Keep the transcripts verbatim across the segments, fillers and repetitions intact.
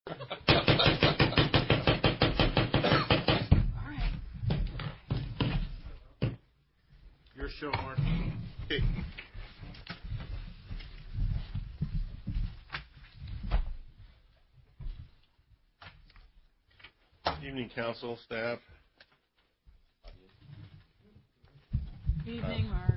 Your show, Mark. Okay. Evening, council, staff. Evening, Mark.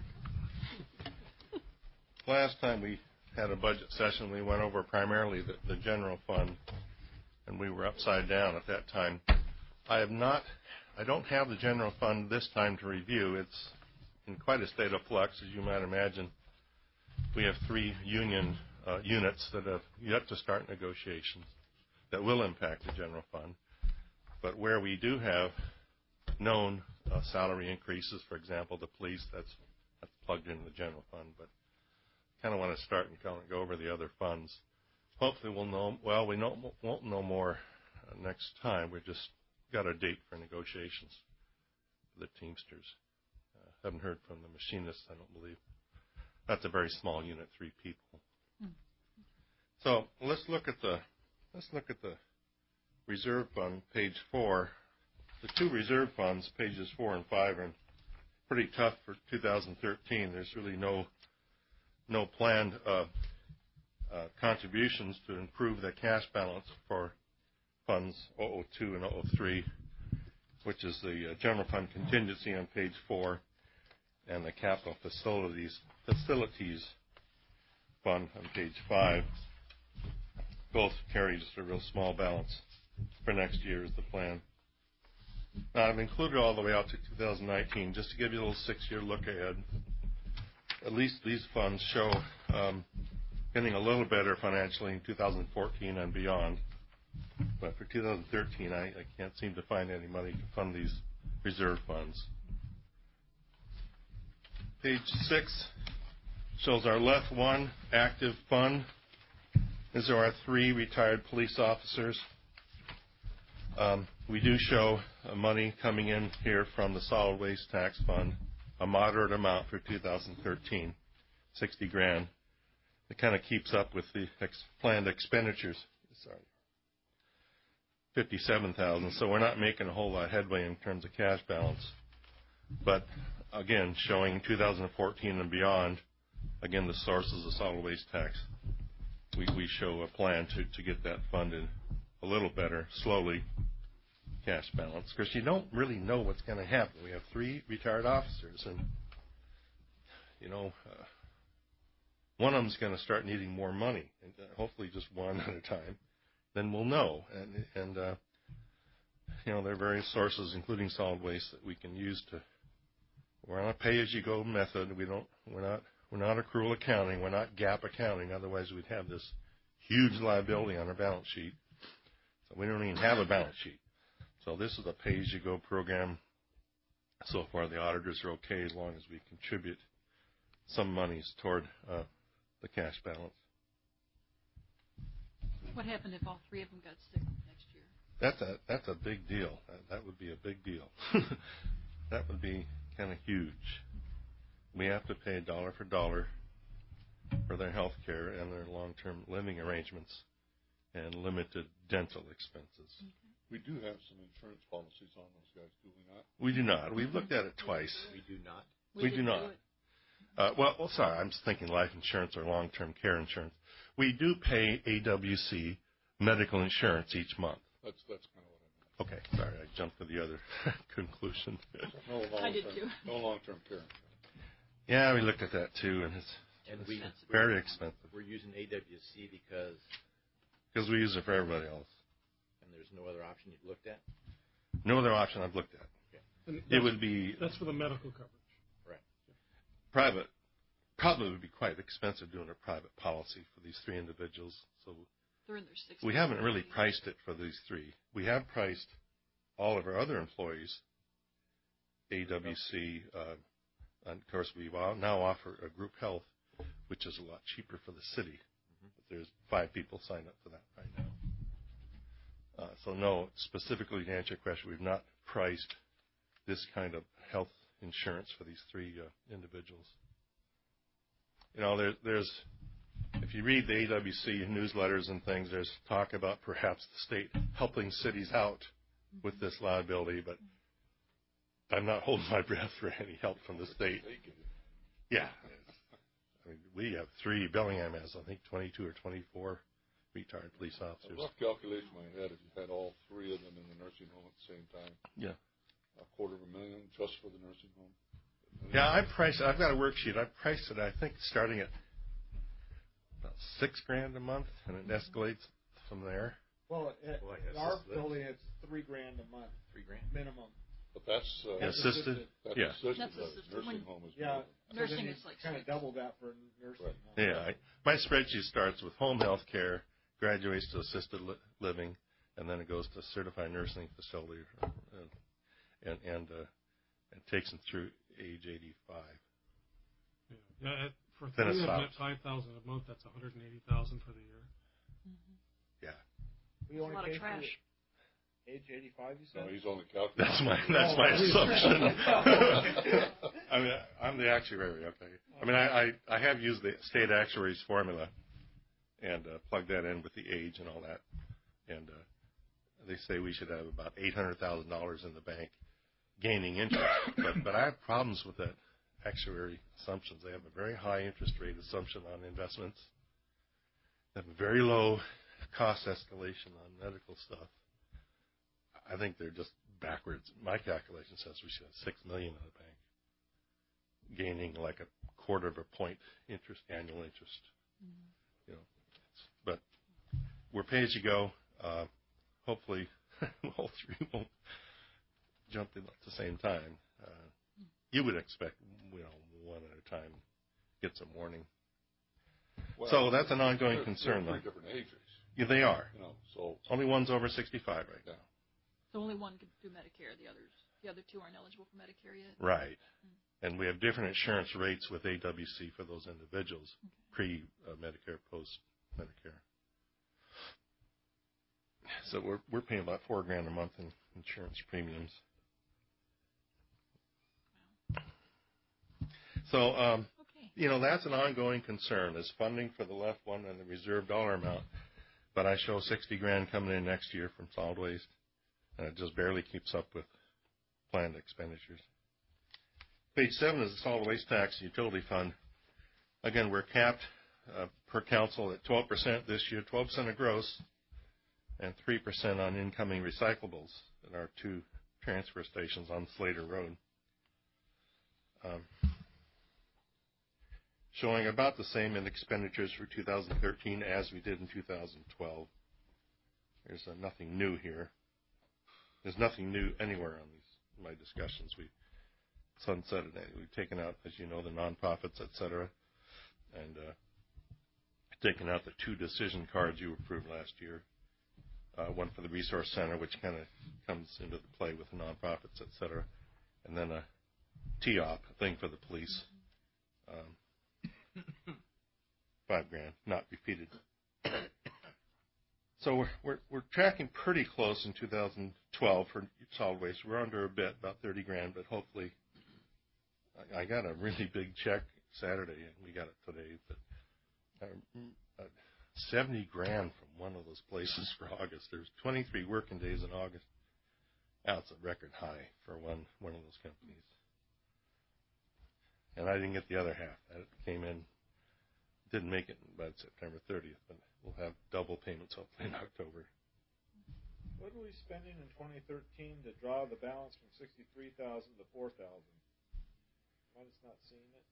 Last time we had a budget session, we went over primarily the, the general fund, and we were upside down at that time. I have not, I don't have the general fund this time to review. It's in quite a state of flux, as you might imagine. We have three union uh, units that have yet to start negotiations that will impact the general fund. But where we do have known uh, salary increases, for example, the police, that's, that's plugged into the general fund. But kind of want to start and kind of go over the other funds. Hopefully we'll know, well, we know, won't know more uh, next time. We've just got a date for negotiations for the Teamsters. Uh, haven't heard from the machinists, I don't believe. That's a very small unit, three people. Mm. So let's look at the, let's look at the reserve fund, page four. The two reserve funds, pages four and five, are pretty tough for two thousand thirteen. There's really no no planned uh, uh, contributions to improve the cash balance for funds oh oh two and oh oh three, which is the uh, general fund contingency on page four, and the capital facilities facilities fund on page five. Both carry just a real small balance for next year is the plan. Now, I've included all the way out to two thousand nineteen just to give you a little six-year look ahead. At least these funds show um, getting a little better financially in two thousand fourteen and beyond. But for two thousand thirteen, I, I can't seem to find any money to fund these reserve funds. Page six shows our left one active fund. These are our three retired police officers. Um, we do show uh, money coming in here from the solid waste tax fund, a moderate amount for two thousand thirteen, sixty grand. It kind of keeps up with the ex planned expenditures. Sorry, fifty-seven thousand. So we're not making a whole lot of headway in terms of cash balance. But again, showing two thousand fourteen and beyond, again, the sources of solid waste tax. We, we show a plan to, to get that funded a little better, slowly, cash balance, because you don't really know what's going to happen. We have three retired officers, and, you know, uh, one of them's going to start needing more money, and uh, hopefully just one at a time. Then we'll know. And, and uh, you know, there are various sources, including solid waste, that we can use to, we're on a pay-as-you-go method. We don't, we're not, we're not accrual accounting. We're not gap accounting. Otherwise, we'd have this huge liability on our balance sheet. So we don't even have a balance sheet. So this is a pay-as-you-go program. So far, the auditors are okay as long as we contribute some monies toward uh, the cash balance. What happened if all three of them got sick next year? That's a that's a big deal. That, that would be a big deal. That would be kind of huge. We have to pay dollar for dollar for their health care and their long-term living arrangements and limited dental expenses. Okay. We do have some insurance policies on those guys, do we not? We do not. We've looked at it twice. We do not. We, we do not. Do uh, well, well, sorry, I'm just thinking life insurance or long-term care insurance. We do pay A W C medical insurance each month. That's that's kind of what I meant. Okay, sorry, I jumped to the other conclusion. No long-term, I did too. No long-term care insurance. Yeah, we looked at that too, and it's, and it's we, very expensive. We're using A W C because because we use it for everybody else. And there's no other option you've looked at? No other option I've looked at. Okay. It would be that's for the medical coverage. Right. Private. Probably would be quite expensive doing a private policy for these three individuals. So They're in their sixties. we haven't really priced it for these three. We have priced all of our other employees A W C. Uh, and of course, we now offer a group health, which is a lot cheaper for the city. Mm-hmm. But there's five people signed up for that right now. Uh, so no, specifically to answer your question, we've not priced this kind of health insurance for these three uh, individuals. You know, there, there's, if if you read the A W C newsletters and things, there's talk about perhaps the state helping cities out with this liability, but I'm not holding my breath for any help from the state. Yeah. I mean, we have three. Bellingham has, I think, twenty-two or twenty-four retired police officers. A rough calculation I had, if you had all three of them in the nursing home at the same time, Yeah. a quarter of a million just for the nursing home. Yeah, I priced it. I've got a worksheet. I priced it, I think, starting at about six grand a month, and it escalates from there. Well, at, Boy, in that's our just- building, it's three grand a month Three grand. minimum. But that's, uh, Yeah, assisted. that's Yeah. assisted, That's though. assisted. Nursing When- home is. Yeah, more. so Nursing then you is like kind of six. double that for nursing. Right. home. Yeah, I, my spreadsheet starts with home health care, graduates to assisted li- living, and then it goes to certified nursing facility, uh, and and uh, it takes them through age eighty-five. Yeah, yeah at, for Then it three of them at stops. five thousand a month, that's one hundred and eighty thousand for the year. Yeah, We A only lot pay of trash. for age eighty-five, you No, said? he's only calculating. that's my that's my assumption. I mean, I'm the actuary. Okay. I mean, I, I I have used the state actuary's formula, and uh, plugged that in with the age and all that, and uh, they say we should have about eight hundred thousand dollars in the bank, gaining interest. but but I have problems with that actuary assumptions. They have a very high interest rate assumption on investments. They have a very low cost escalation on medical stuff. I think they're just backwards. My calculation says we should have six million in the bank, gaining like a quarter of a point interest, annual interest. Mm-hmm. You know, but we're pay as you go. Uh, hopefully, all three won't jump in at the same time. Uh, you would expect, you know, one at a time get some warning. Well, So that's an ongoing they're- concern, they're though. three different ages, Yeah, they are. you know, so. Only one's over sixty-five right now. So only one could do Medicare. The others, the other two aren't eligible for Medicare yet. Right. And we have different insurance rates with A W C for those individuals, pre-Medicare, post-Medicare. So we're we're paying about four grand a month in insurance premiums. So, um, Okay. you know, that's an ongoing concern, is funding for the left one and the reserve dollar amount. But I show sixty grand coming in next year from solid waste, and it just barely keeps up with planned expenditures. Page seven is the solid waste tax utility fund. Again, we're capped uh, per council at twelve percent this year, twelve percent of gross, and three percent on incoming recyclables at our two transfer stations on Slater Road. Um, showing about the same in expenditures for two thousand thirteen as we did in two thousand twelve. There's uh, nothing new here. There's nothing new anywhere on these my discussions. We sunsetted it. We've taken out, as you know, the nonprofits, et cetera, and uh, taken out the two decision cards you approved last year. Uh, one for the resource center, which kind of comes into the play with the nonprofits, et cetera, and then a T O P thing for the police. Um, five grand, not repeated. So we're, we're we're tracking pretty close in two thousand twelve for solid waste. We're under a bit, about thirty grand, but hopefully, I, I got a really big check Saturday, and we got it today. But uh, uh, seventy grand from one of those places for August. There's twenty-three working days in August. That's a record high for one one of those companies. And I didn't get the other half. That came in. Didn't make it by September thirtieth, but we'll have double payments hopefully in October. What are we spending in twenty thirteen to draw the balance from sixty-three thousand to four thousand? I'm just not seeing it.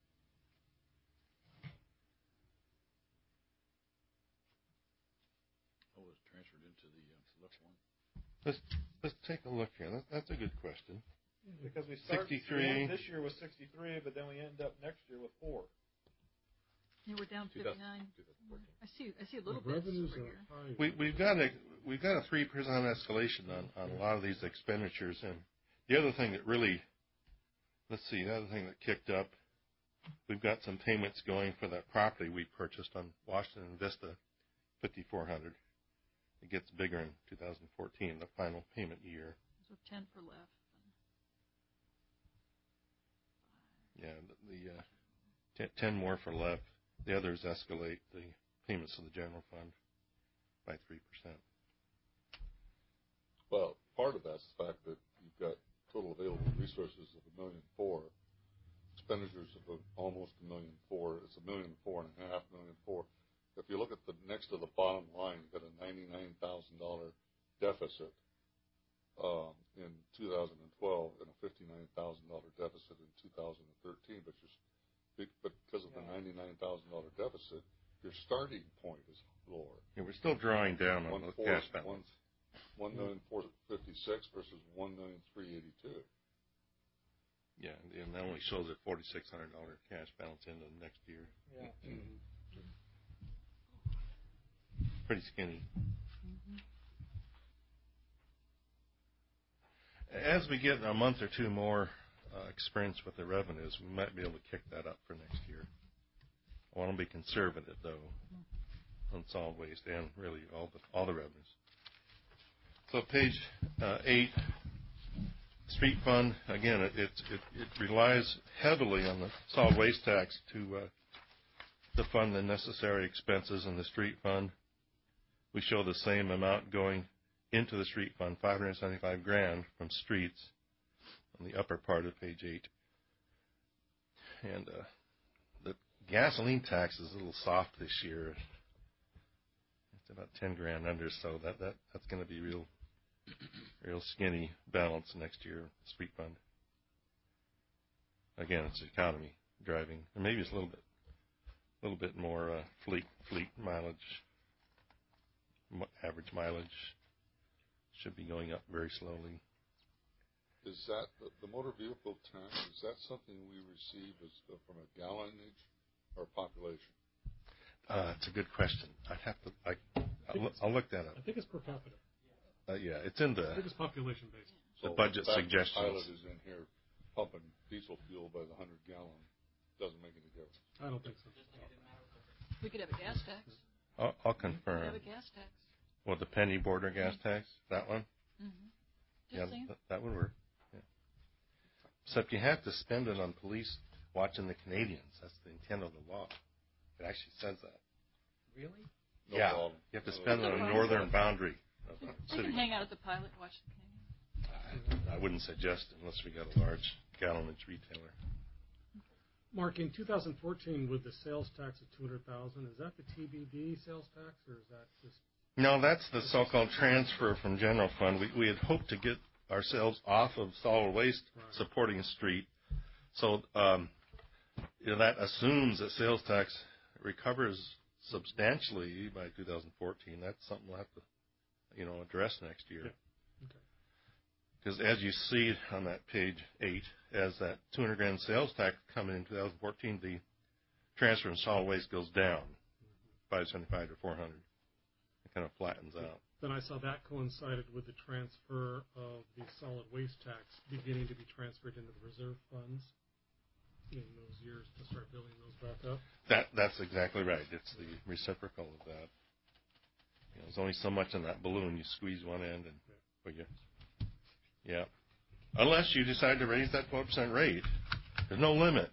Oh, it was transferred into the uh, select one. Let's let's take a look here. That, that's a good question. Because we start sixty-three. this year with sixty-three, but then we end up next year with four. Yeah, we're down two thousand fifty-nine. fourteen. I see. I see a little The bit revenues over are here. high. We we've got a we've got a three percent escalation on, on a lot of these expenditures, and the other thing that really, let's see, the other thing that kicked up, we've got some payments going for that property we purchased on Washington and Vista, fifty-four hundred. It gets bigger in two thousand fourteen, the final payment year. So ten for left. Yeah, the, the uh, ten, ten more for left. The others escalate. The payments to the general fund by three percent. Well, part of that's the fact that you've got total available resources of a million four, expenditures of a, almost a million four. It's a million four and a half, million four. If you look at the next to the bottom line, you've got a ninety-nine thousand dollar deficit um, in two thousand twelve and a fifty-nine thousand dollar deficit in two thousand thirteen. But you're, but because of the ninety-nine thousand dollar deficit, your starting point is lower. Yeah, we're still drawing down on One the four, cash balance. One million four fifty-six versus one million three eighty-two. Yeah, and that only shows a forty-six hundred dollar cash balance into next year. Yeah. Pretty skinny. As we get a month or two more uh, experience with the revenues, we might be able to kick that up for next year. I want to be conservative, though, on solid waste and really all the all the revenues. So page uh, eight, street fund, again, it, it, it, it relies heavily on the solid waste tax to, uh, to fund the necessary expenses in the street fund. We show the same amount going into the street fund, five hundred seventy-five grand from streets on the upper part of page eight. And uh, the gasoline tax is a little soft this year. It's about ten grand under, so that, that that's going to be real, real skinny balance next year. Street fund. Again, it's the economy driving, and maybe it's a little bit, a little bit more uh, fleet fleet mileage. Average mileage should be going up very slowly. Is that the, the motor vehicle tax? Is that something we receive as uh, from a gallonage or population? Uh, it's a good question. I'd have to. I, I'll, I'll look that up. I think it's per capita. Uh, yeah, it's in the I think it's population based. the So budget the fact that suggestions. Pilot is in here pumping diesel fuel by the hundred gallon doesn't make any difference. I don't think so. We could have a gas tax. I'll, I'll We could confirm. have a gas tax. Well, the penny border gas tax, that one. Mm-hmm. Yeah, Just saying. that, that would work. Yeah. Except you have to spend it on police watching the Canadians. That's the intent of the law. It actually says that. Really? No yeah, problem. you have to No spend it on the problem. northern boundary of the They city. can hang out at the pilot and watch the Canadians. I, I wouldn't suggest it unless we got a large gallonage retailer. Mark, in two thousand fourteen, with the sales tax of two hundred thousand, is that the T B D sales tax, or is that just? No, that's the so-called transfer from general fund. We, we had hoped to get ourselves off of solid waste Right. supporting a street. So um, you know, that assumes that sales tax recovers substantially by two thousand fourteen. That's something we'll have to, you know, address next year. Yeah. Okay. Because as you see on that page eight, as that two hundred grand sales tax coming in two thousand fourteen, the transfer in solid waste goes down, five seventy-five to four hundred. Kind of flattens out. Then I saw that coincided with the transfer of the solid waste tax beginning to be transferred into the reserve funds in those years to start building those back up. That that's exactly right. It's the reciprocal of that. You know, there's only so much in that balloon. You squeeze one end, and well, you, yeah. Unless you decide to raise that twelve percent rate, there's no limit.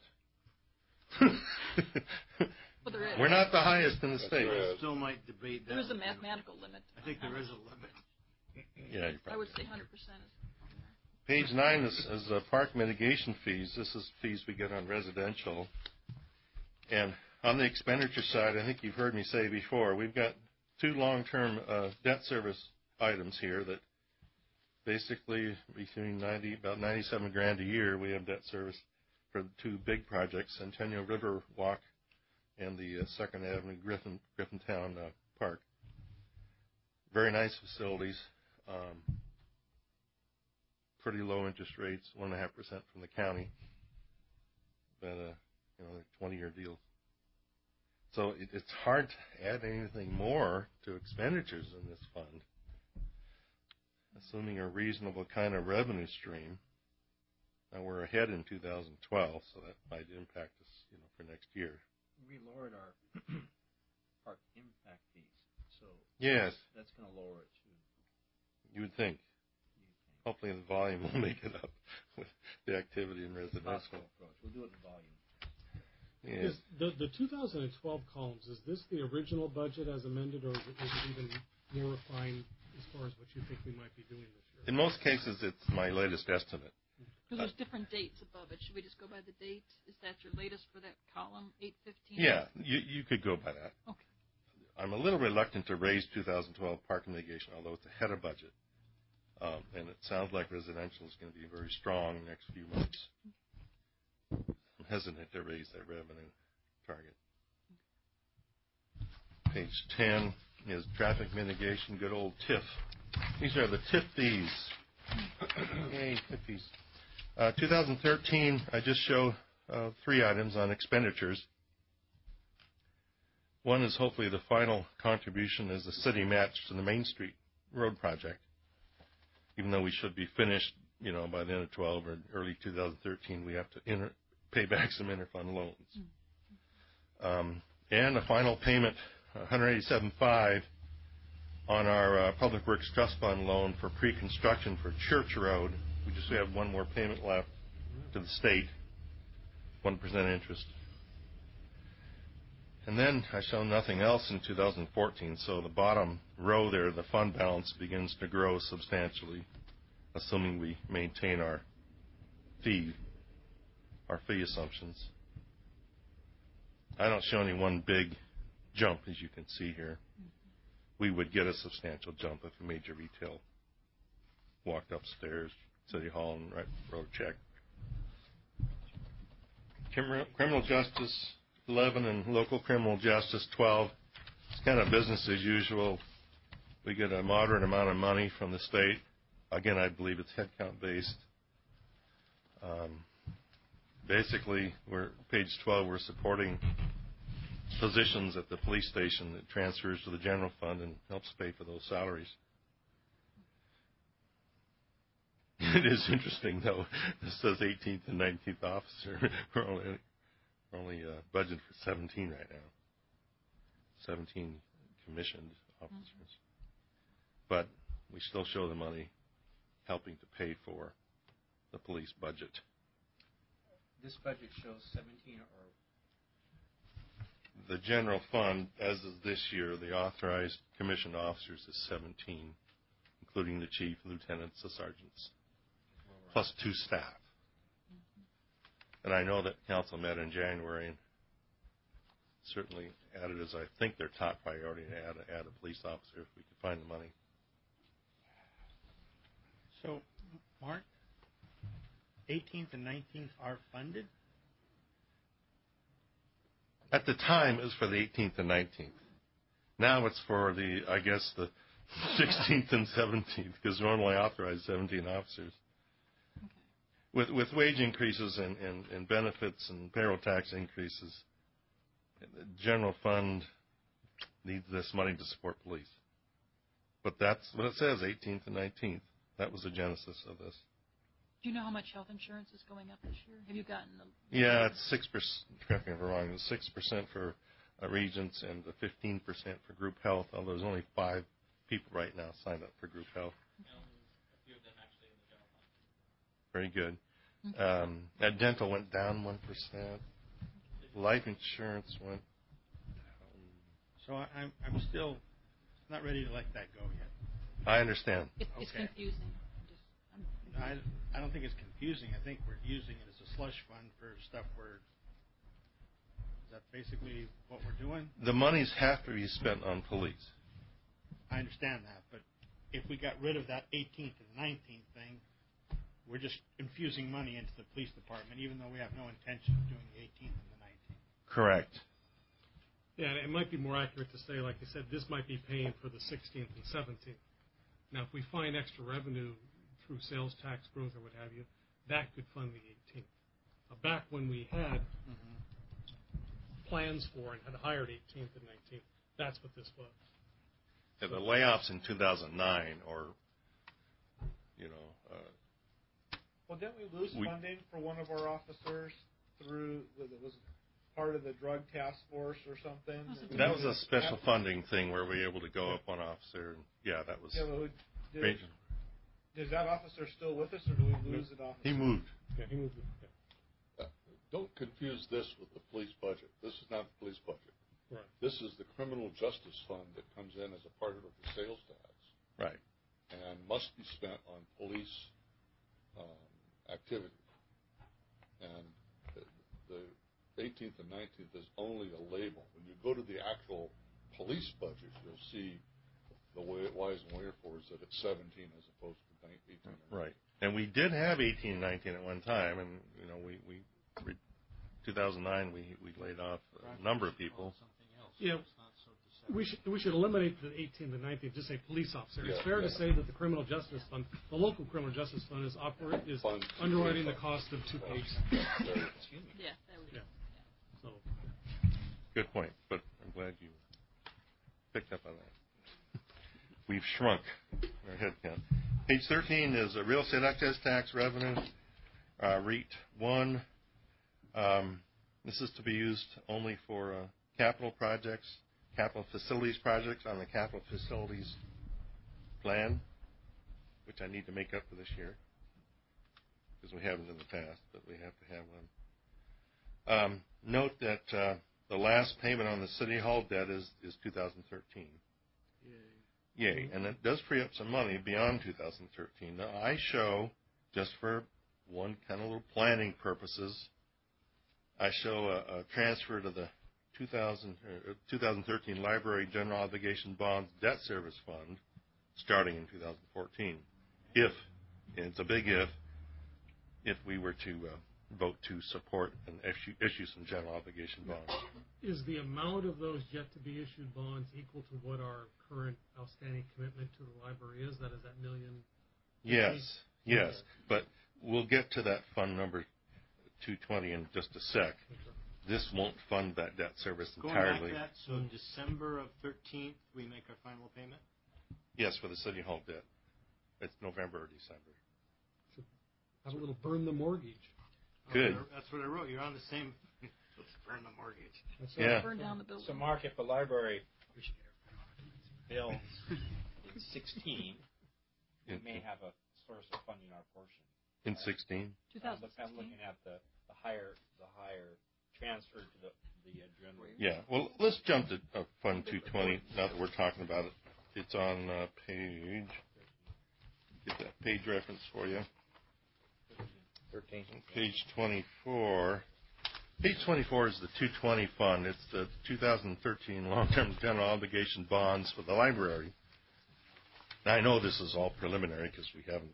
But there is. We're not the highest in the state. right. Still might debate that. There is a mathematical limit. I think there is a limit. Yeah, you I probably would say one hundred percent. Page nine is, is uh, park mitigation fees. This is fees we get on residential. And on the expenditure side, I think you've heard me say before, we've got two long-term uh, debt service items here that basically between ninety, about ninety-seven grand a year, we have debt service for the two big projects, Centennial River Walk and the uh, Second Avenue Griffin, Griffintown uh, Park. Very nice facilities. Um, pretty low interest rates, one and a half percent from the county, but uh, you know, twenty-year deals. So it, it's hard to add anything more to expenditures in this fund, assuming a reasonable kind of revenue stream. Now we're ahead in two thousand twelve, so that might impact us, you know, for next year. We lowered our park impact fees, so Yes, that's going to lower it too. you would think. Hopefully the volume will make it up with the activity in residential. Costco approach. We'll do it in volume. Yeah. Is the, the two thousand twelve columns, is this the original budget as amended, or is it, is it even more refined as far as what you think we might be doing this year? In most cases, it's my latest estimate. Because there's different dates above it. Should we just go by the date? Is that your latest for that column, eight fifteen? Yeah, you, you could go by that. Okay. I'm a little reluctant to raise two thousand twelve parking mitigation, although it's ahead of budget. Um, and it sounds like residential is going to be very strong in the next few months. I'm hesitant to raise that revenue target. Page ten is traffic mitigation, good old T I F. These are the T I F fees. Yay, T I F fees. Uh, two thousand thirteen, I just show uh, three items on expenditures. One is hopefully the final contribution is the city match to the Main Street Road project. Even though we should be finished, you know, by the end of twelve or early two thousand thirteen, we have to inter- pay back some interfund loans. Um, and a final payment, one hundred eighty-seven thousand five dollars on our uh, Public Works Trust Fund loan for pre-construction for Church Road. We just have one more payment left to the state, one percent interest. And then I show nothing else in two thousand fourteen, so the bottom row there, the fund balance begins to grow substantially, assuming we maintain our fee, our fee assumptions. I don't show any one big jump, as you can see here. We would get a substantial jump if a major retail walked upstairs, City Hall, and wrote a check. Criminal justice, eleven, and local criminal justice, twelve. It's kind of business as usual. We get a moderate amount of money from the state. Again, I believe it's headcount based. Um, basically, we're page twelve. We're supporting positions at the police station that transfers to the general fund and helps pay for those salaries. It is interesting, though. This says eighteenth and nineteenth officer. We're only, we're only uh, budgeted for seventeen right now. seventeen commissioned officers. Mm-hmm. But we still show the money helping to pay for the police budget. This budget shows seventeen or... The general fund, as is this year, the authorized commissioned officers is seventeen, including the chief, lieutenants, the sergeants, plus two staff. Mm-hmm. And I know that council met in January and certainly added as I think their top priority to add, add a police officer if we could find the money. So, Mark, eighteenth and nineteenth are funded? At the time, it was for the eighteenth and nineteenth. Now it's for the, I guess, the sixteenth and seventeenth, because we're only authorized seventeen officers. Okay. With with wage increases and, and, and benefits and payroll tax increases, the general fund needs this money to support police. But that's what it says, eighteenth and nineteenth. That was the genesis of this. Do you know how much health insurance is going up this year? Have you gotten the... Yeah, it's six percent, correct me if I'm wrong, it's six percent for uh, regents and the fifteen percent for group health, although there's only five people right now signed up for group health. No, a few of them actually in the general fund. Very good. Mm-hmm. Um, that dental went down one percent. Life insurance went down. So I, I'm, I'm still not ready to let that go yet. I understand. It, it's Okay. confusing. I'm just, I'm confused. I, I don't think it's confusing. I think we're using it as a slush fund for stuff where, is that basically what we're doing? The monies have to be spent on police. I understand that, but if we got rid of that eighteenth and nineteenth thing, we're just infusing money into the police department, even though we have no intention of doing the eighteenth and the nineteenth. Correct. Yeah, and it might be more accurate to say, like I said, this might be paying for the sixteenth and seventeenth. Now, if we find extra revenue through sales tax growth or what have you, that could fund the eighteenth. Uh, back when we had mm-hmm. plans for and had hired eighteenth and nineteenth, that's what this was. Yeah, the layoffs in two thousand nine, or, you know... Uh, well, didn't we lose we, funding for one of our officers through, that was part of the drug task force or something? That was a special funding thing where we were able to go up one officer. And yeah, that was... Yeah, well, did, is that officer still with us, or do we lose that officer? He moved. Yeah, he moved. Yeah. don't confuse this with the police budget. This is not the police budget. Right. This is the criminal justice fund that comes in as a part of the sales tax. Right. And must be spent on police um, activity. And the, the eighteenth and nineteenth is only a label. When you go to the actual police budget, you'll see the way it lies and wherefore is that it's seventeen as opposed to eighteen. Right. And we did have eighteen and nineteen at one time, and, you know, we, we two thousand nine, we, we laid off a number of people. Yeah. We should, we should eliminate the eighteen to nineteen, just say police officer. Yeah, it's fair yeah. to say that the criminal justice fund, the local criminal justice fund is operate, is Fund. underwriting the cost of two police. Yeah, that would. Yeah. So, Good point, but I'm glad you picked up on that. We've shrunk our head count. Page thirteen is a real estate excise tax revenue, uh, REIT one. Um, this is to be used only for uh, capital projects, capital facilities projects on the capital facilities plan, which I need to make up for this year because we haven't in the past, but we have to have one. Um, note that uh, the last payment on the City Hall debt is, is two thousand thirteen. Yay. Yay. And it does free up some money beyond two thousand thirteen. Now, I show, just for one kind of little planning purposes, I show a, a transfer to the two thousand, uh, twenty thirteen Library General Obligation Bonds Debt Service Fund starting in two thousand fourteen. If, and it's a big if, if we were to uh, vote to support and issue, issue some general obligation bonds. is the amount of those yet to be issued bonds equal to what our current outstanding commitment to the library is? That is that million? Yes, yes. But we'll get to that fund number two twenty in just a sec. This won't fund that debt service entirely. Going back to that, so December of thirteenth, we make our final payment? Yes, for the City Hall debt. It's November or December. Have a little burn the mortgage. Good. Oh, that's what I wrote. You're on the same. Let's burn the mortgage. That's Yeah. Burn down the building. So, Mark, if the library builds in sixteen, we In- may have a source of funding our portion. In sixteen? two I'm thousand look- I'm sixteen. looking at the, the higher the higher transfer to the the uh, general. Yeah. Well, let's jump to uh, Fund two twenty now that we're talking about it. It's on uh, page, get that page reference for you. thirteen. Page twenty-four. Page twenty-four is the two twenty fund. It's the two thousand thirteen long-term general obligation bonds for the library. Now, I know this is all preliminary because we haven't,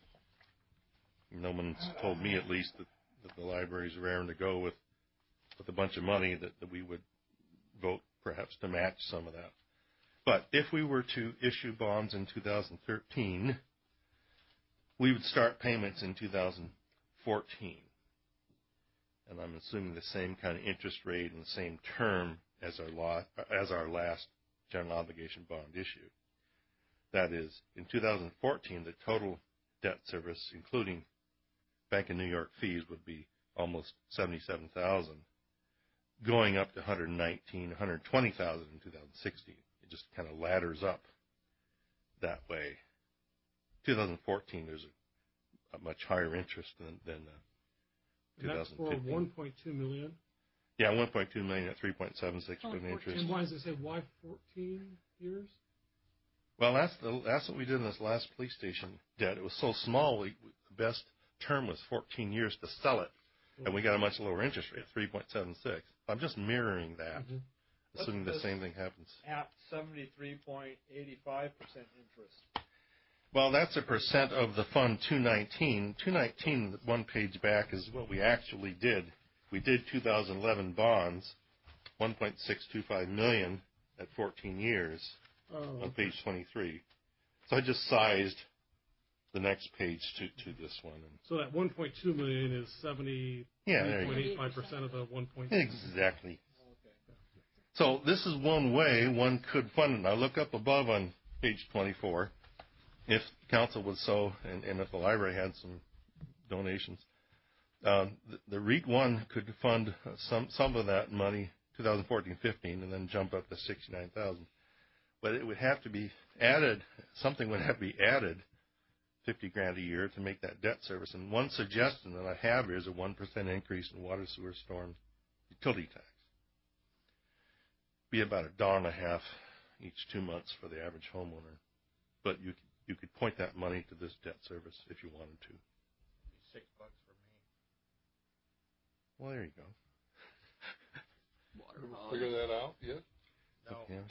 no one's told me at least that, that the library's raring to go with, with a bunch of money that, that we would vote perhaps to match some of that. But if we were to issue bonds in two thousand thirteen, we would start payments in two thousand fourteen. And I'm assuming the same kind of interest rate and the same term as our law, as our last general obligation bond issue. That is, in two thousand fourteen, the total debt service, including Bank of New York fees, would be almost seventy-seven thousand dollars, going up to one hundred nineteen thousand dollars, one hundred twenty thousand dollars in two thousand sixteen. It just kind of ladders up that way. two thousand fourteen, there's a, a much higher interest than, than uh, And that's for one point two million dollars. Yeah, one point two million dollars at three point seven six percent interest. And why does it say why fourteen years? Well, that's the, that's what we did in this last police station debt. It was so small, we, the best term was fourteen years to sell it, and we got a much lower interest rate, three point seven six. I'm just mirroring that, Mm-hmm. assuming the same thing happens. At seventy-three point eight five percent interest. Well, that's a percent of the fund two nineteen. two nineteen, one page back, is what we actually did. We did two thousand eleven bonds, one point six two five million dollars at fourteen years. Oh, On page twenty-three. So I just sized the next page to, to this one. so that one point two million is seventy Yeah, there you point go. eight five percent of the one point. Exactly. So this is one way one could fund it. I look up above on page twenty-four, if council would so, and, and if the library had some donations. Um, the, the REIT one could fund some some of that money, twenty fourteen fifteen, and then jump up to sixty-nine thousand. But it would have to be added, something would have to be added fifty grand a year to make that debt service. And one suggestion that I have here is a one percent increase in water, sewer, storm, utility tax. Be about a dollar and a half each two months for the average homeowner. But you you could point that money to this debt service if you wanted to. Six bucks for me. Well, there you go. Water Ever hose. figure that out yet? No, Yeah.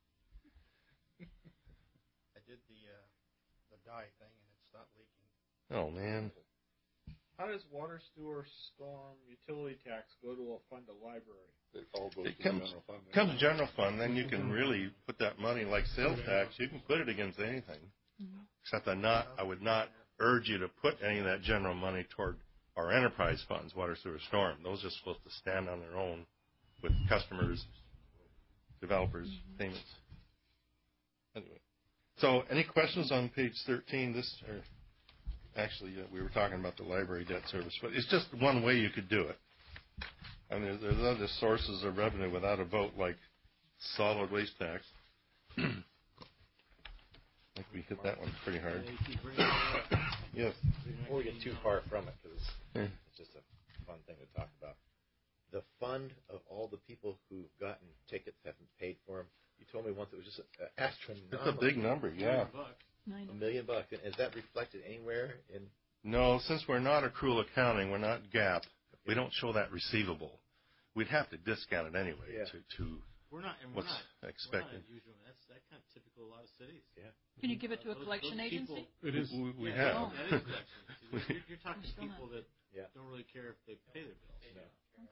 I did the uh, the dye thing and it's not leaking. Oh, man. How does water, sewer, storm, utility tax go to a fund a library? It all goes It to comes, the general fund. comes general fund, then you can really put that money, like sales tax, you can put it against anything. Mhm. Except I not, I would not urge you to put any of that general money toward our enterprise funds, water, sewer, storm. Those are supposed to stand on their own with customers, developers, payments. Anyway, so any questions on page thirteen? This, or actually, uh, we were talking about the library debt service, but it's just one way you could do it. I mean, there's, there's other sources of revenue without a vote, like solid waste tax. I think we hit that one pretty hard. Yes. Before we get too far from it, because Yeah. it's just a fun thing to talk about. The fund of all the people who've gotten tickets, haven't paid for them. You told me once it was just an astronomical. It's a big number, yeah. Nine. A million bucks. And is that reflected anywhere in? No, since we're not accrual accounting, we're not G A P, we don't show that receivable. We'd have to discount it anyway Yeah. to, to We're not, and we're what's not expected. We're not unusual. That's that kind of typical of a lot of cities. Yeah. Can you give it to a Those- collection those people- agency? It is. We, we yeah, have. Oh. That is collections. You're, you're talking to Still people that Yeah. don't really care if they pay their bills. No.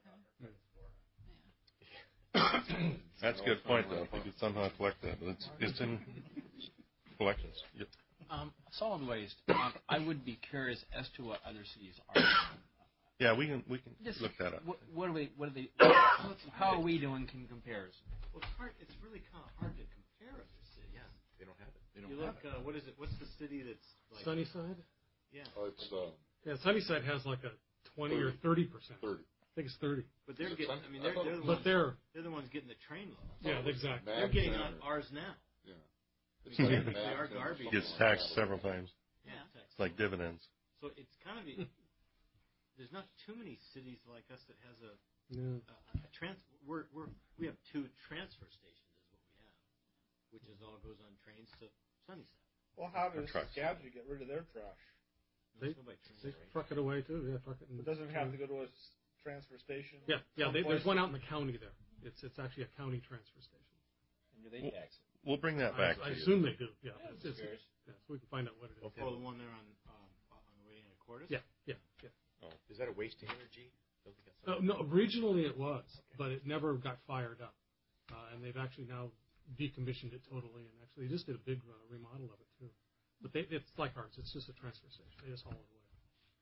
That's a good point, though. If we could somehow collect that, but it's, it's in collections. Yep. Um, solid waste. Um, I would be curious as to what other cities are doing. Yeah, we can we can Just- look that up. What, what are we? What are they? How are we doing in comparison? Well, it's hard. It's really kind of hard to compare other cities. Yeah. They don't have it. They You look. Uh, what is it? What's the city that's like? Sunnyside? Yeah. Oh, it's uh, Yeah, Sunnyside has like a twenty or thirty percent. thirty. I think it's thirty. But they're Is it getting. Sun- I mean, I they're, thought it they're the was- But ones. they're, They're the ones getting the train load. yeah, exactly. They're Mad getting Center. on ours now. Yeah. It's Mhm. like They Mad are Center, garbage. something Gets like taxed that. several times. Yeah. It's like dividends. So it's kind of a. There's not too many cities like us that has a, Yeah. a, a trans. We're, we're we have two transfer stations is what we have, which is all goes on trains to Sunnyside. Well, how does trucks. Skagit get rid of their trash? They- There's nobody trains They right? truck it away too. Yeah, truck it. In, It doesn't have to go to a s- transfer station? Yeah, yeah. They, there's someplace? one out in the county there. It's it's actually a county transfer station. And do they tax it? We'll bring that back I, I to you. assume they do. Yeah. Yeah, it's, it's, curious. yeah, so we can find out what it is. Or the one there on um, on the way in at Cordis. Yeah, yeah, yeah. Is that a waste to energy? Don't think that's Uh, something- no, originally it was, but it never got fired up, uh, and they've actually now decommissioned it totally. And actually, they just did a big uh, remodel of it too. But they, it's like ours; it's just a transfer station. They just haul it away.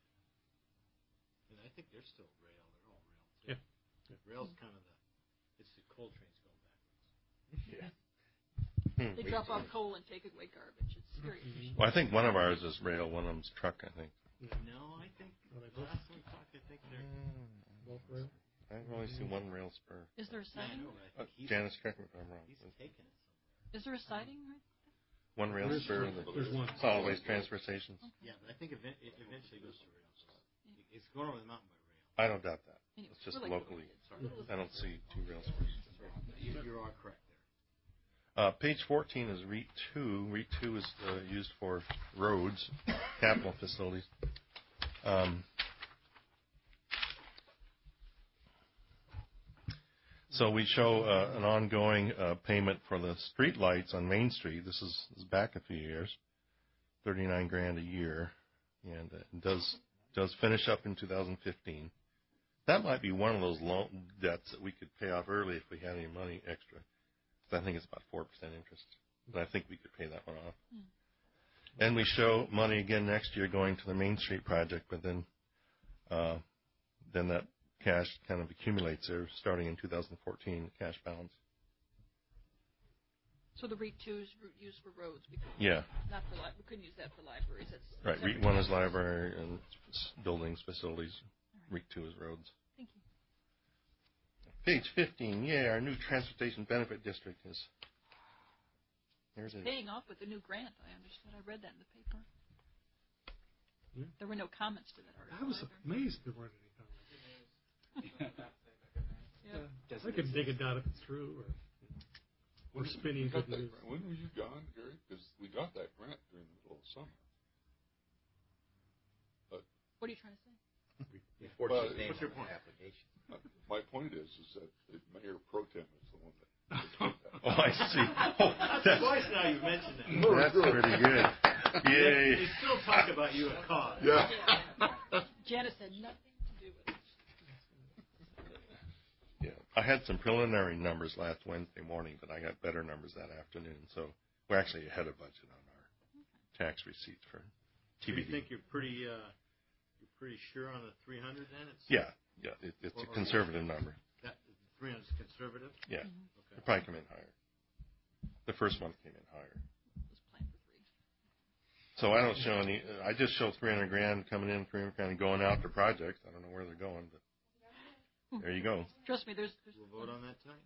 And I think they're still rail. They're all rail. Too. Yeah. Yeah. Rail's kind of the. It's the coal trains going backwards. Yeah. Hmm. They drop off coal and take away garbage. It's very efficient. Well, I think one of ours is rail, one of them's truck, I think. No, I think Are they the both? last one talked. I think they're. Both rail? I only see one rail spur. Is there a Yeah, I siding? know, but I Uh, think he's, Janice, correct me if I'm wrong. he's taken it somewhere. Is there a siding right? One rail There is spur one. in the There's one. solid waste transfer stations. Yeah, but I think event, it eventually goes to rail. It's going over the mountain by rail. I don't doubt that. Anyway, It's just really locally. Sorry. I don't see two rail spurs. You, you are correct there. Uh, page fourteen is REIT two. REIT two is uh, used for roads, capital facilities. Um, so we show uh, an ongoing uh, payment for the street lights on Main Street. This is, this is back a few years, thirty-nine grand a year, and uh, it does does finish up in two thousand fifteen. That might be one of those loan debts that we could pay off early if we had any money extra. I think it's about four percent interest, but I think we could pay that one off. Mm. And we show money again next year going to the Main Street project, but then uh, then that cash kind of accumulates there starting in two thousand fourteen, the cash balance. So the REIT two is ro- used for roads. We couldn't, Yeah, not for li- we couldn't use that for libraries. That's right. separate. REIT one is library and s- buildings, facilities. REIT two is roads. Thank you. Page fifteen, yeah, our new transportation benefit district is. There's a Paying off with a new grant. I understood. I read that in the paper. Yeah. There were no comments to that article. I was either. amazed there weren't any comments. Yeah. I could dig it down if it's true, or or When- spinning we got good that news. grant. When were you gone, Gary? Because we got that grant during the middle of summer. What are you trying to say? We forged Well, his name what's your on the point? application. Uh, My point is, is that the mayor pro tem is the one that. Oh, I see. Oh, That's twice now you've mentioned that. that's pretty good. Yay. They still talk about you at cause. Yeah. Janice had nothing to do with it. Yeah, I had some preliminary numbers last Wednesday morning, but I got better numbers that afternoon. So we're actually ahead of budget on our tax receipts for Do T B you D. think you're pretty, uh, you're pretty sure on the three hundred then? It's Yeah, yeah, it, it's a conservative number. That three hundred is conservative. Yeah, Okay. it'll probably come in higher. The first month came in higher. It was planned for three. So I don't show any. I just show three hundred grand coming in, three hundred grand going out to projects. I don't know where they're going, but there you go. Trust me, there's. there's We'll vote on that tonight.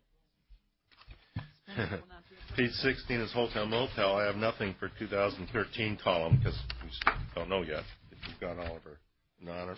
spending will not be a- Page sixteen is hotel motel. I have nothing for two thousand thirteen column because we still don't know yet if we've got all of our non.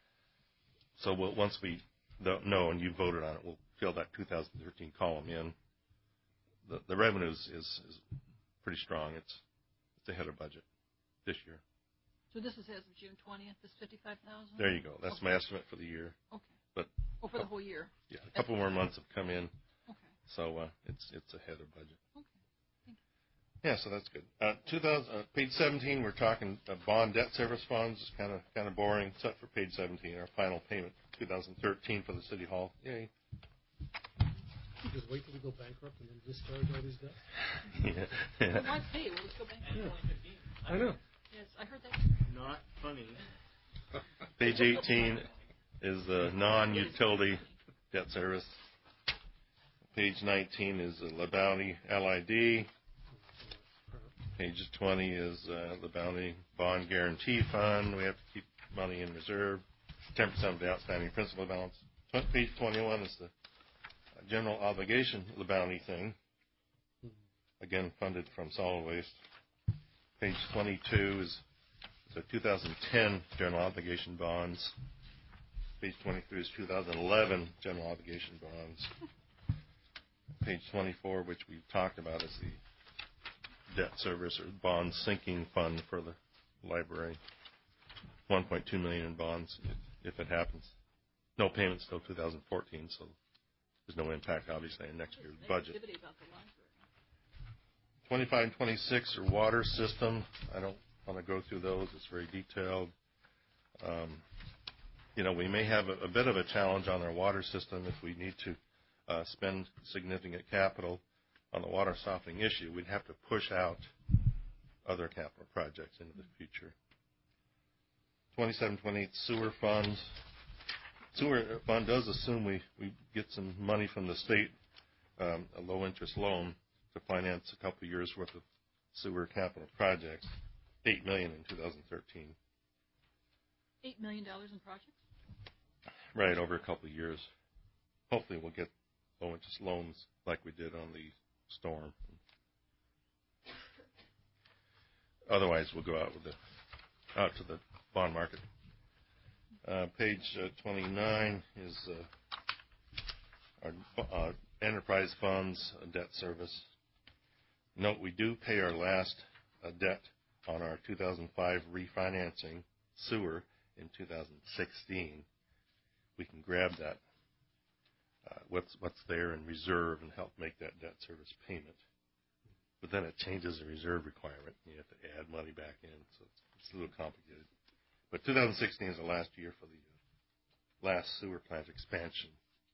So we'll, once we don't know and you voted on it, we'll fill that two thousand thirteen column in. The, the revenues is, is pretty strong. It's it's ahead of budget this year. So this is as of June twentieth, this fifty-five thousand? There you go. That's Okay. my estimate for the year. Okay. But Oh, for the whole year? yeah, a couple more months have come in, Okay. so uh, it's it's ahead of budget. Okay. Thank Yeah, so that's good. Uh, two thousand, uh, page seventeen, we're talking uh, bond debt service funds. It's kind of kind of boring, except for page seventeen, our final payment, two thousand thirteen for the city hall. Yay! Just wait till we go bankrupt and then discharge all these debts. Yeah. Well, why pay? We'll just go back. Yeah. I know. Yes, I heard that. Not funny. Page eighteen is the non-utility debt service. Page nineteen is the La Bounty L I D. Page twenty is uh, the Bounty Bond Guarantee Fund. We have to keep money in reserve. ten percent of the outstanding principal balance. Tw- Page twenty-one is the general obligation La Bounty thing. Again, funded from solid waste. Page twenty-two is the two thousand ten general obligation bonds. Page twenty-three is two thousand eleven general obligation bonds. Page twenty-four, which we've talked about, is the debt service or bond sinking fund for the library. one point two million dollars in bonds if, if it happens. No payments till two thousand fourteen, so there's no impact, obviously, in next year's budget. Negativity about the library. twenty-five and twenty-six are water system. I don't want to go through those. It's very detailed. Um, you know, we may have a, a bit of a challenge on our water system if we need to uh, spend significant capital on the water softening issue. We'd have to push out other capital projects into the future. twenty-seven, twenty-eight sewer funds. Sewer fund does assume we, we get some money from the state, um, a low-interest loan, to finance a couple of years' worth of sewer capital projects, eight million dollars in two thousand thirteen. Eight million dollars in projects? Right, over a couple of years. Hopefully we'll get low-interest loans like we did on the storm. Otherwise, we'll go out with the out to the bond market. Uh, page uh, twenty-nine is uh, our uh, enterprise funds uh, debt service. Note, we do pay our last uh, debt on our two thousand five refinancing sewer in two thousand sixteen. We can grab that, uh, what's what's there in reserve and help make that debt service payment. But then it changes the reserve requirement. You have to add money back in, so it's, it's a little complicated. But two thousand sixteen is the last year for the last sewer plant expansion.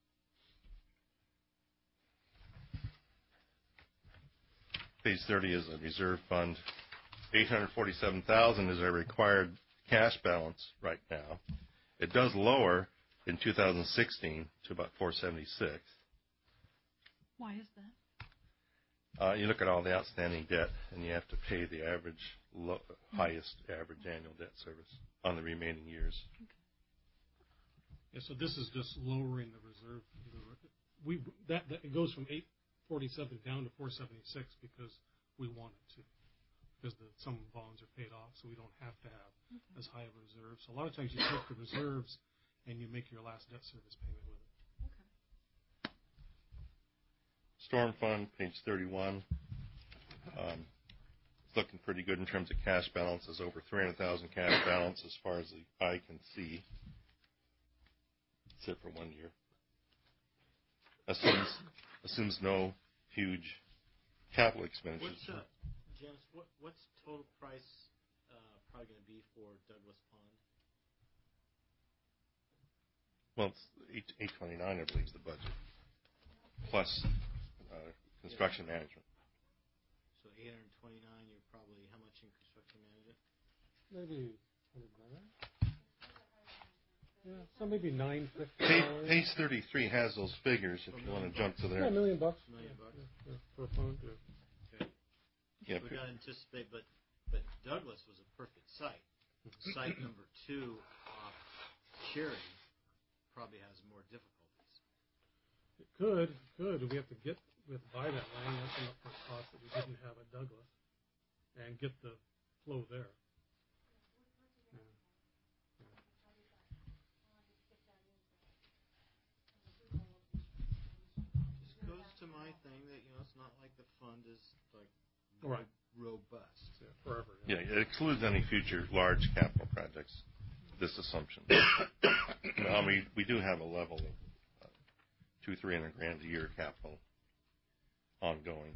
Page thirty is a reserve fund. eight hundred forty-seven thousand dollars is our required cash balance right now. It does lower in two thousand sixteen to about four hundred seventy-six. Why is that? Uh, you look at all the outstanding debt, and you have to pay the average, low, highest average annual debt service on the remaining years. Yeah, so this is just lowering the reserve. We that, that it goes from eight forty-seven down to four seventy-six because we want it to, because the, some bonds are paid off, so we don't have to have as high of a reserve. So a lot of times you take the reserves and you make your last debt service payment with it. Okay. Storm fund, page thirty-one. Um, it's looking pretty good in terms of cash balances, over three hundred thousand cash balance as far as the eye can see, except for one year. Assumes assumes no huge capital expenditures. What's, uh, Janice, what, what's total price uh, probably going to be for Douglas Pond? Well, it's eight eight twenty nine, I believe, is the budget, plus uh, construction yeah. management. So eight hundred twenty nine. You're probably how much in construction management? Maybe hundred grand. Yeah, so maybe nine fifty. Page, page thirty three has those figures. If you want to jump to there. Yeah, a million bucks. A million bucks yeah, yeah, for a phone. Yeah. Okay. Yeah, we got to anticipate, but but Douglas was a perfect site. Site number two off Cherry probably has more difficulties. It could, it could. We have to get, we have to buy that land. That's an upfront cost that we didn't have at Douglas, and get the flow there. Yeah. Yeah. Just goes to my thing that you know it's not like the fund is like right. robust. Yeah, forever. Yeah. yeah, it excludes any future large capital projects. This assumption. I mean, we do have a level of uh, two, three hundred grand a year capital ongoing.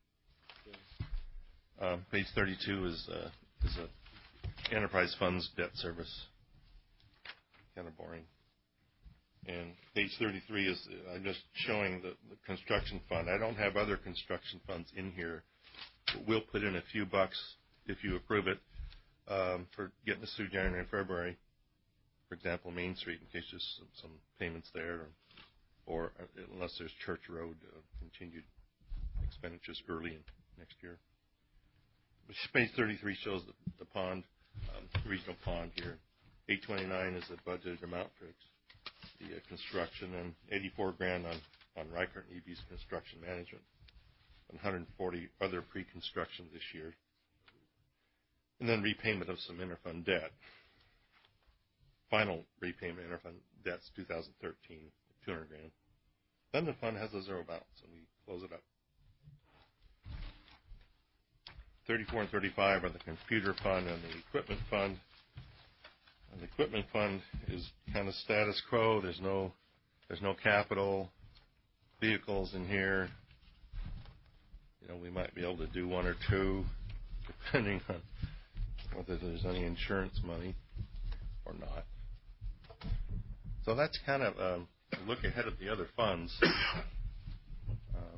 Um, page thirty-two is uh, is a enterprise funds debt service. Kind of boring. And page thirty-three is uh, I'm just showing the, the construction fund. I don't have other construction funds in here, but we'll put in a few bucks if you approve it um, for getting us through January and February. For example, Main Street, in case there's some, some payments there, or, or unless there's Church Road uh, continued expenditures early in next year. Page thirty-three shows the, the pond, um, regional pond here. eight twenty-nine is the budgeted amount for the uh, construction, and eighty-four grand on, on Reichert and E B's construction management, one hundred forty other pre-construction this year, and then repayment of some interfund debt. Final repayment interfund debt's two thousand thirteen, two hundred grand. Then the fund has a zero balance, and we close it up. thirty-four and thirty-five are the computer fund and the equipment fund. And the equipment fund is kind of status quo. There's no, there's no capital vehicles in here. You know, we might be able to do one or two, depending on whether there's any insurance money or not. So that's kind of um, a look ahead of the other funds. Um,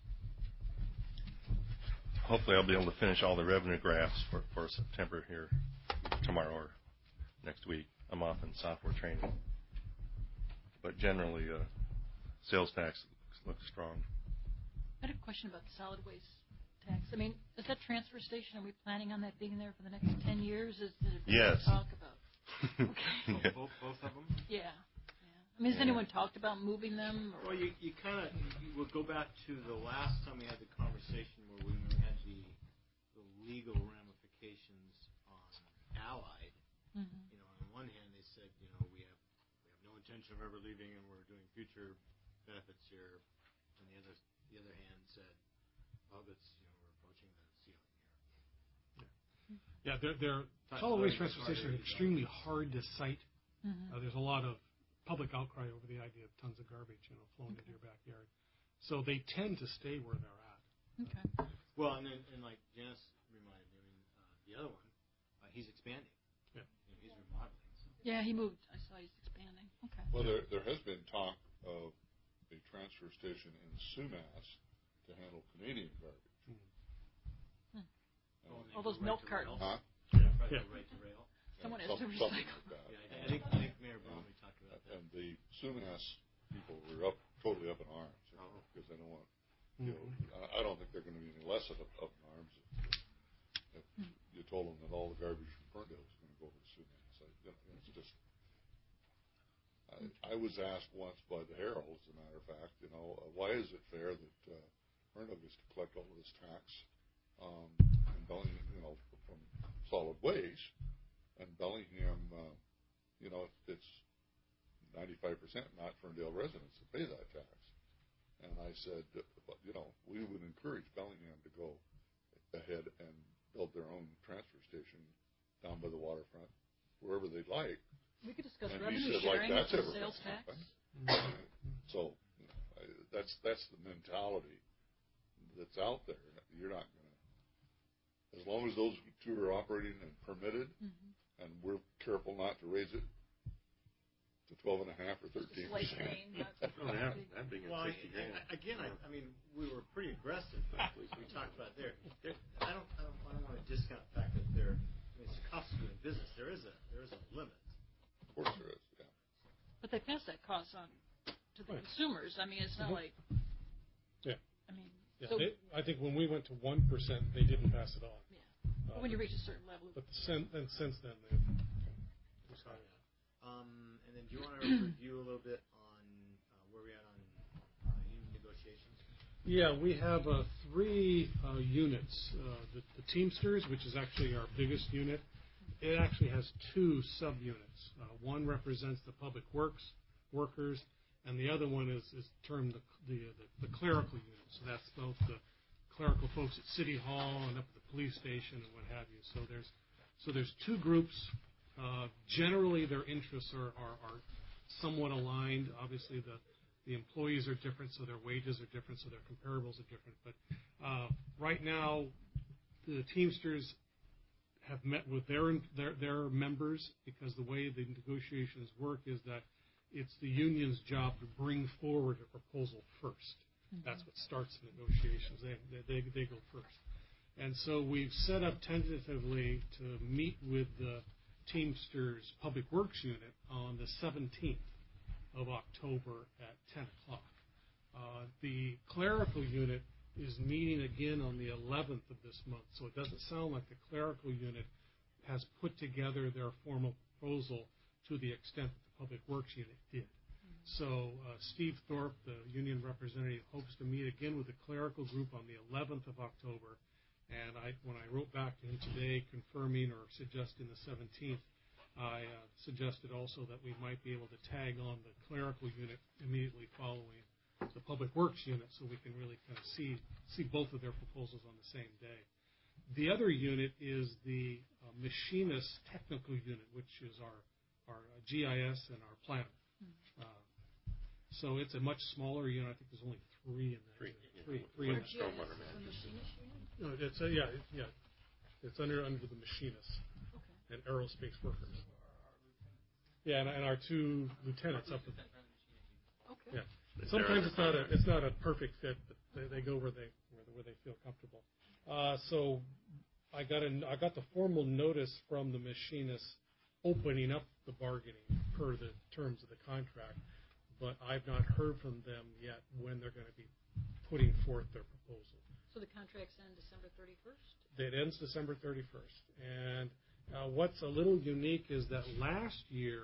hopefully I'll be able to finish all the revenue graphs for, for September here tomorrow or next week. I'm off in software training. But generally, uh, sales tax looks, looks strong. I had a question about the solid waste tax. I mean, is that transfer station, are we planning on that being there for the next ten years? Is there yes. talk about? Okay. yeah. both, both of them? Yeah. I mean, has yeah. anyone talked about moving them? Or? Well, you, you kind of we'll go back to the last time we had the conversation where we had the, the legal ramifications on Allied. Mm-hmm. You know, on the one hand, they said, you know, we have we have no intention of ever leaving, and we're doing future benefits here. On the other the other hand, said, well, that's you know, we're approaching the ceiling here. Yeah, yeah they're, they're solid waste transfer stations are extremely hard to cite. Mm-hmm. Uh, there's a lot of public outcry over the idea of tons of garbage, you know, flowing okay. into your backyard. So they tend to stay where they're at. Okay. Well, and then, and like Janice reminded me, I mean, uh, the other one, uh, he's expanding. Yeah. You know, he's remodeling. So. Yeah, he moved. I saw he's expanding. Okay. Well, there there has been talk of a transfer station in Sumas to handle Canadian garbage. Hmm. Hmm. All those milk cartons. Huh? Yeah, probably yeah. right to rail. Someone yeah, has to some, recycle. Like that. Yeah, I think, I think Mayor Bromley talked about that. And the Sumas people were up totally up in arms you know, oh. because they don't want. You know, mm-hmm. I don't think they're going to be any less up, up in arms if, if mm-hmm. you told them that all the garbage from Ferndale is going to go over to Sumas. So, you know, it's just. I, I was asked once by the Herald, as a matter of fact, you know, uh, why is it fair that uh, Ferndale gets to collect all of this tax, um, and Bellingham, you know, from solid waste, and Bellingham percent, not Ferndale residents to pay that tax. And I said, you know, we would encourage Bellingham to go ahead and build their own transfer station down by the waterfront, wherever they'd like. We could discuss And revenue he said, like, sharing that's and ever sales gonna tax. happen. So you know, I, that's that's the mentality that's out there. You're not going to, as long as those two are operating and permitted, Mm-hmm. and we're careful not to raise it to twelve and a half or thirteen Slight percent. gain, not Oh, that, that being Well, at I, sixty grand. I, again, I, I mean, we were pretty aggressive. We, we talked about there. there I don't, I don't, I don't want to discount the fact that there. I mean, it's a cost of doing business. There is a, there is a limit. Of course there is. Yeah. But they pass that cost on to the Right. consumers. I mean, it's not Mhm. like. Yeah. I mean, Yeah, so they, I think when we went to one percent, they didn't pass it on. yeah. Uh, But when you reach a certain level, But since, and since then, they've decided. Um, and then do you want to review a little bit on uh, where we're at on uh, union negotiations? Yeah, we have uh, three uh, units. Uh, the, the Teamsters, which is actually our biggest unit, it actually has two subunits. Uh, one represents the public works workers, and the other one is, is termed the, the, the, the clerical unit. So that's both the clerical folks at City Hall and up at the police station and what have you. So there's so there's two groups. Uh, generally, their interests are, are, are somewhat aligned. Obviously, the The employees are different, so their wages are different, so their comparables are different. But uh, right now, the Teamsters have met with their, their their members, because the way the negotiations work is that it's the union's job to bring forward a proposal first. Mm-hmm. That's what starts negotiations. They, they they go first. And so we've set up tentatively to meet with the Teamsters Public Works Unit on the seventeenth of October at ten o'clock. Uh, the clerical unit is meeting again on the eleventh of this month, so it doesn't sound like the clerical unit has put together their formal proposal to the extent that the Public Works unit did. Mm-hmm. So uh, Steve Thorpe, the union representative, hopes to meet again with the clerical group on the eleventh of October, and I, when I wrote back to him today confirming or suggesting the seventeenth, I uh, suggested also that we might be able to tag on the clerical unit immediately following the Public Works unit, so we can really kind of see see both of their proposals on the same day. The other unit is the uh, machinist technical unit, which is our our uh, G I S and our planner. Mm-hmm. Uh, so it's a much smaller unit. I think there's only three in there. Three, three, yeah. three in G I S there. Stormwater is the management. machinist unit? No, it's a, yeah, it- yeah. It's under under the machinists Okay. and aerospace workers. Yeah, and, and our two lieutenants up at Okay. yeah. Sometimes it's not a it's not a perfect fit, but they, they go where they where, where they feel comfortable. Uh, so I got a I got the formal notice from the machinists opening up the bargaining per the terms of the contract, but I've not heard from them yet when they're going to be putting forth their proposal. So the contracts end December thirty-first? It ends December thirty-first. And uh, what's a little unique is that last year,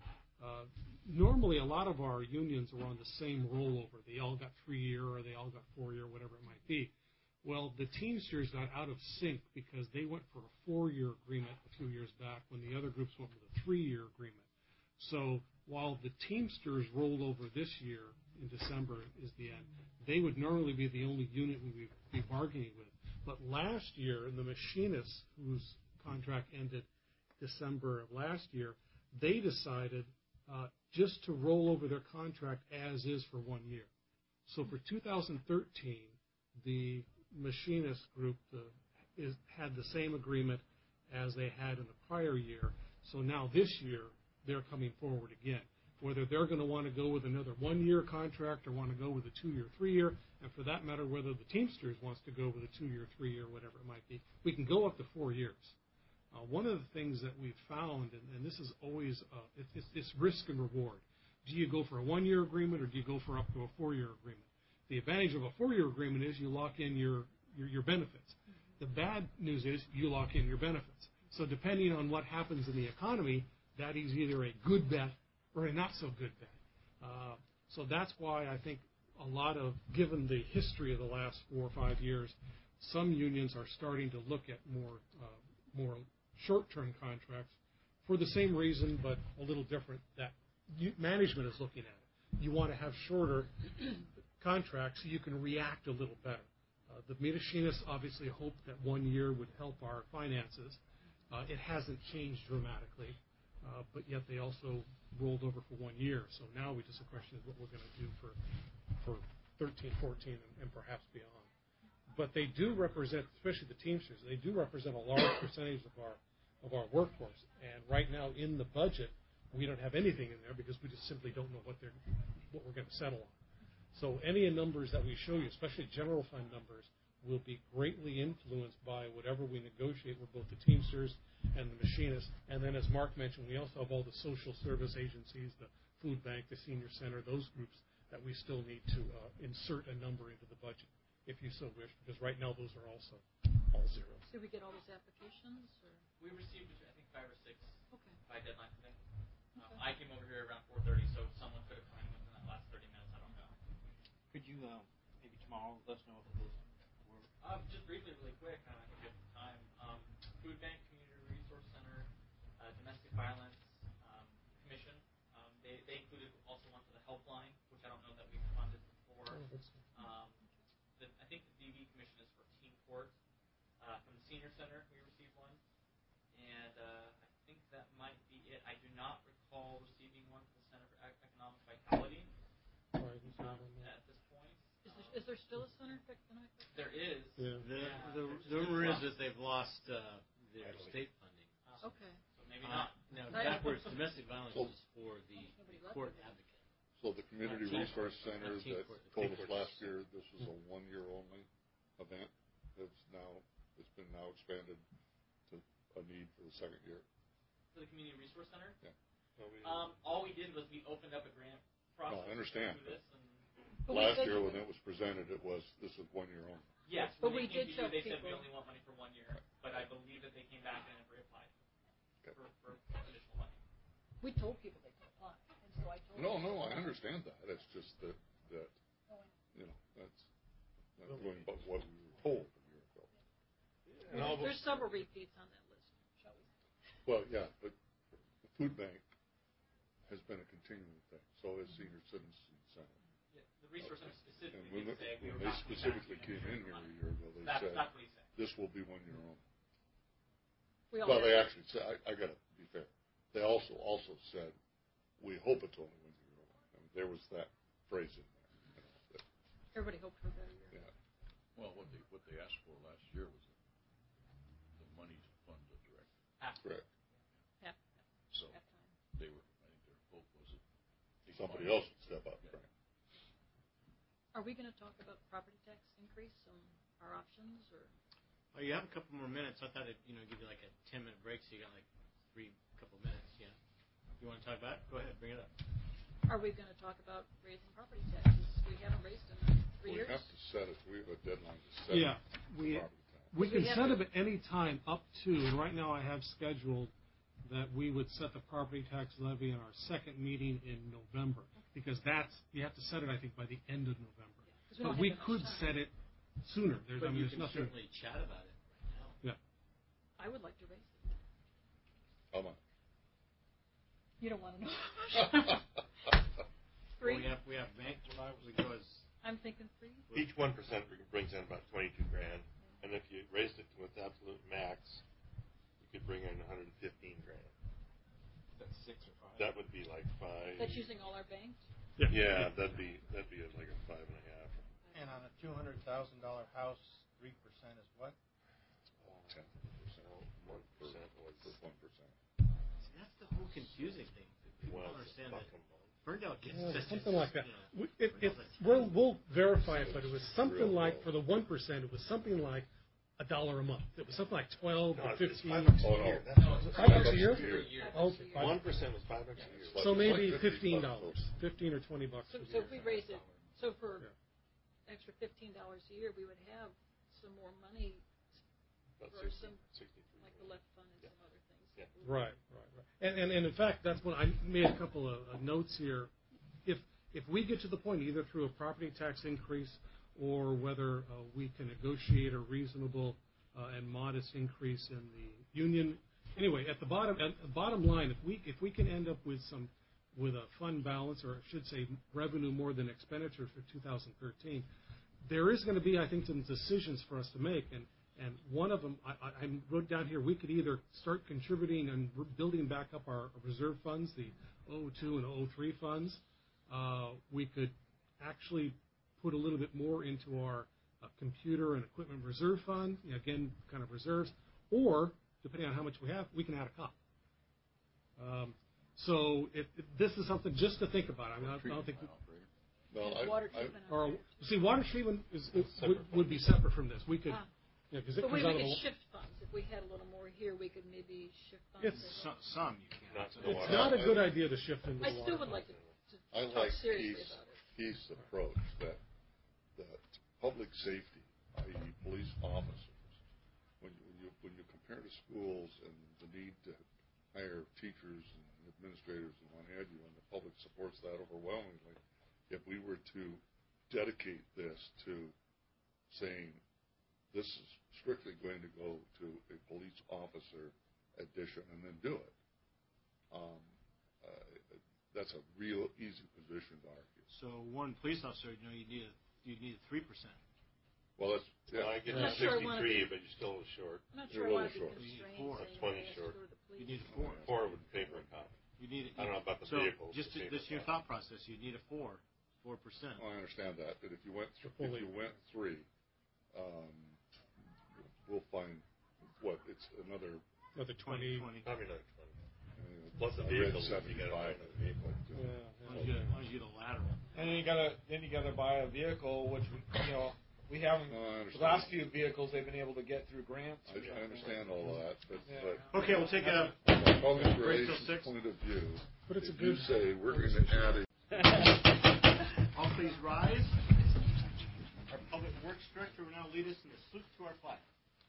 uh, normally a lot of our unions were on the same rollover. They all got three-year or they all got four-year, whatever it might be. Well, the Teamsters got out of sync because they went for a four-year agreement a few years back when the other groups went with a three-year agreement. So while the Teamsters rolled over this year in December is the end, they would normally be the only unit we would be bargaining with. But last year, the machinists, whose contract ended December of last year, they decided uh, just to roll over their contract as is for one year. So for two thousand thirteen, the machinist group the, is, had the same agreement as they had in the prior year. So now this year, they're coming forward again. Whether they're going to want to go with another one-year contract or want to go with a two-year, three-year, and for that matter, whether the Teamsters wants to go with a two-year, three-year, whatever it might be, we can go up to four years. Uh, one of the things that we've found, and, and this is always, uh, it, it's, it's risk and reward. Do you go for a one-year agreement or do you go for up to a four-year agreement? The advantage of a four-year agreement is you lock in your, your, your benefits. The bad news is you lock in your benefits. So depending on what happens in the economy, that is either a good bet or a not-so-good bet. Uh, so that's why I think a lot of, given the history of the last four or five years, some unions are starting to look at more uh, more short-term contracts for the same reason, but a little different, that you, management is looking at it. You want to have shorter contracts so you can react a little better. Uh, the machinists obviously hoped that one year would help our finances. Uh, it hasn't changed dramatically, uh, but yet they also rolled over for one year. So now we just the question is what we're going to do for for thirteen, fourteen, and, and perhaps beyond. But they do represent, especially the Teamsters, they do represent a large percentage of our of our workforce. And right now in the budget, we don't have anything in there because we just simply don't know what they're what we're going to settle on. So any numbers that we show you, especially general fund numbers, will be greatly influenced by whatever we negotiate with both the Teamsters and the machinists. And then, as Mark mentioned, we also have all the social service agencies, the food bank, the senior center, those groups that we still need to uh, insert a number into the budget, if you so wish, because right now those are also all zeros. Did we get all those applications? Or? We received, I think, five or six Okay. by deadline today. Um, Okay. I came over here around four thirty, so someone could have come in within that last thirty minutes. I don't know. Could you uh, maybe tomorrow let us know what those were? Um, just briefly, really quick, uh, I think we have time. Um, Food Bank, Community Resource Center, uh, Domestic Violence um, Commission. Um, they, they included also one for the helpline, which I don't know that we've funded before. Um, the, I think the D V Commission is for Teen Court. Uh, from the Senior Center, we received one. And uh, I think that might be it. I do not recall receiving one from the Center for Ec- Economic Vitality um, at this point. Is there, is there still a center for economic? There is. Yeah. The, Yeah, the, there's- the rumor there's is that they've lost uh, their Right. state funding. Uh, Okay. So maybe Uh, not. Now, I- backwards, domestic violence So- is for the, Nobody the left court it. advocate. So the Community Not Teen Resource Court. Center Not Teen that Court. The told Teen us Court last is- year this was a one-year only event. It's now, it's been now expanded to a need for the second year. For the Community Resource Center? Yeah. Um, all we did was we opened up a grant process. No, I understand. through this. And But we Last did- year when it was presented, it was, this is one year only. yes, But when we they came did to tell you, they said we people- only want money for one year. But I believe that they came back and have reapplied Okay. for, for additional money. We told people they could apply, and so I told No, them. no, I understand that. It's just that, that, you know, that's not doing but what we were told a year ago. And all There's several repeats on that list, shall we? Well, yeah, but the food bank has been a continuing thing. So is Senior Citizen Center. Yeah, the Resource Center And specifically when, did say we when were they not coming back to specifically you came in for here a money. year ago, they That's, said, that's what he said. this will be one year only. We all Well, they have- actually said, I, I gotta be fair. They also, also said, we hope it's only one year only. I mean, there was that phrase in there. You know, that, Everybody hoped for a better year. yeah. Well, what they, what they asked for last year was the money to fund the director. After. Correct. Half, So half time. they were, I think their hope was that they Somebody could- else would step up, Yeah. right? Are we going to talk about property tax increase and our options, or? Oh, you have a couple more minutes. I thought it'd, you know, give you like a ten-minute break, so you got like three, couple minutes, yeah. You want to talk about it? Go ahead, bring it up. Are we going to talk about raising property taxes? We haven't raised them in three We years. have to set it, we have a deadline to set Yeah, the we property tax. we can We have set to- it at any time up to, and right now I have scheduled that we would set the property tax levy in our second meeting in November, because that's, you have to set it, I think, by the end of November. 'Cause we don't But have we that much could time. set it sooner. There's, I But mean, you there's can nothing. certainly chat about it right now. I would like to raise it. How much? You don't want to know. Well, Three? we have, we have bank, we go as, I'm thinking three. Each one percent brings in about twenty-two grand, and if you raised it to its absolute max, you could bring in one hundred fifteen grand. that's six or five. That would be like five. That's using all our banks. Yeah, that'd be that'd be like a five and a half. And on a two hundred thousand dollar house, three percent is what? Ten percent, One percent was one percent. See, that's the whole confusing thing. People well, don't understand buck that 'em all. Ferndale gets Yeah, such a- something like that. you know, We, it, it, Ferndale's a we'll, we'll verify it, but it was something Real like, low. for the one percent, it was something like a dollar a month. It was something like twelve No, or it's- it's fifteen. five bucks a Oh, no. year. That's No, what- it's Five bucks a year? Per year. Okay, five- One percent was five bucks a year. Like- So like maybe fifty fifteen bucks. dollars, fifteen or twenty bucks. So, a so year. if we raise it, so for Yeah. extra fifteen dollars a year, we would have some more money About for sixty, some, sixty-three. like the left fund and Yeah. some other things. Yeah. Right, right, right. And, and, and in fact, that's when I made a couple of uh, notes here. If, if we get to the point, either through a property tax increase or whether uh, we can negotiate a reasonable uh, and modest increase in the union. Anyway, at the bottom, at the bottom line, if we, if we can end up with some with a fund balance, or I should say revenue more than expenditures for two thousand thirteen, there is going to be, I think, some decisions for us to make. And, and one of them, I, I wrote down here, we could either start contributing and building back up our reserve funds, the oh two and oh three funds. Uh, we could actually put a little bit more into our uh, computer and equipment reserve fund, you know, again, kind of reserves, or, depending on how much we have, we can add a cop. Um, so it, it, this is something just to think about. I mean, I, I don't think... We, no, I, water I, treatment. or, see, water treatment is, is, would, would be separate from this. We could... Ah. Yeah, because it But we, comes we out of could the... shift funds. If we had a little more here, we could maybe shift funds. It's Some, some you can. Not to the It's water. not a good idea to shift into I the still water would fund. like to, to I talk like seriously Keith's, about it. Keith's approach that that public safety, that is, police officers, when you, when you when you compare to schools and the need to hire teachers and administrators and what have you, and the public supports that overwhelmingly, if we were to dedicate this to saying this is strictly going to go to a police officer addition and then do it, um, uh, that's a real easy position to argue. So one police officer, you know, you need a, you need a three percent. Well, that's yeah. Well, I get I'm not sure I wanna sixty-three, be- but you're still short. I'm not You're sure a I little want to be short. constrained. Four. saying That's twenty it has to short. go to the police. You need a four. Four would pay for a cop. You need. I don't know about the so vehicles. Just the just your thought process. You need a four, four percent. Well, I understand that, but if you went th- Fully. if you went three, um, we'll find what it's another. Another twenty. Probably another twenty. Uh, Plus the I read vehicles, if you got seventy-five. another vehicle. Yeah, As long as you get- as long as you get a lateral. And then you gotta then you gotta buy a vehicle, which we, you know we haven't. No, I the understand. last few vehicles they've been able to get through grants. I, I understand all of that, but, Yeah. but Okay, we'll take a from a public break till relations six. point of view, But it's if a you good... say we're going to add a All please rise. Our public works director will now lead us in the salute to our flag.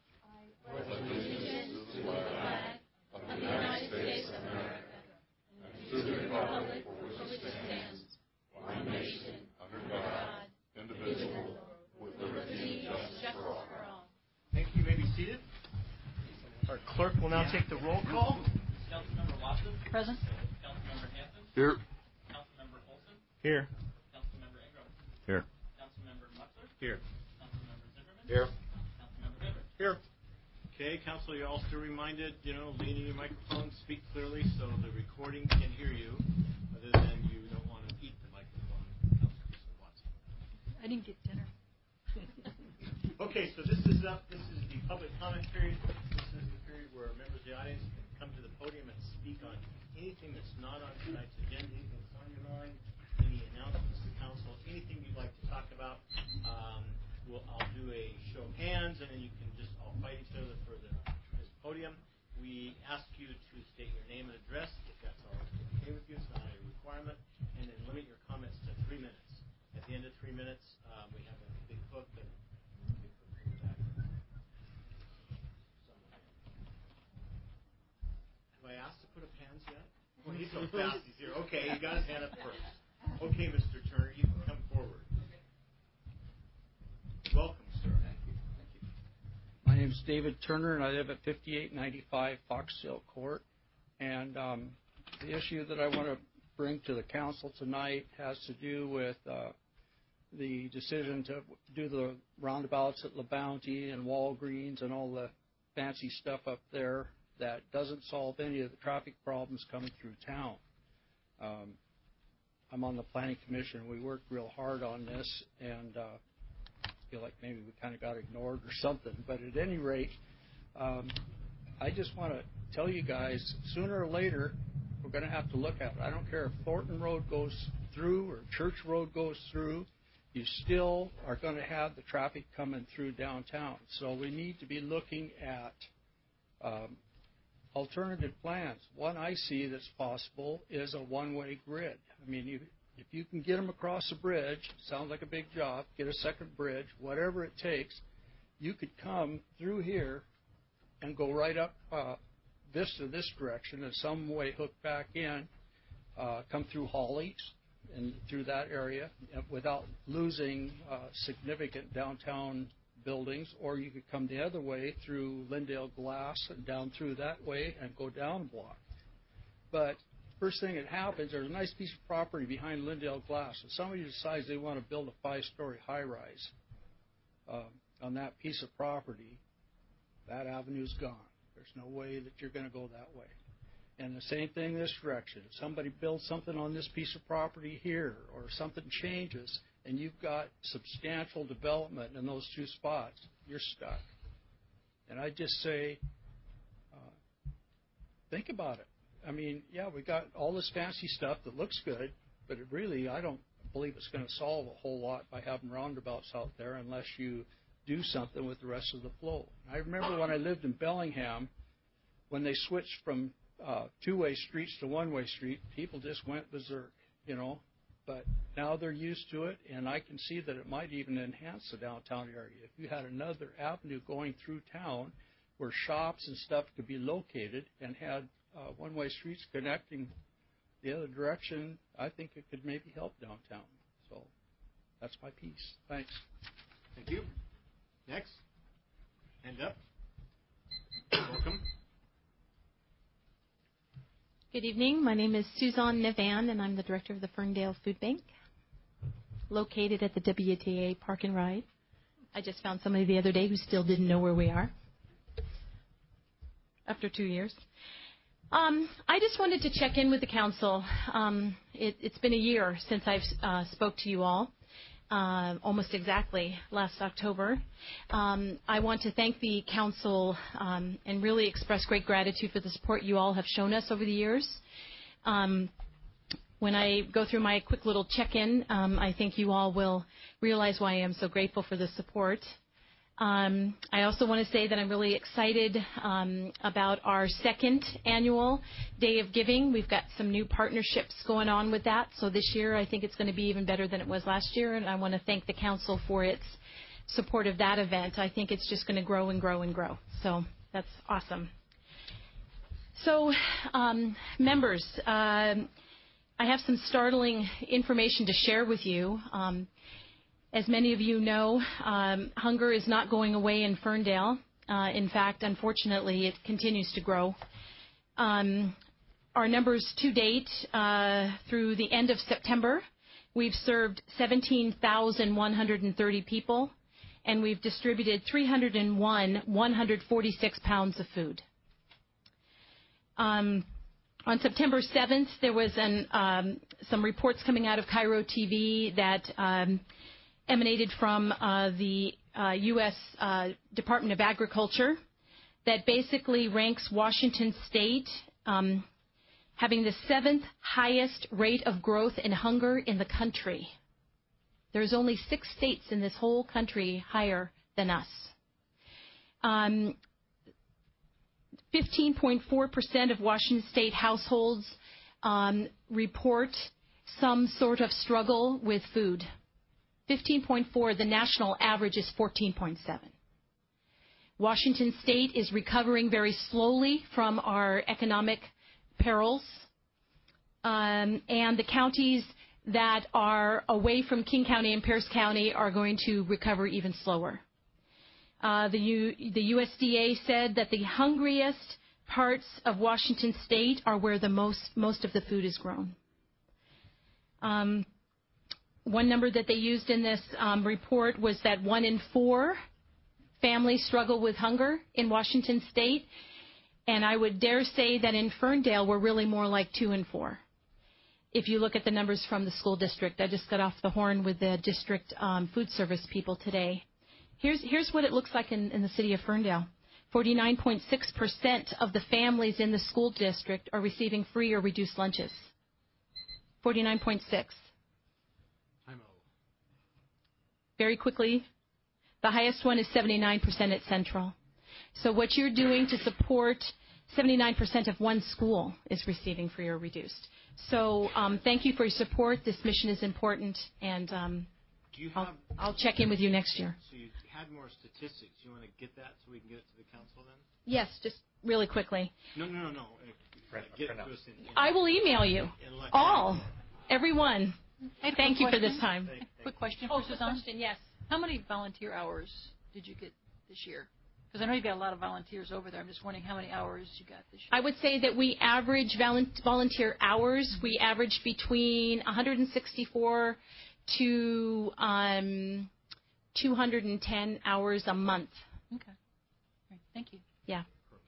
Allegiance to the flag of the United States of America and to the republic for which it stands, one nation, under God, indivisible, with liberty and justice for all. Thank you. You may be seated. Our clerk will now take the roll call. Councilmember Watson. Present. Councilmember Hanson. here. Councilmember Olson. Here. Councilmember Ingram. Here. Councilmember Mutzler. Here. Councilmember Zimmerman. Here. Councilmember Weber. Here. Okay, Council, you're all still reminded, you know, lean in your microphone, speak clearly so the recording can hear you, other than you don't want to eat the microphone, Councilor Watson. I didn't get dinner. Okay, so this is up. This is the public comment period. This is the period where members of the audience can come to the podium and speak on anything that's not on tonight's agenda, anything that's on your mind, any announcements to council, anything you'd like to talk about. Um, we'll, I'll do a show of hands, and then you can just all fight each other for the this podium. We ask you to state your name and address, if that's all okay with you. It's not a requirement, and then limit your comments to three minutes. At the end of three minutes, um, we have a big book and. Have I asked to put up hands yet? Well, he's so fast. He's here. Okay, he got his hand up first. Okay, Mister Turner, you can come forward. Welcome, sir. Thank you. Thank you. My name is David Turner, and I live at fifty-eight ninety-five Foxtail Court. And um, the issue that I want to bring to the council tonight has to do with uh, the decision to do the roundabouts at La Bounty and Walgreens and all the fancy stuff up there that doesn't solve any of the traffic problems coming through town. Um, I'm on the Planning Commission. We worked real hard on this, and uh, I feel like maybe we kind of got ignored or something. But at any rate, um, I just want to tell you guys, sooner or later, we're going to have to look at it. I don't care if Thornton Road goes through or Church Road goes through, you still are going to have the traffic coming through downtown. So we need to be looking at um, alternative plans. One I see that's possible is a one-way grid. I mean, you, if you can get them across a bridge, sounds like a big job, get a second bridge, whatever it takes, you could come through here and go right up uh, this to this direction and some way hook back in, uh, come through Hawley's and through that area without losing uh, significant downtown buildings, or you could come the other way through Lindale Glass and down through that way and go down a block. But first thing that happens, there's a nice piece of property behind Lindale Glass, and somebody decides they want to build a five-story high-rise uh, on that piece of property, that avenue's gone. There's no way that you're going to go that way. And the same thing this direction. If somebody builds something on this piece of property here, or something changes, and you've got substantial development in those two spots, you're stuck. And I just say, uh, think about it. I mean, yeah, we got all this fancy stuff that looks good, but it really, I don't believe it's going to solve a whole lot by having roundabouts out there unless you do something with the rest of the flow. I remember when I lived in Bellingham, when they switched from uh, two-way streets to one-way street, people just went berserk, you know. But now they're used to it, and I can see that it might even enhance the downtown area. If you had another avenue going through town where shops and stuff could be located and had uh, one-way streets connecting the other direction, I think it could maybe help downtown. So that's my piece. Thanks. Thank you. Next. Hand up. Welcome. Good evening. My name is Suzanne Nevan, and I'm the director of the Ferndale Food Bank, located at the W T A Park and Ride. I just found somebody the other day who still didn't know where we are after two years. Um, I just wanted to check in with the council. Um, it, it's been a year since I've uh, spoke to you all, uh, almost exactly last October. Um, I want to thank the council um, and really express great gratitude for the support you all have shown us over the years. Um, when I go through my quick little check-in, um, I think you all will realize why I am so grateful for the support. Um, I also want to say that I'm really excited um, about our second annual Day of Giving. We've got some new partnerships going on with that. So this year I think it's going to be even better than it was last year. And I want to thank the council for its support of that event. I think it's just going to grow and grow and grow. So that's awesome. So um, members, uh, I have some startling information to share with you. Um, As many of you know, um, hunger is not going away in Ferndale. Uh, in fact, unfortunately, it continues to grow. Um, our numbers to date, uh, through the end of September, we've served seventeen thousand one hundred thirty people, and we've distributed three hundred one, one hundred forty-six pounds of food. Um, on September seventh, there was an, um, some reports coming out of Cairo T V that um, emanated from uh, the uh, U S Uh, Department of Agriculture that basically ranks Washington State um, having the seventh highest rate of growth in hunger in the country. There's only six states in this whole country higher than us. Um, fifteen point four percent of Washington State households um, report some sort of struggle with food. fifteen point four, the national average is fourteen point seven. Washington State is recovering very slowly from our economic perils. Um, and the counties that are away from King County and Pierce County are going to recover even slower. Uh, the, U, the U S D A said that the hungriest parts of Washington State are where the most, most of the food is grown. Um, One number that they used in this um, report was that one in four families struggle with hunger in Washington State. And I would dare say that in Ferndale, we're really more like two in four. If you look at the numbers from the school district, I just got off the horn with the district um, food service people today. Here's, here's what it looks like in, in the city of Ferndale. forty-nine point six percent of the families in the school district are receiving free or reduced lunches. forty-nine point six. Very quickly, the highest one is seventy-nine percent at Central. So what you're doing to support seventy-nine percent of one school is receiving free or reduced. So um, thank you for your support. This mission is important, and um, Do you have, I'll, I'll check in with you next year. So you had more statistics. You want to get that so we can get it to the council then? Yes, just really quickly. No, no, no, no. Print, get print it to us in, in I will email you. All. Everyone. Thank you for this time. Quick question Oh, for quick Suzanne. question, yes. How many volunteer hours did you get this year Because I know you've got a lot of volunteers over there. I'm just wondering how many hours you got this year. I would say that we average volunteer hours. We average between one hundred sixty-four to um, two hundred ten hours a month. Okay. All right. Thank you. Yeah.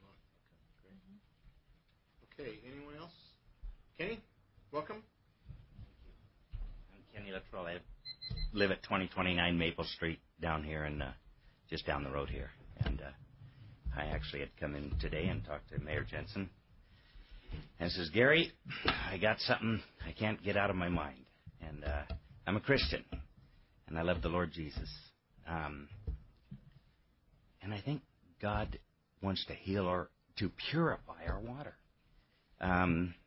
Okay. Anyone else? Kenny, welcome. I'm Kenny Luttrell. I live at twenty twenty-nine Maple Street down here and uh, just down the road here. And uh, I actually had come in today and talked to Mayor Jensen. And says, Gary, I got something I can't get out of my mind. And uh, I'm a Christian, and I love the Lord Jesus. Um, and I think God wants to heal or to purify our water. Um,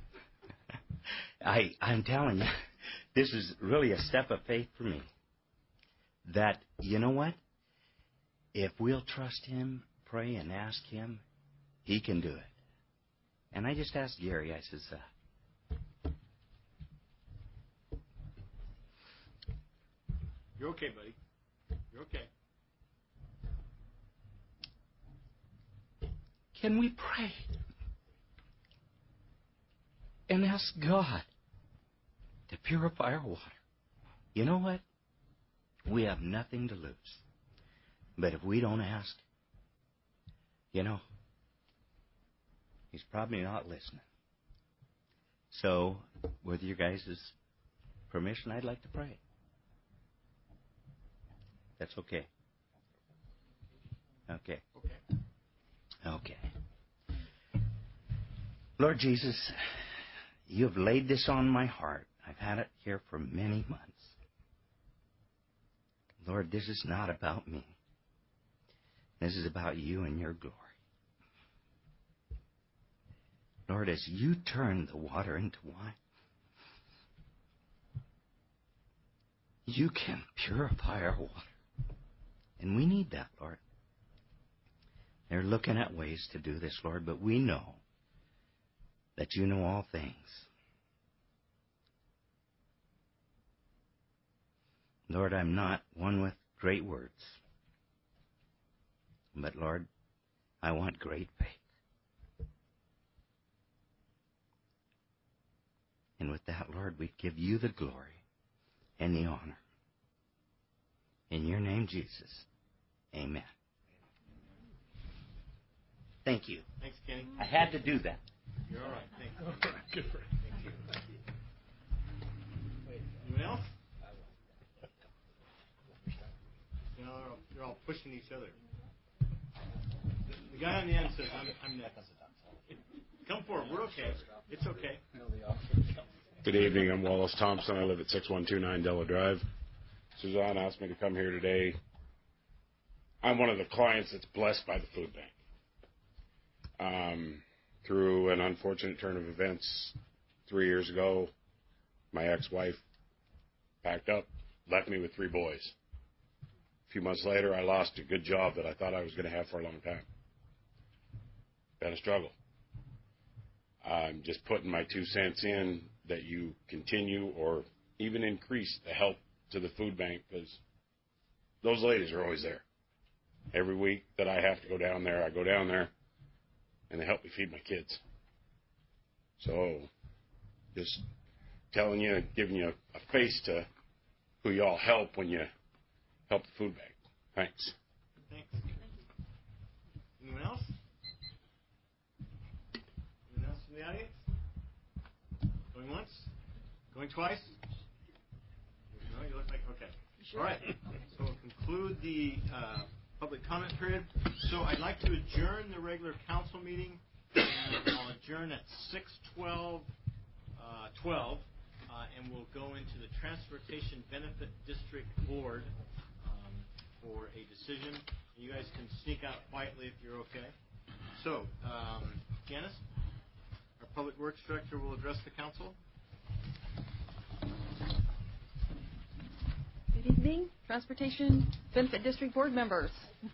I, I'm telling you, this is really a step of faith for me. That, you know what? If we'll trust Him, pray and ask Him, He can do it. And I just asked Gary, I says, uh, You're okay, buddy. You're okay. can we pray and ask God to purify our water? You know what? We have nothing to lose. But if we don't ask, you know, He's probably not listening. So, with your guys' permission, I'd like to pray. That's okay. Okay. Okay. Okay. Lord Jesus, you have laid this on my heart. I've had it here for many months. Lord, this is not about me. This is about you and your glory. Lord, as you turn the water into wine, you can purify our water. And we need that, Lord. They're looking at ways to do this, Lord, but we know that you know all things. Lord, I'm not one with great words. But, Lord, I want great faith. And with that, Lord, we give you the glory and the honor. In your name, Jesus. Amen. Thank you. Thanks, Kenny. I had to do that. You're all right. Thank you. Okay, good for you. Thank you. Thank you. Wait, anyone else? You know, they're all, they're all pushing each other. The, the guy on the end says, I'm, I'm next. Come forward. We're okay. It's okay. Good evening. I'm Wallace Thompson. I live at six one two nine Della Drive. Suzanne asked me to come here today. I'm one of the clients that's blessed by the food bank. Um, through an unfortunate turn of events three years ago, my ex-wife packed up, left me with three boys. A few months later, I lost a good job that I thought I was going to have for a long time. Been a struggle. I'm just putting my two cents in that you continue or even increase the help to the food bank, because those ladies are always there. Every week that I have to go down there, I go down there, and they help me feed my kids. So, just telling you, giving you a face to who you all help when you help the food bank. Thanks. Thanks. Anyone else? Anyone else from the audience? Going once? Going twice? No, you look like, okay. All right. So we'll conclude the uh, public comment period. So I'd like to adjourn the regular council meeting, and I'll adjourn at six twelve, uh, twelve, uh, and we'll go into the Transportation Benefit District Board um, for a decision. You guys can sneak out quietly if you're okay. So, um, Janice, our Public Works Director, will address the council. Good evening, Transportation Benefit District Board members.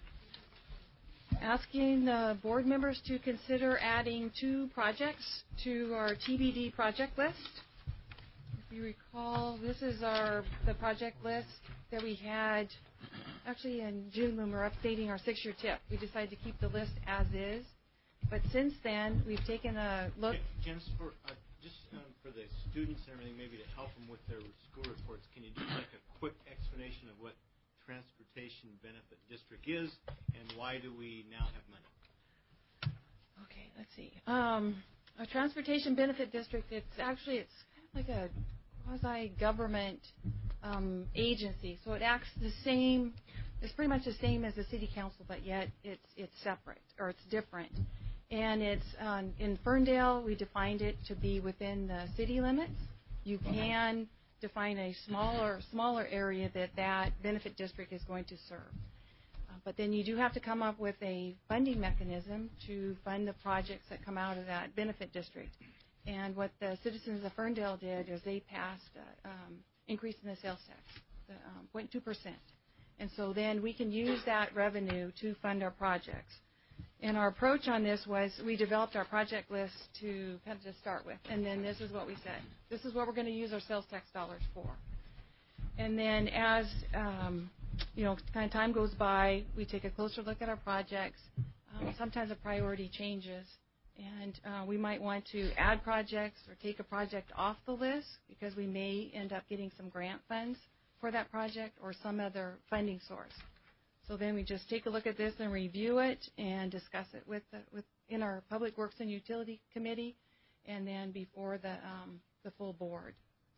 Asking the board members to consider adding two projects to our T B D project list. If you recall, this is our the project list that we had actually in June when we were updating our six-year tip. We decided to keep the list as is. But since then, we've taken a look. Jen, for, uh, just um, for the students and everything, maybe to help them with their school reports, can you do like a quick explanation of what Transportation Benefit District is and why do we now have money? Okay, let's see. Um, a Transportation Benefit District, it's actually, it's kind of like a quasi-government um, agency. So it acts the same, it's pretty much the same as the city council, but yet it's it's separate, or it's different. And it's um, in Ferndale, we defined it to be within the city limits. You can define a smaller smaller area that that benefit district is going to serve. Uh, but then you do have to come up with a funding mechanism to fund the projects that come out of that benefit district. And what the citizens of Ferndale did is they passed uh, um, increase in the sales tax, the um, zero point two percent. And so then we can use that revenue to fund our projects. And our approach on this was we developed our project list to kind of just start with. And then this is what we said. This is what we're going to use our sales tax dollars for. And then as, um, you know, kind of time goes by, we take a closer look at our projects. Um, sometimes a priority changes. And uh, we might want to add projects or take a project off the list because we may end up getting some grant funds for that project or some other funding source. So then we just take a look at this and review it and discuss it with, the, with in our Public Works and Utility Committee and then before the, um, the full board.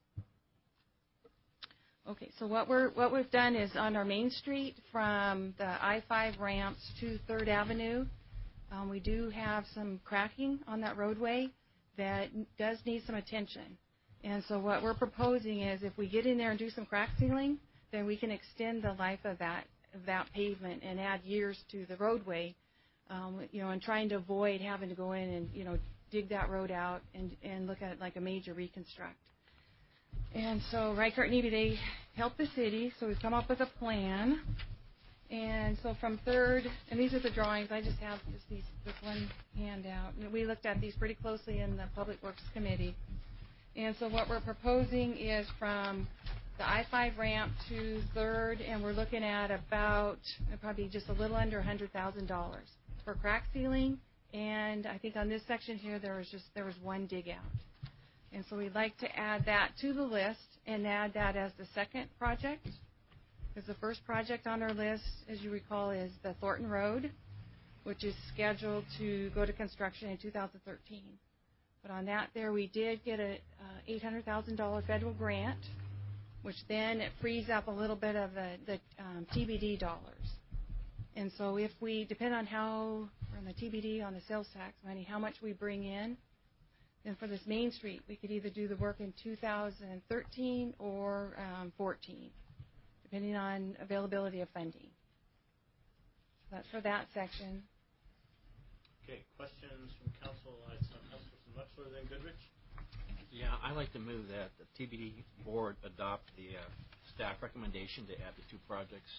Okay, so what, we're, what we've done is on our Main Street from the I five ramps to third Avenue, um, we do have some cracking on that roadway that does need some attention. And so what we're proposing is if we get in there and do some crack sealing, then we can extend the life of that of that pavement and add years to the roadway, um, you know, and trying to avoid having to go in and, you know, dig that road out and, and look at it like a major reconstruct. And so Reichert and E B, they help the city, so we've come up with a plan. And so from third, and these are the drawings, I just have just these, this one handout. And we looked at these pretty closely in the Public Works Committee. And so what we're proposing is from the I five ramp to third, and we're looking at about probably just a little under one hundred thousand dollars for crack sealing. And I think on this section here there was just there was one dig out, and so we'd like to add that to the list and add that as the second project, because the first project on our list, as you recall, is the Thornton Road, which is scheduled to go to construction in two thousand thirteen. But on that there we did get a uh, eight hundred thousand dollars federal grant, which then it frees up a little bit of the, the um, T B D dollars. And so if we, depend on how, on the T B D, on the sales tax money, how much we bring in, then for this Main Street, we could either do the work in two thousand thirteen or um, fourteen, depending on availability of funding. So that's for that section. Okay, questions from council. I saw Councilperson Wexler, then Goodrich. Yeah, I'd like to move that the T B D board adopt the uh, staff recommendation to add the two projects.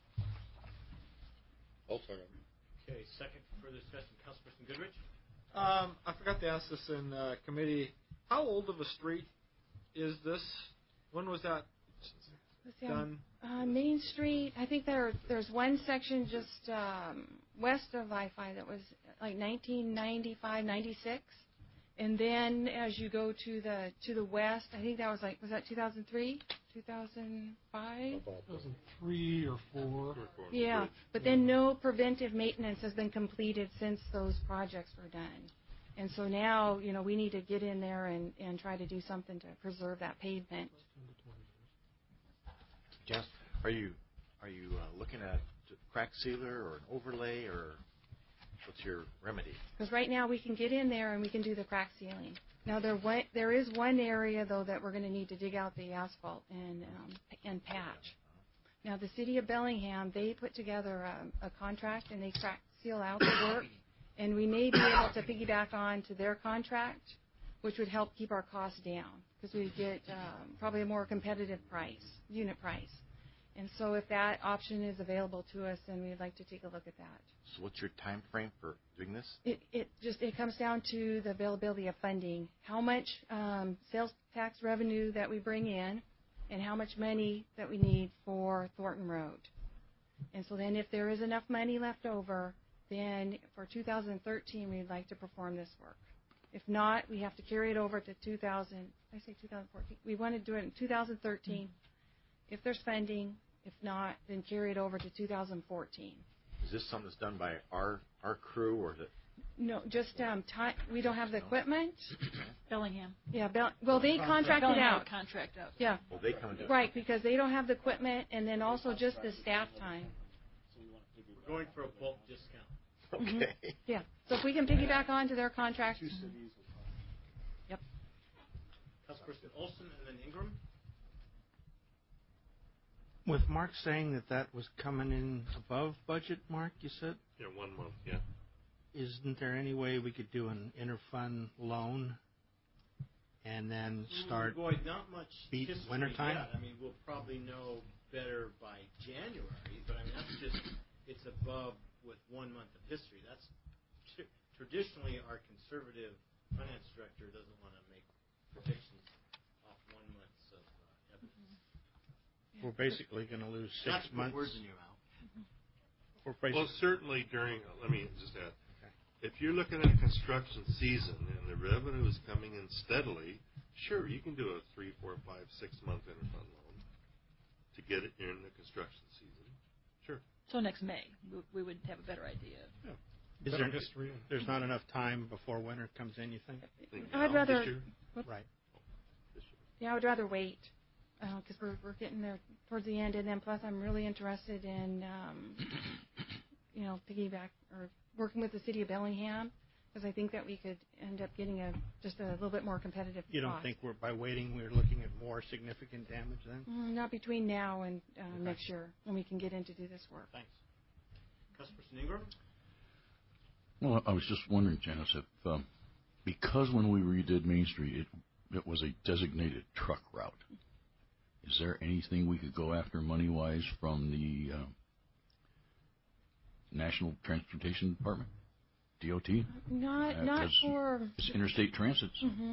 I'll second. Okay, second for further discussion, Councilperson Goodrich. Um, I forgot to ask this in uh, committee. How old of a street is this? When was that Let's see, done? On uh, Main Street, I think there there's one section just um, west of I five that was like nineteen ninety-five, ninety-six. And then as you go to the to the west, I think that was like, was that two thousand three, two thousand five? two thousand three or four. Yeah, but then no preventive maintenance has been completed since those projects were done. And so now, you know, we need to get in there and, and try to do something to preserve that pavement. Jess, are you are you uh, looking at a crack sealer or an overlay, or what's your remedy? Because right now we can get in there and we can do the crack sealing. Now there wa- there is one area though that we're going to need to dig out the asphalt and um, and patch. Now the city of Bellingham, they put together a, a contract and they crack seal out the work, and we may be able to piggyback on to their contract, which would help keep our costs down because we get um, probably a more competitive price, unit price. And so if that option is available to us, then we'd like to take a look at that. So what's your time frame for doing this? It, it just it comes down to the availability of funding, how much um, sales tax revenue that we bring in, and how much money that we need for Thornton Road. And so then if there is enough money left over, then for two thousand thirteen, we'd like to perform this work. If not, we have to carry it over to two thousand, I say two thousand fourteen. We want to do it in two thousand thirteen. If there's funding, if not, then carry it over to two thousand fourteen. Is this something that's done by our our crew, or is it? No, just um, time. We don't have the equipment. Bellingham. Yeah, Bell, well, they contract it Bellingham out. Contract out. Yeah. Well, they come and do it. Right, because they don't have the equipment, and then also just the staff time. We're going for a bulk discount. Okay. Mm-hmm. Yeah. So if we can piggyback onto their contract. Two cities. Yep. Councilperson Olson and then Ingram. With Mark saying that that was coming in above budget, Mark, you said? Yeah, one month, yeah. Isn't there any way we could do an interfund loan and then start Boy, not much beat history wintertime? yet. I mean, we'll probably know better by January, but I mean, that's just, it's above with one month of history. That's tr- traditionally our conservative finance director doesn't want to make predictions off one month's of uh, evidence. We're basically going to lose six Not to put months. words in your mouth. We're basically, Well, certainly during, let me just add, if you're looking at construction season and the revenue is coming in steadily, sure, you can do a three, four, five, six month interfund loan to get it in the construction season. Sure. So next May, we, we would have a better idea. Yeah. Is there history? There's not enough time before winter comes in, you think? I'd rather. This year? Right. Yeah, I would rather wait because uh, we're we're getting there towards the end, and then plus I'm really interested in, um, you know, piggyback or working with the city of Bellingham because I think that we could end up getting a just a little bit more competitive. You don't cost. think we're by waiting we're looking at more significant damage then? Mm, not between now and uh, Okay. next year when we can get in to do this work. Thanks. Councilperson Ingram. Well, I was just wondering, Janice, if um, because when we redid Main Street, it it was a designated truck route. Is there anything we could go after money-wise from the uh, National Transportation Department, D O T? Not Uh, not 'cause for. It's interstate transits. Mm-hmm.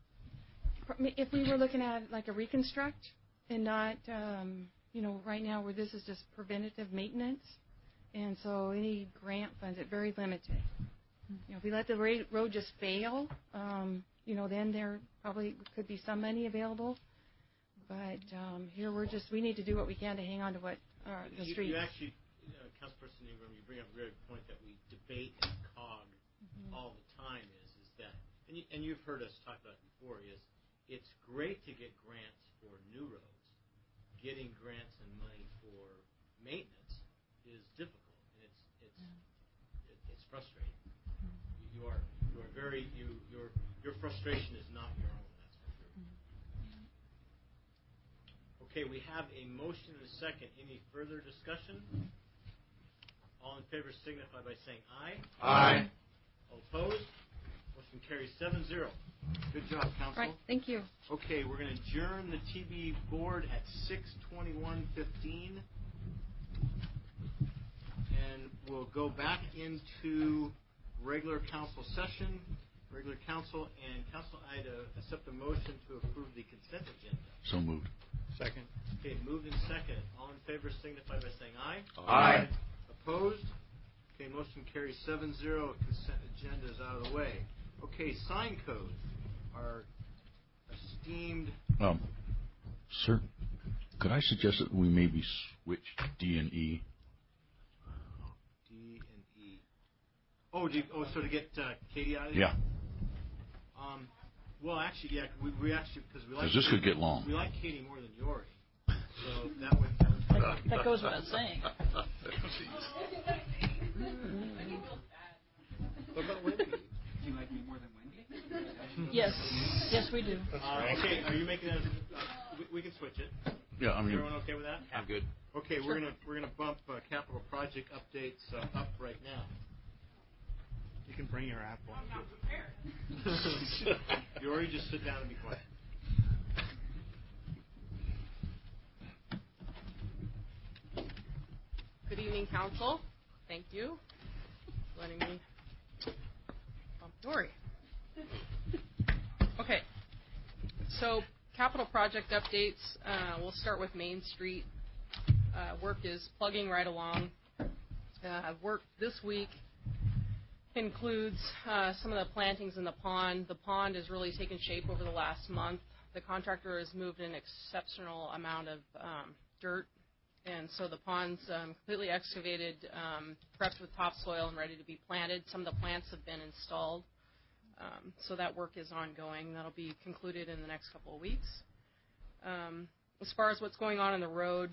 If we were looking at like a reconstruct and not, um, you know, right now where this is just preventative maintenance, and so any grant funds are very limited. You know, if we let the ra- road just fail, um, you know, then there probably could be some money available. But um, here we're just we need to do what we can to hang on to what uh, the You, streets. you actually, uh, Councilperson Ingram, you bring up a very good point that we debate and cog Mhm. all the time is is that, and, you, and you've heard us talk about it before, is it's great to get grants for new roads. Getting grants and money for maintenance is difficult, and it's it's it, it's frustrating. You, you are you are very you your your frustration is not your own. That's for sure. Okay, we have a motion and a second. Any further discussion? All in favor signify by saying aye. Aye. All opposed? Motion carries seven zero. Good job, Council. Right, thank you. Okay, we're going to adjourn the T B board at six twenty-one fifteen. And we'll go back into regular council session. Regular council and council, I'd uh, accept a motion to approve the consent agenda. So moved. Second. Okay, moved and second. All in favor signify by saying aye. Aye. Opposed? Okay, motion carries seven zero. Consent agenda is out of the way. Okay, sign code. Our esteemed. Um, sir, could I suggest that we maybe switch D and E? D and E. Oh, do you, oh, so to get uh, Katie out of here? Yeah. Um, well, actually, yeah, we, we actually because we like 'Cause this could get long. We like Katie more than Yori, so that would. That, would That, that goes without saying. What about Wendy? Do you like me more than Wendy? Yes, yes, we do. Uh, okay, are you making that? Uh, we, we can switch it. Yeah, I mean. Everyone okay with that? I'm good. Okay, we're gonna we're gonna bump uh, capital project updates uh, up right now. You can bring your apple. I'm not prepared. You already just sit down and be quiet. Good evening, Council. Thank you for letting me bump Dory. Okay, so capital project updates. Uh, we'll start with Main Street. Uh, work is plugging right along. Uh, work this week includes uh, some of the plantings in the pond. The pond has really taken shape over the last month. The contractor has moved an exceptional amount of um, dirt, and so the pond's um, completely excavated, um, prepped with topsoil and ready to be planted. Some of the plants have been installed, um, so that work is ongoing. That'll be concluded in the next couple of weeks. Um, as far as what's going on in the road,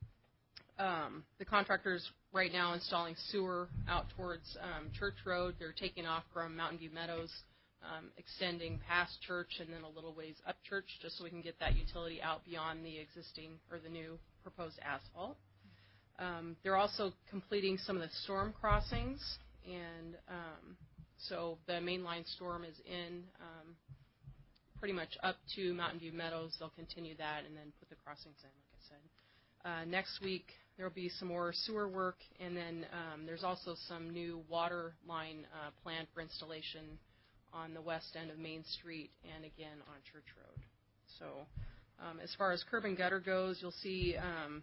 um, the contractor's right now installing sewer out towards um, Church Road. They're taking off from Mountain View Meadows, um, extending past Church and then a little ways up Church, just so we can get that utility out beyond the existing or the new proposed asphalt. Um, they're also completing some of the storm crossings, and um, so the mainline storm is in um, pretty much up to Mountain View Meadows. They'll continue that and then put the crossings in, like I said. Uh, next week, there will be some more sewer work, and then um, there's also some new water line uh, planned for installation on the west end of Main Street and again on Church Road. So um, as far as curb and gutter goes, you'll see um,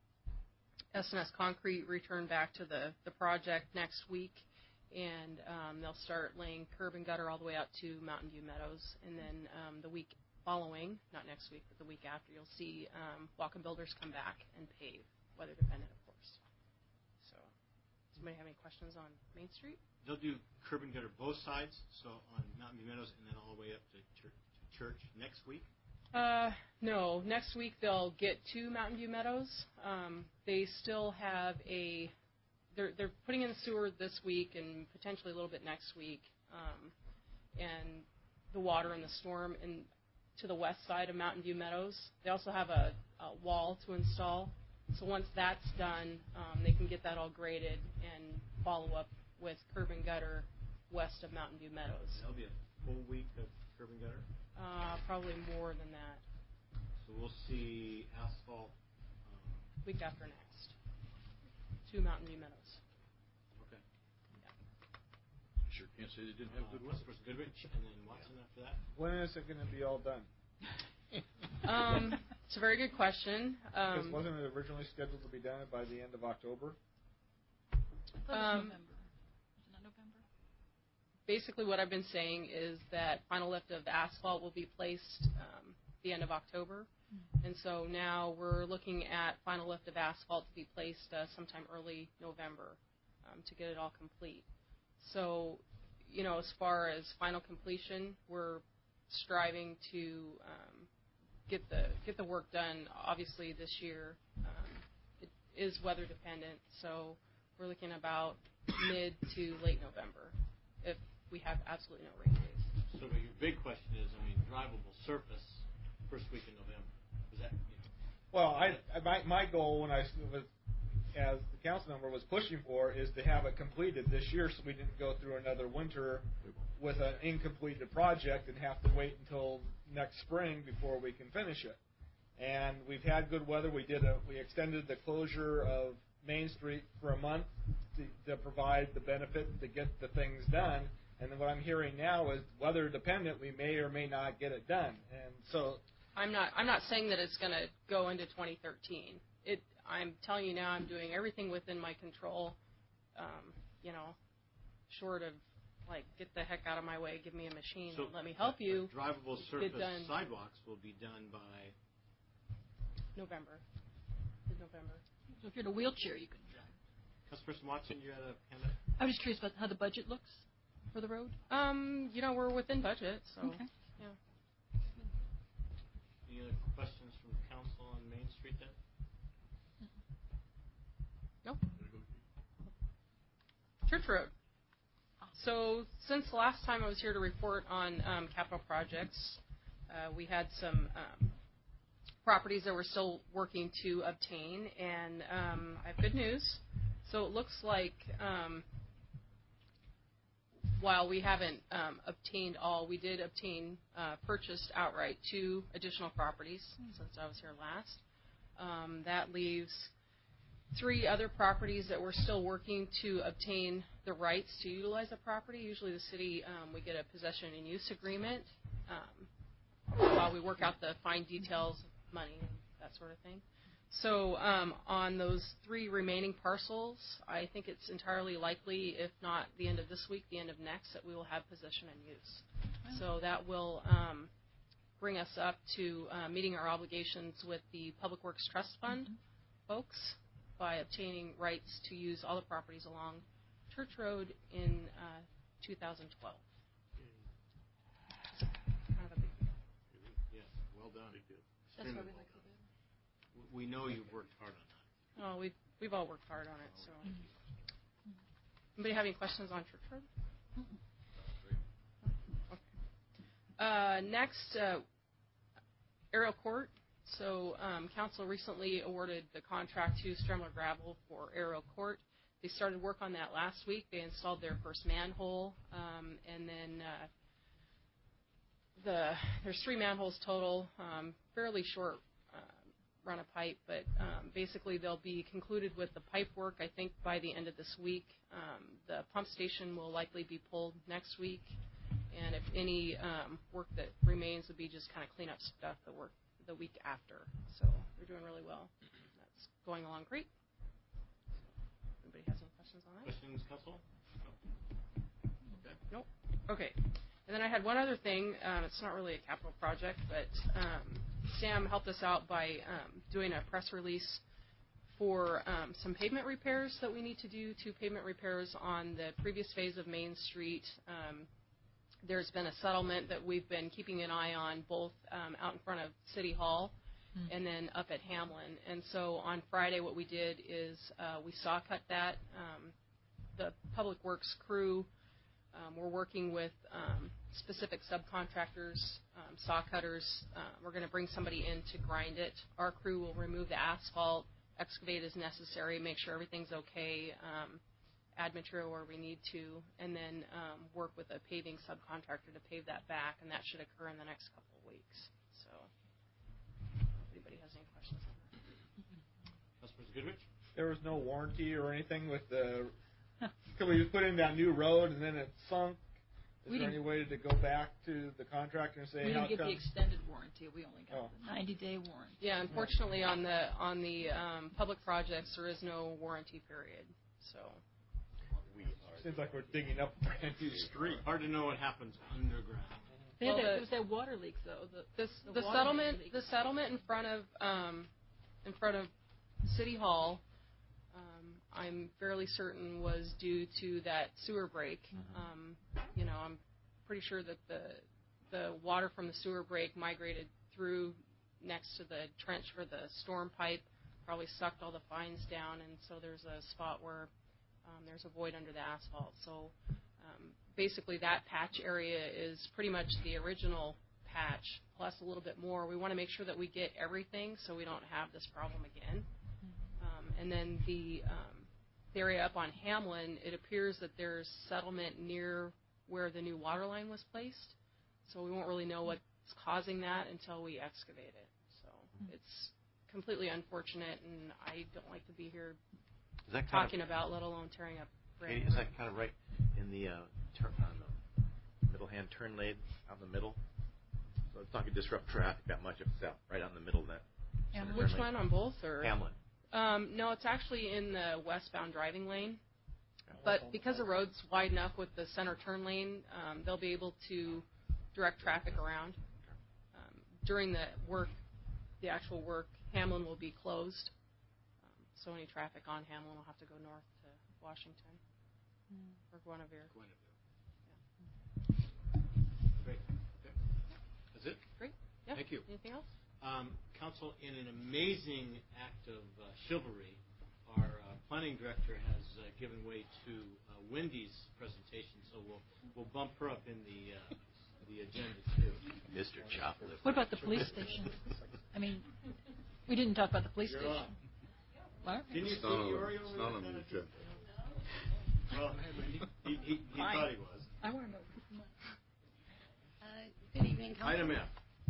S and S Concrete return back to the, the project next week, and um, they'll start laying curb and gutter all the way out to Mountain View Meadows. And then um, the week following, not next week, but the week after, you'll see um, Walk-in Builders come back and pave, weather dependent, of course. So, does anybody have any questions on Main Street? They'll do curb and gutter both sides, so on Mountain View Meadows and then all the way up to church, to church next week? Uh, no. Next week they'll get to Mountain View Meadows. Um, they still have a, they're, they're putting in the sewer this week and potentially a little bit next week. Um, and the water and the storm in, to the west side of Mountain View Meadows. They also have a, a wall to install. So once that's done, um, they can get that all graded and follow up with curb and gutter west of Mountain View Meadows. That'll be a full week of curb and gutter? Uh, probably more than that. So we'll see asphalt um, week after next to Mountain View Meadows. Okay. Yeah. Sure can't say they didn't have Uh, good weather. First Goodrich and then Watson after that. When is it going to be all done? um, it's a very good question. Because Um, wasn't it originally scheduled to be done by the end of October? um, November. Isn't that November? basically what I've been saying is that final lift of asphalt will be placed um, the end of October. And so now we're looking at final lift of asphalt to be placed uh, sometime early November um, to get it all complete. So, you know, as far as final completion, we're striving to um, get the get the work done. Obviously, this year um, it is weather dependent, so we're looking about mid to late November if we have absolutely no rain days. So but your big question is, I mean, drivable surface first week in November. Is that, you know? Well, I, I my, my goal when I was, as the council member was pushing for, is to have it completed this year, so we didn't go through another winter with an incompleted project and have to wait until next spring before we can finish it. And we've had good weather. We did a we extended the closure of Main Street for a month to, to provide the benefit to get the things done. And then what I'm hearing now is weather dependent. We may or may not get it done. And so I'm not I'm not saying that it's going to go into twenty thirteen. It I'm telling you now, I'm doing everything within my control. Um, you know, short of like get the heck out of my way, give me a machine, So and let me help you. Drivable get surface done sidewalks will be done by November. November. So if you're in a wheelchair, you can drive. Councilperson Watson, you had a hand up? I was just curious about how the budget looks for the road. Um, you know, we're within budget, so Okay. yeah. Any other questions from council on Main Street then? Nope. Church Road. So since the last time I was here to report on um, capital projects, uh, we had some um, properties that we're still working to obtain, and um, I have good news. So it looks like um, while we haven't um, obtained all, we did obtain, uh, purchased outright two additional properties since I was here last. Um, that leaves three other properties that we're still working to obtain the rights to utilize the property. Usually the city, um, we get a possession and use agreement um, while we work out the fine details of money and that sort of thing. So um, on those three remaining parcels, I think it's entirely likely, if not the end of this week, the end of next, that we will have possession and use. Wow. So that will um, bring us up to uh, meeting our obligations with the Public Works Trust Fund mm-hmm. folks by obtaining rights to use all the properties along Church Road in uh, two thousand twelve. Kind of a big deal. Yes, well done. That's why we like to do. We know you've worked hard on that. Oh, we've we've all worked hard on it. So, mm-hmm. Anybody have any questions on Church Road? Mm-hmm. Okay. Uh, next, uh, Aerial Court. So, um, council recently awarded the contract to Stremler Gravel for Aerial Court. They started work on that last week. They installed their first manhole, um, and then uh, the there's three manholes total. Um, fairly short. Run a pipe, but um, basically they'll be concluded with the pipe work, I think, by the end of this week. Um, the pump station will likely be pulled next week, and if any um, work that remains would be just kind of clean up stuff the work the week after. So they're doing really well. That's going along great. Anybody has any questions on that? Questions, Council? No. Okay. Nope. Okay. And then I had one other thing. Um, it's not really a capital project, but um, Sam helped us out by um, doing a press release for um, some pavement repairs that we need to do, two pavement repairs on the previous phase of Main Street. Um, there's been a settlement that we've been keeping an eye on, both um, out in front of City Hall mm-hmm. and then up at Hamlin. And so on Friday what we did is uh, we saw cut that. Um, the Public Works crew Um, we're working with um, specific subcontractors, um, saw cutters. Uh, we're going to bring somebody in to grind it. Our crew will remove the asphalt, excavate as necessary, make sure everything's okay, um, add material where we need to, and then um, work with a paving subcontractor to pave that back, and that should occur in the next couple of weeks. So if anybody has any questions on that. Councilman Goodrich? There was no warranty or anything with the... Could we just put in that new road and then it sunk? Is we there any way to go back to the contractor and say, we how didn't get come? the extended warranty. We only got oh. the ninety-day warranty. Yeah, unfortunately, on the on the um, public projects, there is no warranty period. So we are seems like we're digging up a brand new street. Hard to know what happens underground. They well, had the, that, it was that water leak though. The, the, the, the settlement, the settlement in front of um, in front of City Hall. I'm fairly certain was due to that sewer break. Mm-hmm. Um, you know, I'm pretty sure that the the water from the sewer break migrated through next to the trench for the storm pipe, probably sucked all the fines down, and so there's a spot where um, there's a void under the asphalt. So um, basically that patch area is pretty much the original patch plus a little bit more. We want to make sure that we get everything so we don't have this problem again. Mm-hmm. Um, and then the um, The area up on Hamlin, it appears that there's settlement near where the new water line was placed. So we won't really know what's causing that until we excavate it. So mm-hmm. it's completely unfortunate, and I don't like to be here is that talking of, about, let alone tearing up. Katie, is that kind of right in the uh, turn, on the middle hand turn lane out in the middle? So it's not going to disrupt traffic that much if it's out right out in the middle of that. And which one, on both? Or Hamlin. Um, no, it's actually in the westbound driving lane. But because the road's wide enough with the center turn lane, um, they'll be able to direct traffic around. Um, during the work, the actual work, Hamlin will be closed. Um, so any traffic on Hamlin will have to go north to Washington mm. or Guinevere. Guinevere. Yeah. Great. Okay. That's it? Great. Yeah. Thank you. Anything else? Um, Council, in an amazing act of uh, chivalry, our uh, planning director has uh, given way to uh, Wendy's presentation, so we'll we'll bump her up in the uh, the agenda too. Mister Choplift. What about the police station? I mean, we didn't talk about the police You're station. What? Didn't you it's not, on, Yuri it's not on the agenda. Well, he, he, he thought he was. I want to know. Uh, good evening, Council. Item F.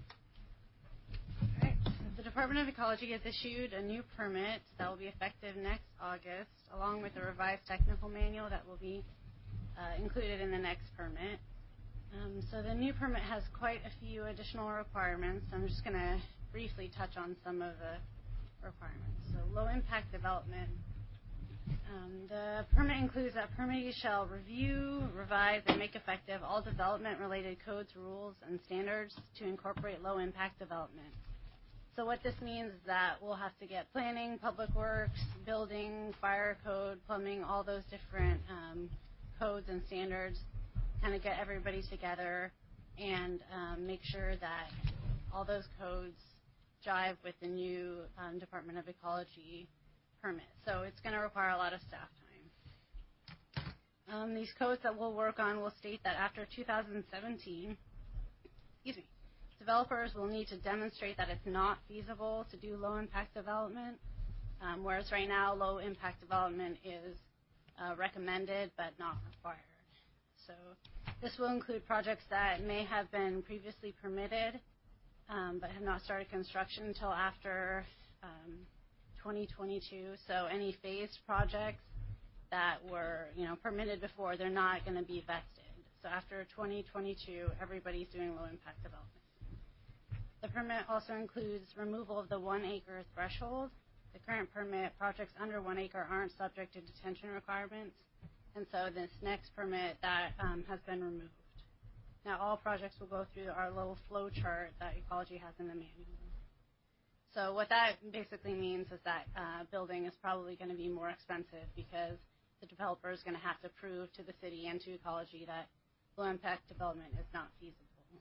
The Department of Ecology has issued a new permit that will be effective next August, along with a revised technical manual that will be uh, included in the next permit. Um, so the new permit has quite a few additional requirements. I'm just going to briefly touch on some of the requirements. So low impact development. Um, the permit includes that permittees shall review, revise, and make effective all development-related codes, rules, and standards to incorporate low-impact development. So what this means is that we'll have to get planning, public works, building, fire code, plumbing, all those different um, codes and standards, kind of get everybody together and um, make sure that all those codes jive with the new um, Department of Ecology permit. So it's going to require a lot of staff time. Um, these codes that we'll work on will state that after two thousand seventeen, excuse me, developers will need to demonstrate that it's not feasible to do low-impact development, um, whereas right now low-impact development is uh, recommended but not required. So this will include projects that may have been previously permitted um, but have not started construction until after um, twenty twenty-two. So any phased projects that were, you know, permitted before, they're not going to be vested. So after twenty twenty-two, everybody's doing low-impact development. The permit also includes removal of the one-acre threshold. The current permit, projects under one acre aren't subject to detention requirements, and so this next permit, that um, has been removed. Now all projects will go through our little flow chart that Ecology has in the manual. So what that basically means is that uh, building is probably going to be more expensive because the developer is going to have to prove to the city and to Ecology that low-impact development is not feasible.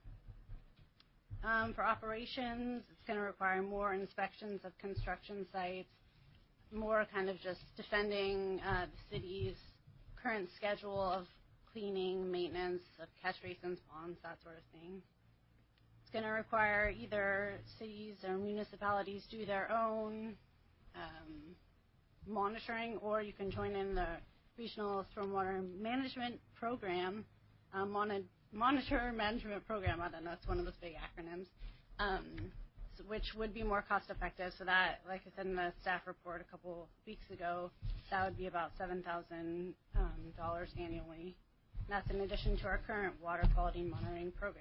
Um, for operations, it's going to require more inspections of construction sites, more kind of just defending uh, the city's current schedule of cleaning, maintenance of catch basins, ponds, that sort of thing. It's going to require either cities or municipalities do their own um, monitoring, or you can join in the Regional Stormwater Management Program, um, mon- Monitor Management Program, I don't know, it's one of those big acronyms, um, so which would be more cost effective. So that, like I said in the staff report a couple weeks ago, that would be about seven thousand dollars um, annually. And that's in addition to our current water quality monitoring program.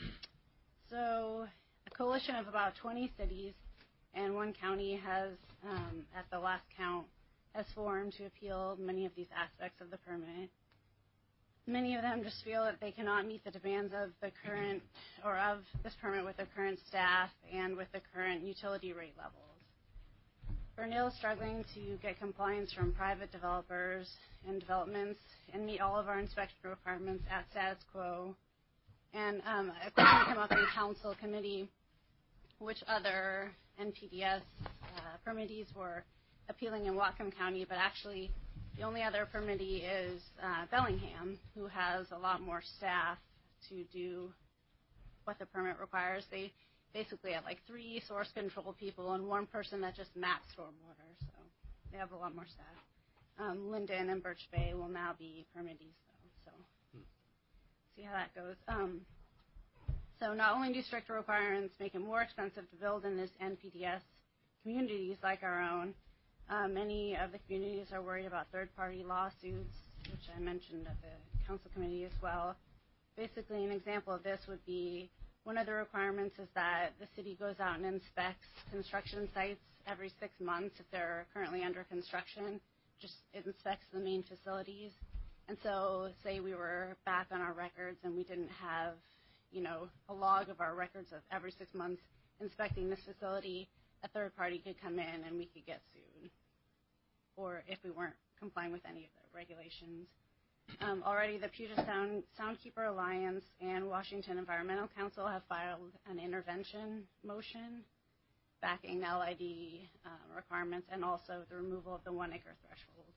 So a coalition of about twenty cities and one county has, um, at the last count, has formed to appeal many of these aspects of the permit. Many of them just feel that they cannot meet the demands of the current, or of this permit with the current staff and with the current utility rate levels. Ferndale is struggling to get compliance from private developers and developments and meet all of our inspection requirements at status quo. And um, a question came up in council committee, which other N P D S uh, permittees were appealing in Whatcom County, but actually the only other permittee is uh, Bellingham, who has a lot more staff to do what the permit requires. They basically have like three source control people and one person that just maps stormwater, so they have a lot more staff. Um, Linden and Birch Bay will now be permittees, though, so hmm. see how that goes. Um, so not only do stricter requirements make it more expensive to build in this N P D S communities like our own, Uh, many of the communities are worried about third-party lawsuits, which I mentioned at the council committee as well. Basically, an example of this would be one of the requirements is that the city goes out and inspects construction sites every six months if they're currently under construction, just inspects the main facilities. And so say we were back on our records and we didn't have, you know, a log of our records of every six months inspecting this facility, a third party could come in and we could get sued, or if we weren't complying with any of the regulations. Um, already the Puget Sound Soundkeeper Alliance and Washington Environmental Council have filed an intervention motion backing L I D uh, requirements and also the removal of the one acre threshold.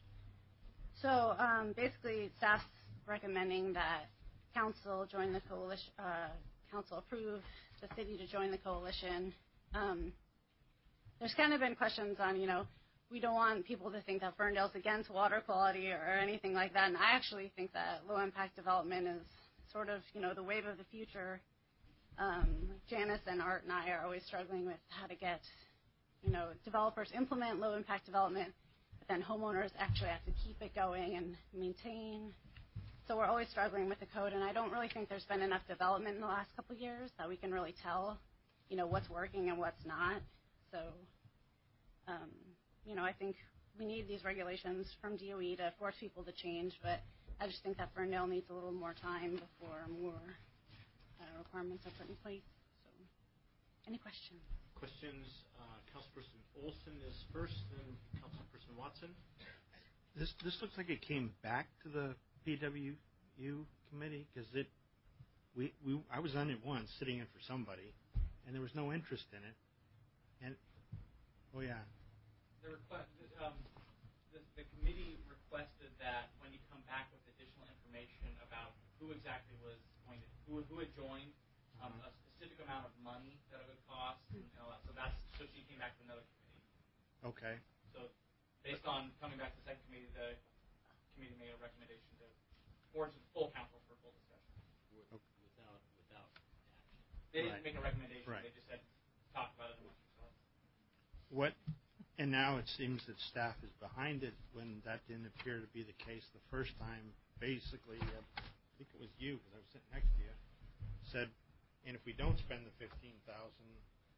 So um, basically staff's recommending that council join the coalition, uh, council approve the city to join the coalition. Um, There's kind of been questions on, you know, we don't want people to think that Ferndale's against water quality or anything like that. And I actually think that low-impact development is sort of, you know, the wave of the future. Um, Janice and Art and I are always struggling with how to get, you know, developers implement low-impact development, but then homeowners actually have to keep it going and maintain. So we're always struggling with the code, and I don't really think there's been enough development in the last couple of years that we can really tell, you know, what's working and what's not. So Um, you know, I think we need these regulations from D O E to force people to change, but I just think that Ferndale needs a little more time before more uh, requirements are put in place. So, any questions? Questions? Uh, Councilperson Olson is first, then Councilperson Watson. This this looks like it came back to the P W U committee because it we, we I was on it once sitting in for somebody, and there was no interest in it. And oh yeah. The request, um, the, the committee requested that when you come back with additional information about who exactly was going to, who, who had joined, um, a specific amount of money that it would cost, and all that. So that's so she came back to another committee. Okay. So based on coming back to the second committee, the committee made a recommendation to board to full council for full discussion. Without without action. They Right. didn't make a recommendation. Right. They just said talk about it amongst yourselves. What? And now it seems that staff is behind it when that didn't appear to be the case the first time. Basically, uh, I think it was you because I was sitting next to you. Said, and if we don't spend the fifteen thousand,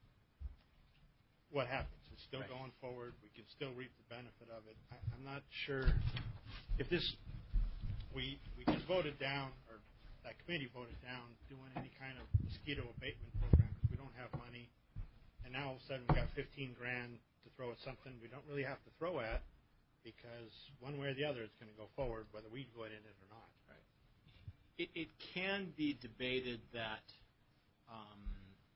what happens? It's still Right. going forward. We can still reap the benefit of it. I, I'm not sure if this we we just voted down, or that committee voted down doing any kind of mosquito abatement program because we don't have money, and now all of a sudden we got fifteen grand to throw at something we don't really have to throw at because one way or the other it's going to go forward whether we go in it or not. Right. It, it can be debated that um,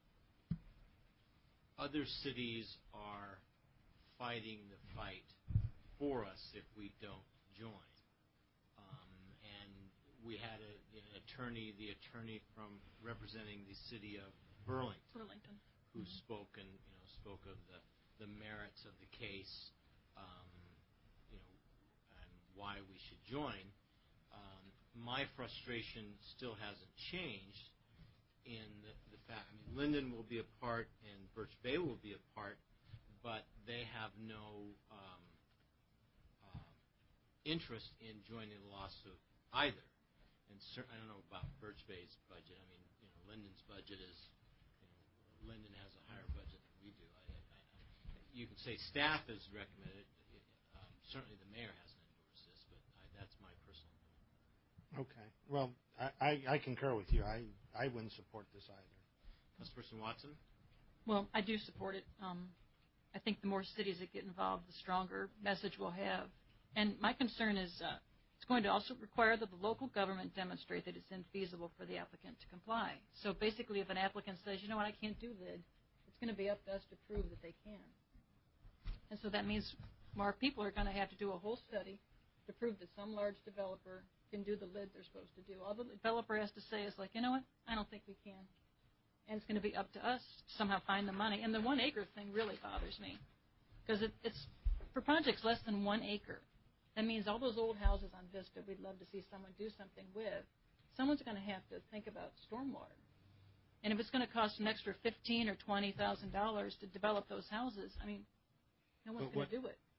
other cities are fighting the fight for us if we don't join. Um, and we had a, an attorney, the attorney from representing the city of Burlington, Burlington. who mm-hmm. spoke and you know spoke of the, the merits of the case, um, you know, and why we should join. Um, my frustration still hasn't changed in the, the fact. I mean, Linden will be a part and Birch Bay will be a part, but they have no um, uh, interest in joining the lawsuit either. And cer- I don't know about Birch Bay's budget. I mean, you know, Linden's budget is, you know, Linden has a higher budget than we do. I, I, I, you can say staff has recommended. Um, certainly, the mayor hasn't endorsed this, but I, that's my personal opinion. Okay. Well, I, I, I concur with you. I, I wouldn't support this either. Councilperson Watson? Well, I do support it. Um, I think the more cities that get involved, the stronger message we'll have. And my concern is uh, it's going to also require that the local government demonstrate that it's infeasible for the applicant to comply. So basically, if an applicant says, you know what, I can't do lid, it's going to be up to us to prove that they can. And so that means more people are going to have to do a whole study to prove that some large developer can do the lid they're supposed to do. All the developer has to say is like, you know what, I don't think we can. And it's going to be up to us to somehow find the money. And the one acre thing really bothers me because it, it's for projects less than one acre. That means all those old houses on Vista we'd love to see someone do something with. Someone's going to have to think about stormwater. And if it's going to cost an extra fifteen or twenty thousand dollars to develop those houses, I mean, no one's going to do it.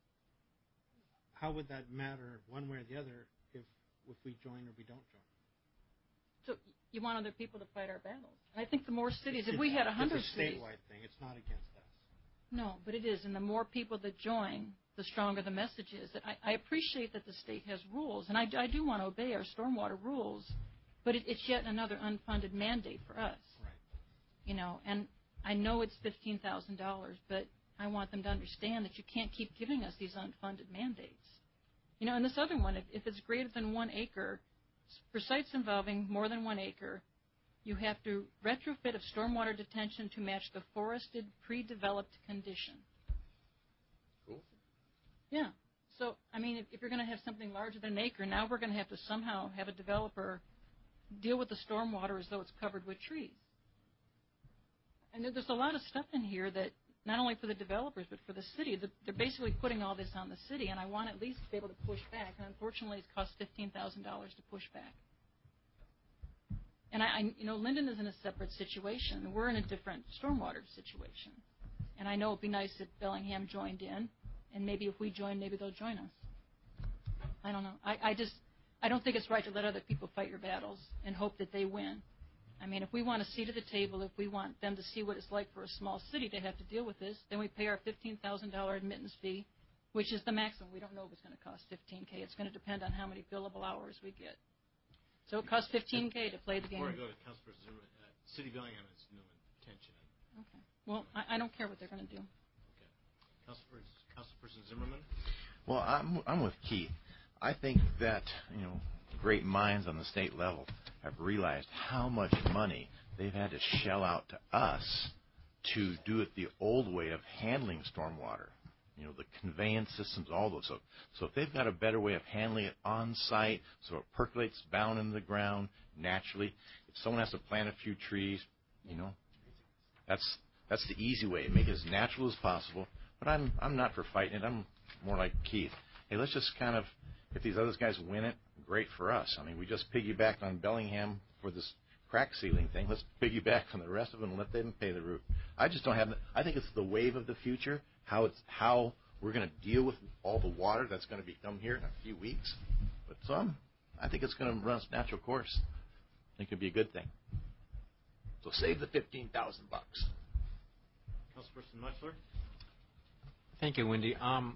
How would that matter one way or the other if if we join or we don't join? So you want other people to fight our battles. I think the more cities, it's, if we had a hundred cities, it's a cities, statewide thing. It's not against us. No, but it is, and the more people that join, the stronger the message is. That I, I appreciate that the state has rules, and I, I do want to obey our stormwater rules, but it, it's yet another unfunded mandate for us. Right. You know, and I know it's fifteen thousand dollars, but I want them to understand that you can't keep giving us these unfunded mandates. You know, and this other one, if, if it's greater than one acre, for sites involving more than one acre, you have to retrofit of stormwater detention to match the forested pre-developed condition. Cool. Yeah. So, I mean, if, if you're going to have something larger than an acre, now we're going to have to somehow have a developer deal with the stormwater as though it's covered with trees. And there's a lot of stuff in here that not only for the developers but for the city, they're basically putting all this on the city, and I want at least to be able to push back. And unfortunately, it's cost fifteen thousand dollars to push back. And I, I, you know, Linden is in a separate situation. We're in a different stormwater situation. And I know it'd be nice if Bellingham joined in, and maybe if we join, maybe they'll join us. I don't know. I, I just, I don't think it's right to let other people fight your battles and hope that they win. I mean, if we want a seat at the table, if we want them to see what it's like for a small city to have to deal with this, then we pay our fifteen thousand dollars admittance fee, which is the maximum. We don't know if it's going to cost fifteen K. It's going to depend on how many billable hours we get. So it costs fifteen K to play the game. Before I go to Councilperson Zimmerman, uh, City of Bellingham has no intention of. Okay. Well, I, I don't care what they're going to do. Okay. Councilperson, Councilperson Zimmerman? Well, I'm I'm with Keith. I think that, you know, great minds on the state level have realized how much money they've had to shell out to us to do it the old way of handling stormwater. You know, the conveyance systems, all those. So, so if they've got a better way of handling it on site, so it percolates down into the ground naturally. If someone has to plant a few trees, you know, that's that's the easy way. Make it as natural as possible. But I'm I'm not for fighting it. I'm more like Keith. Hey, let's just kind of, if these other guys win it, great for us. I mean, we just piggybacked on Bellingham for this crack ceiling thing. Let's piggyback on the rest of them and let them pay the route. I just don't have. I think it's the wave of the future. How it's how we're going to deal with all the water that's going to be come here in a few weeks. But some, I think it's going to run its natural course. I think it'd be a good thing. So save the fifteen thousand bucks. Councilperson Mutchler? Thank you, Wendy. Um,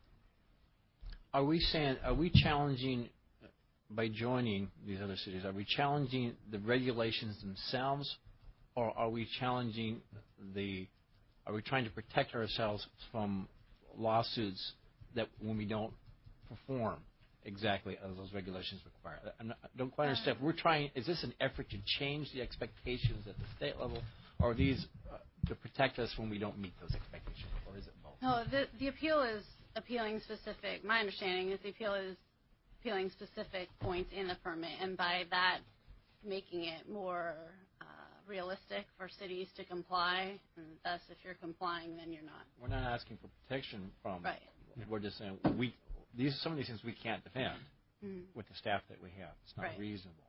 are we saying, are we challenging, by joining these other cities, are we challenging the regulations themselves, or are we challenging the, are we trying to protect ourselves from lawsuits that when we don't perform exactly as those regulations require? I not, don't quite understand. We're trying, is this an effort to change the expectations at the state level, or are these uh, to protect us when we don't meet those expectations, or is it both? No, the, the appeal is appealing specific. My understanding is the appeal is appealing specific points in the permit, and by that making it more uh, realistic for cities to comply, and thus if you're complying, then you're not. We're not asking for protection from. Right. We're just saying we these some of these things we can't defend mm-hmm. with the staff that we have. It's not right. reasonable.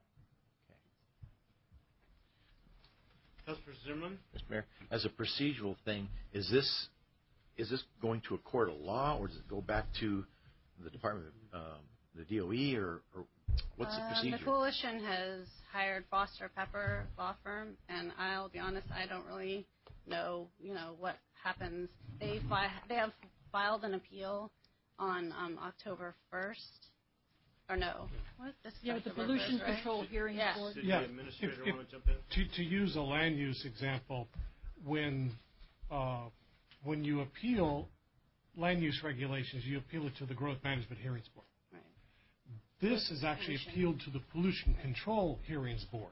Councilor Zimmerman? Mister Mayor, as a procedural thing, is this is this going to a court of law, or does it go back to the Department of um, the D O E, or, or what's the procedure? Um, the coalition has hired Foster Pepper law firm, and I'll be honest, I don't really know, you know, what happens. They fi- they have filed an appeal on um, October first. Or no? What? This yeah, with the October Pollution first, right? Control Hearing yeah. Board. Did yeah. the administrator if, if, want to jump in? To, to use a land use example, when uh, when you appeal land use regulations, you appeal it to the Growth Management Hearings Board. Right. This is actually Pollution. appealed to the Pollution Control Hearings Board.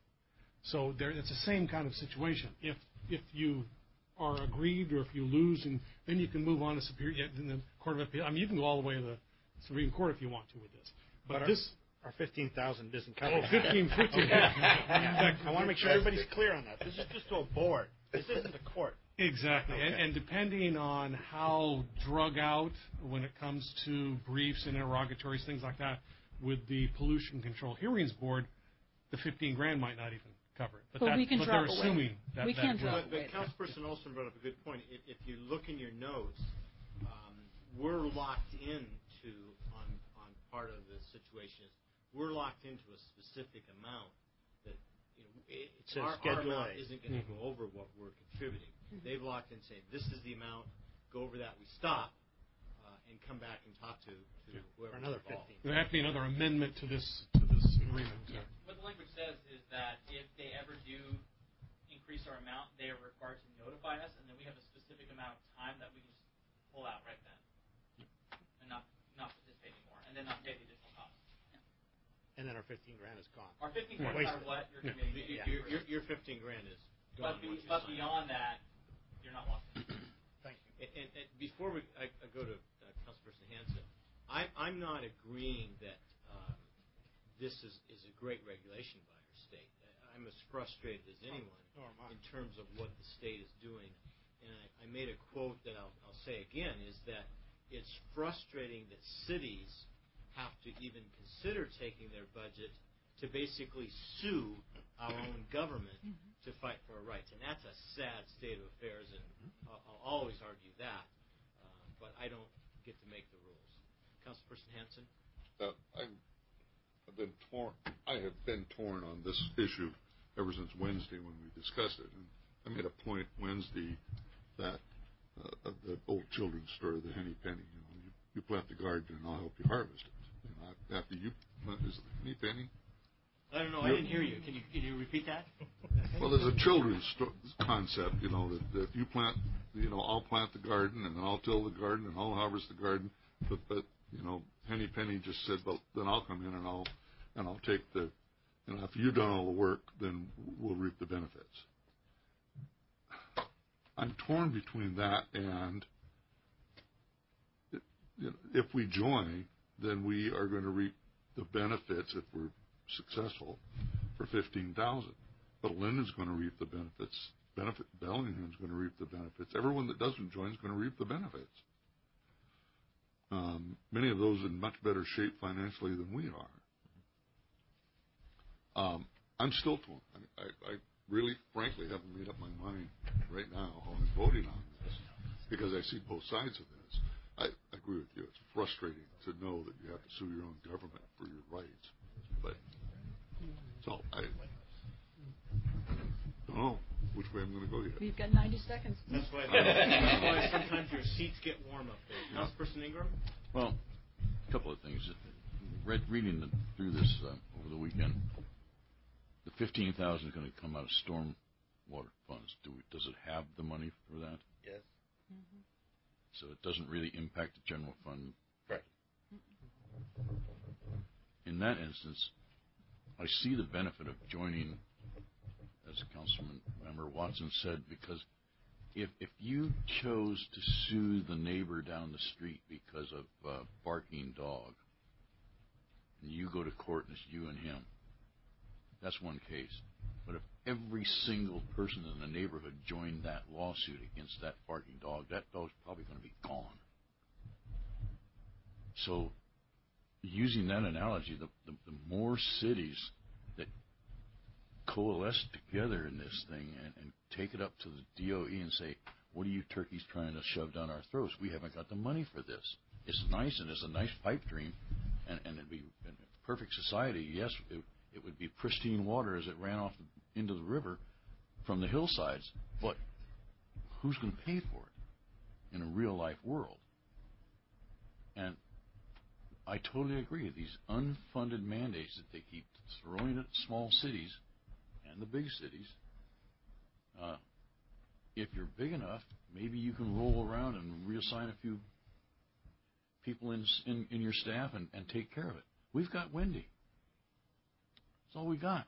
So there, it's the same kind of situation. If if you are agreed, or if you lose, and then you can move on to Superior in the Court of Appeal. I mean, you can go all the way to the Supreme Court if you want to with this. But, but this. Our fifteen thousand doesn't cover Oh, fifteen, fifteen. yeah. I want to make sure everybody's clear on that. This is just a board. This isn't a court. Exactly. Okay. And, and depending on how drug out when it comes to briefs and interrogatories, things like that, with the Pollution Control Hearings Board, the fifteen grand might not even cover it. But, but that, we can but drop they're away. assuming that we that can drop But, away. but Councilperson Olson brought up a good point. If, if you look in your notes, um, we're locked into on on part of the situation. We're locked into a specific amount that, you know, it, it says our, our Schedule amount A. isn't going to Mm-hmm. go over what we're contributing. Mm-hmm. They've locked in saying this is the amount. Go over that, we stop, uh, and come back and talk to, to yeah. whoever. another involved. There has to be another amendment to this to this agreement. Yeah. What the language says is that if they ever do increase our amount, they are required to notify us, and then we have a specific amount of time that we can just pull out right then, and not not participate anymore, and then not pay the additional cost. And then our fifteen grand is gone. Our fifteen grand, no matter what, you're Yeah. committing. Your, Yeah. your, your, your fifteen grand is gone. But, be, once you but sign. beyond that, you're not locked in. Thank you. And, and, and before we I, I go to uh, Councilperson Hanson, I, I'm not agreeing that um, this is, is a great regulation by our state. I'm as frustrated as anyone Oh, oh, in terms of what the state is doing. And I, I made a quote that I'll, I'll say again, is that it's frustrating that cities have to even consider taking their budget to basically sue our own government mm-hmm. to fight for our rights. And that's a sad state of affairs, and mm-hmm. I'll, I'll always argue that. Uh, but I don't get to make the rules. Councilperson Hanson? Uh, I'm, I've been torn. I have been torn on this issue ever since Wednesday when we discussed it. And I made a point Wednesday that uh, of the old children's story, the Henny Penny. You know, you, you plant the garden and I'll help you harvest it. You know, after you plant, is it the Henny Penny? I don't know. I didn't hear you. Can you can you repeat that? Well, there's a children's sto- concept, you know, that, that you plant, you know, I'll plant the garden and then I'll till the garden and I'll harvest the garden. But, but you know, Henny Penny just said, well, then I'll come in and I'll and I'll take the, you know, after you've done all the work, then we'll reap the benefits. I'm torn between that and you know, if we join, then we are going to reap the benefits if we're successful for fifteen thousand. But Linden's going to reap the benefits. Benefit Bellingham's going to reap the benefits. Everyone that doesn't join is going to reap the benefits. Um, many of those in much better shape financially than we are. Um, I'm still torn. I, I, I really, frankly, haven't made up my mind right now how I'm voting on this because I see both sides of this. I, I agree with you. It's frustrating to know that you have to sue your own government for your rights. But so I don't know which way I'm going to go yet. We've got ninety seconds. That's why, that's why sometimes your seats get warm up there. Councilperson Ingram? Well, a couple of things. Read, reading the, through this uh, over the weekend, the fifteen thousand is going to come out of storm water funds. Do we, does it have the money for that? Yes. Mm-hmm. So it doesn't really impact the general fund. Right. In that instance, I see the benefit of joining, as Councilman Member Watson said, because if if you chose to sue the neighbor down the street because of uh, barking dog, and you go to court and it's you and him, that's one case. But if every single person in the neighborhood joined that lawsuit against that barking dog, that dog's probably going to be gone. So, using that analogy, the, the, the more cities that coalesce together in this thing and, and take it up to the D O E and say, what are you turkeys trying to shove down our throats? We haven't got the money for this. It's nice and it's a nice pipe dream, and, and it'd be in a perfect society. Yes, it, it would be pristine water as it ran off the, into the river from the hillsides, but who's going to pay for it in a real-life world? And I totally agree. These unfunded mandates that they keep throwing at small cities and the big cities, uh, if you're big enough, maybe you can roll around and reassign a few people in in, in your staff and, and take care of it. We've got Wendy. That's all we got.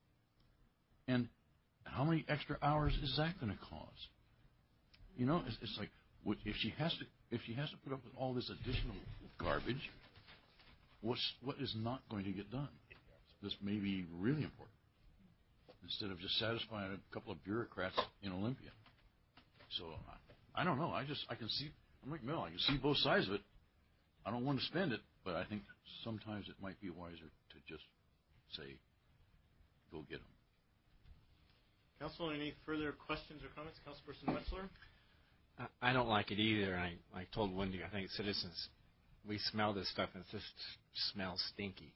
And how many extra hours is that going to cause? You know, it's, it's like if she has to if she has to put up with all this additional garbage, what's what is not going to get done? This may be really important. Instead of just satisfying a couple of bureaucrats in Olympia. So I, I don't know. I just I can see. I'm like Mel. I can see both sides of it. I don't want to spend it, but I think sometimes it might be wiser to just say, "Go get them." Council, any further questions or comments? Councilperson Wetzler? I don't like it either. I, I told Wendy, I think citizens, we smell this stuff and it just smells stinky.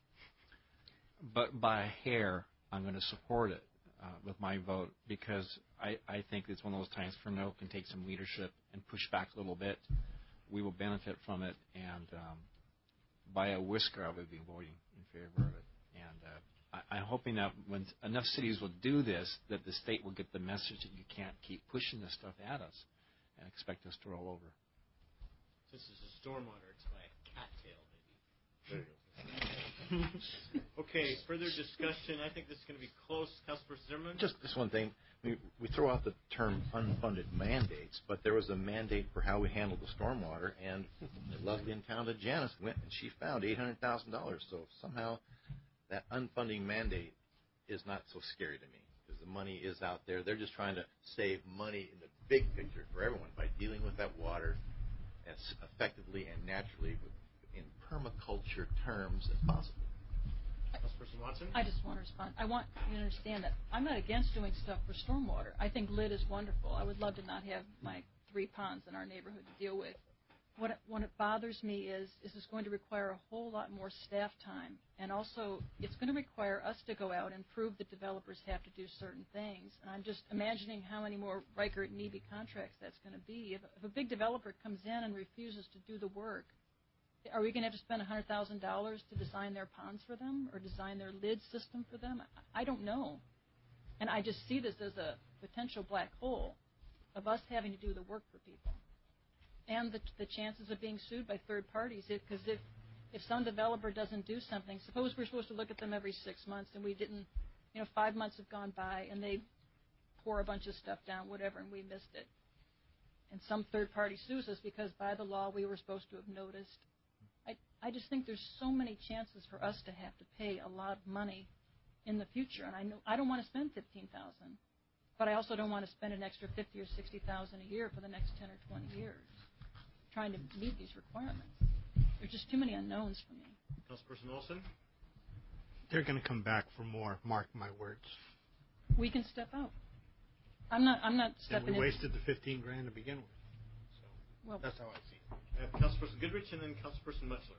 But by a hair, I'm going to support it uh, with my vote because I, I think it's one of those times Fresno can take some leadership and push back a little bit. We will benefit from it, and um, by a whisker, I would be voting in favor of it. And uh, I, I'm hoping that when enough cities will do this, that the state will get the message that you can't keep pushing this stuff at us and expect us to roll over. This is a stormwater. It's by a cattail, maybe. There you go. Okay, further discussion. I think this is going to be close. Councilperson Zimmerman? Just this one thing. We, we throw out the term unfunded mandates, but there was a mandate for how we handled the stormwater, and the lovely and talented Janice went and she found eight hundred thousand dollars. So somehow that unfunding mandate is not so scary to me because the money is out there. They're just trying to save money in the big picture for everyone by dealing with that water as effectively and naturally in permaculture terms as possible. Councilperson Watson? I just want to respond. I want you to understand that I'm not against doing stuff for stormwater. I think L I D is wonderful. I would love to not have my three ponds in our neighborhood to deal with. what what bothers me is is it's going to require a whole lot more staff time, and also it's going to require us to go out and prove that developers have to do certain things. And I'm just imagining how many more Riker and Neby contracts that's going to be. If, if a big developer comes in and refuses to do the work, are we going to have to spend one hundred thousand dollars to design their ponds for them or design their lid system for them? I, I don't know. And I just see this as a potential black hole of us having to do the work for people. And the, the chances of being sued by third parties, because if, if some developer doesn't do something, suppose we're supposed to look at them every six months and we didn't, you know, five months have gone by and they pour a bunch of stuff down, whatever, and we missed it. And some third party sues us because by the law we were supposed to have noticed. I, I just think there's so many chances for us to have to pay a lot of money in the future. And I know I don't want to spend fifteen thousand dollars, but I also don't want to spend an extra fifty thousand dollars or sixty thousand dollars a year for the next ten or twenty years trying to meet these requirements. There's just too many unknowns for me. Councilperson Olson? They're going to come back for more, mark my words. We can step out. I'm not I'm not And stepping we in. wasted the fifteen grand to begin with. So well, that's how I see it. I have Councilperson Goodrich and then Councilperson Metzler.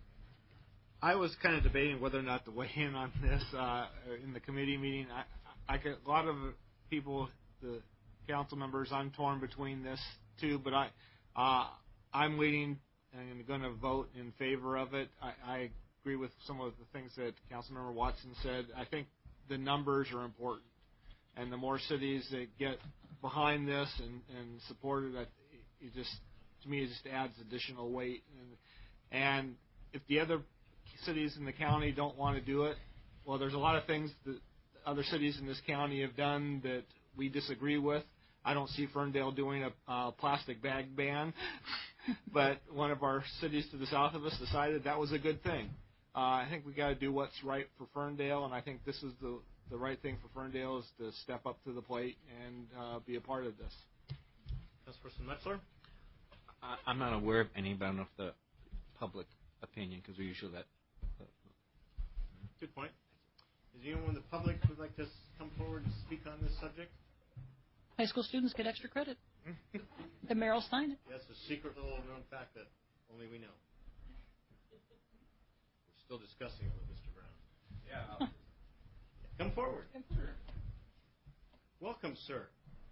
I was kind of debating whether or not to weigh in on this uh, in the committee meeting. I, I could, a lot of people, the council members, I'm torn between this too, but I, uh, I'm leaning and going to vote in favor of it. I, I agree with some of the things that Councilmember Watson said. I think the numbers are important, and the more cities that get behind this and, and support it, it just, to me, it just adds additional weight. And, and if the other cities in the county don't want to do it, well, there's a lot of things that other cities in this county have done that we disagree with. I don't see Ferndale doing a uh, plastic bag ban, but one of our cities to the south of us decided that was a good thing. Uh, I think we got to do what's right for Ferndale, and I think this is the the right thing for Ferndale is to step up to the plate and uh, be a part of this. Councilperson Metzler? I, I'm not aware of any, but I don't know if the public opinion, because we usually let. Good point. Is anyone in the public who would like to come forward and speak on this subject? High school students get extra credit. The mayor will sign it. That's a secret little known fact that only we know. We're still discussing it with Mister Brown. Yeah. Come forward. Welcome, sir.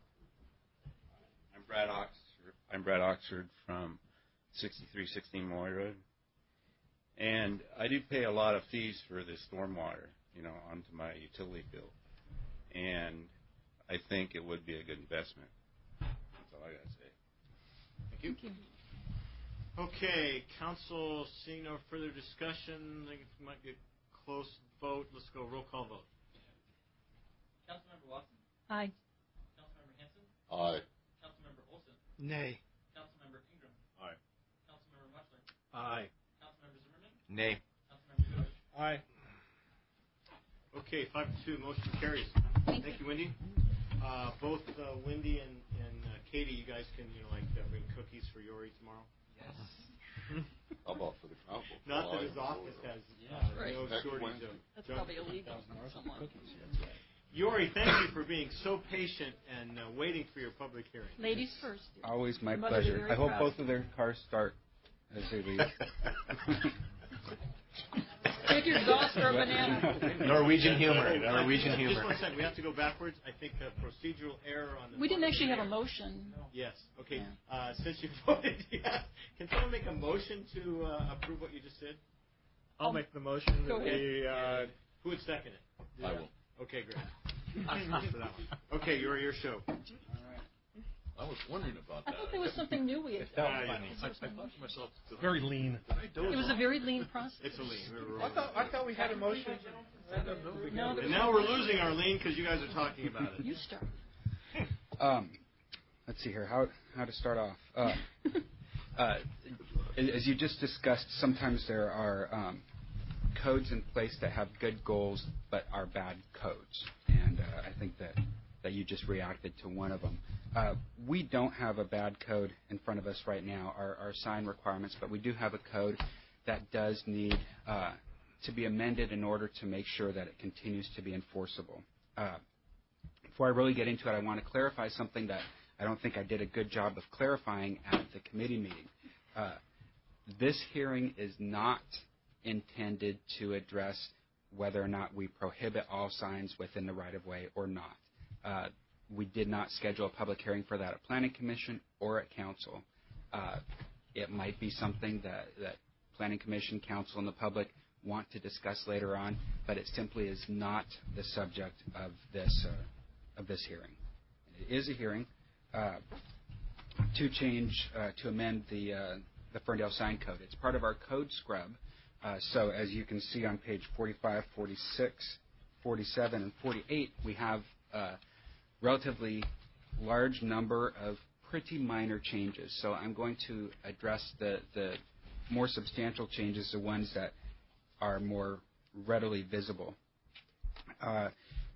I'm Brad Oxford. I'm Brad Oxford from sixty-three sixteen Moy Road, and I do pay a lot of fees for the stormwater, you know, onto my utility bill, and I think it would be a good investment. That's all I got to say. Thank you. Thank you. Okay, council, seeing no further discussion, I think it might be a close vote. Let's go roll call vote. Councilmember Watson? Aye. Councilmember Hanson? Aye. Councilmember Olson? Nay. Councilmember Ingram? Aye. Councilmember Metzler? Aye. Councilmember Zimmerman? Nay. Councilmember Goodrich? Aye. Okay, five to two, motion carries. Thank, Thank you, Wendy. Uh, both uh, Wendy and, and uh, Katie, you guys can, you know, like uh, bring cookies for Yori tomorrow. Yes. How about for the council? Not that his office has Yeah, uh, right. no Next shortage Wednesday. of That's junk probably illegal. Someone. Yori, thank you for being so patient and uh, waiting for your public hearing. Ladies first. Always my Your mother's pleasure. very I hope proud. both of their cars start as they leave. Take your exhaust for a banana. Norwegian humor. Uh, Norwegian just, humor. Just one second. We have to go backwards. I think a procedural error on the. We didn't actually have a motion. Yes. Okay. Yeah. Uh, since you voted, yeah. Can someone make a motion to uh, approve what you just said? I'll make the motion that Go ahead. we. Uh, Who would second it? I will. Okay, great. For that one. Okay, you're your show. I was wondering about I that. thought there was something new we had Uh, done. yeah. I, I thought to myself, did Very I, lean. Did I doze It was a off? very lean process. It's a lean. We were I thought I thought we had a motion. No, and now we're losing our lean because you guys are talking about it. You start. Um, let's see here. How how to start off? Uh, uh, as you just discussed, sometimes there are um, codes in place that have good goals but are bad codes, and uh, I think that that you just reacted to one of them. Uh, we don't have a bad code in front of us right now, our, our sign requirements, but we do have a code that does need uh, to be amended in order to make sure that it continues to be enforceable. Uh, before I really get into it, I want to clarify something that I don't think I did a good job of clarifying at the committee meeting. Uh, this hearing is not intended to address whether or not we prohibit all signs within the right-of-way or not. Uh, we did not schedule a public hearing for that at Planning Commission or at Council. Uh, it might be something that, that Planning Commission, Council, and the public want to discuss later on, but it simply is not the subject of this uh, of this hearing. It is a hearing uh, to change, uh, to amend the uh, the Ferndale Sign Code. It's part of our code scrub. Uh, so as you can see on page forty-five, forty-six, forty-seven, and forty-eight, we have a relatively large number of pretty minor changes. So I'm going to address the, the more substantial changes, the ones that are more readily visible. Uh,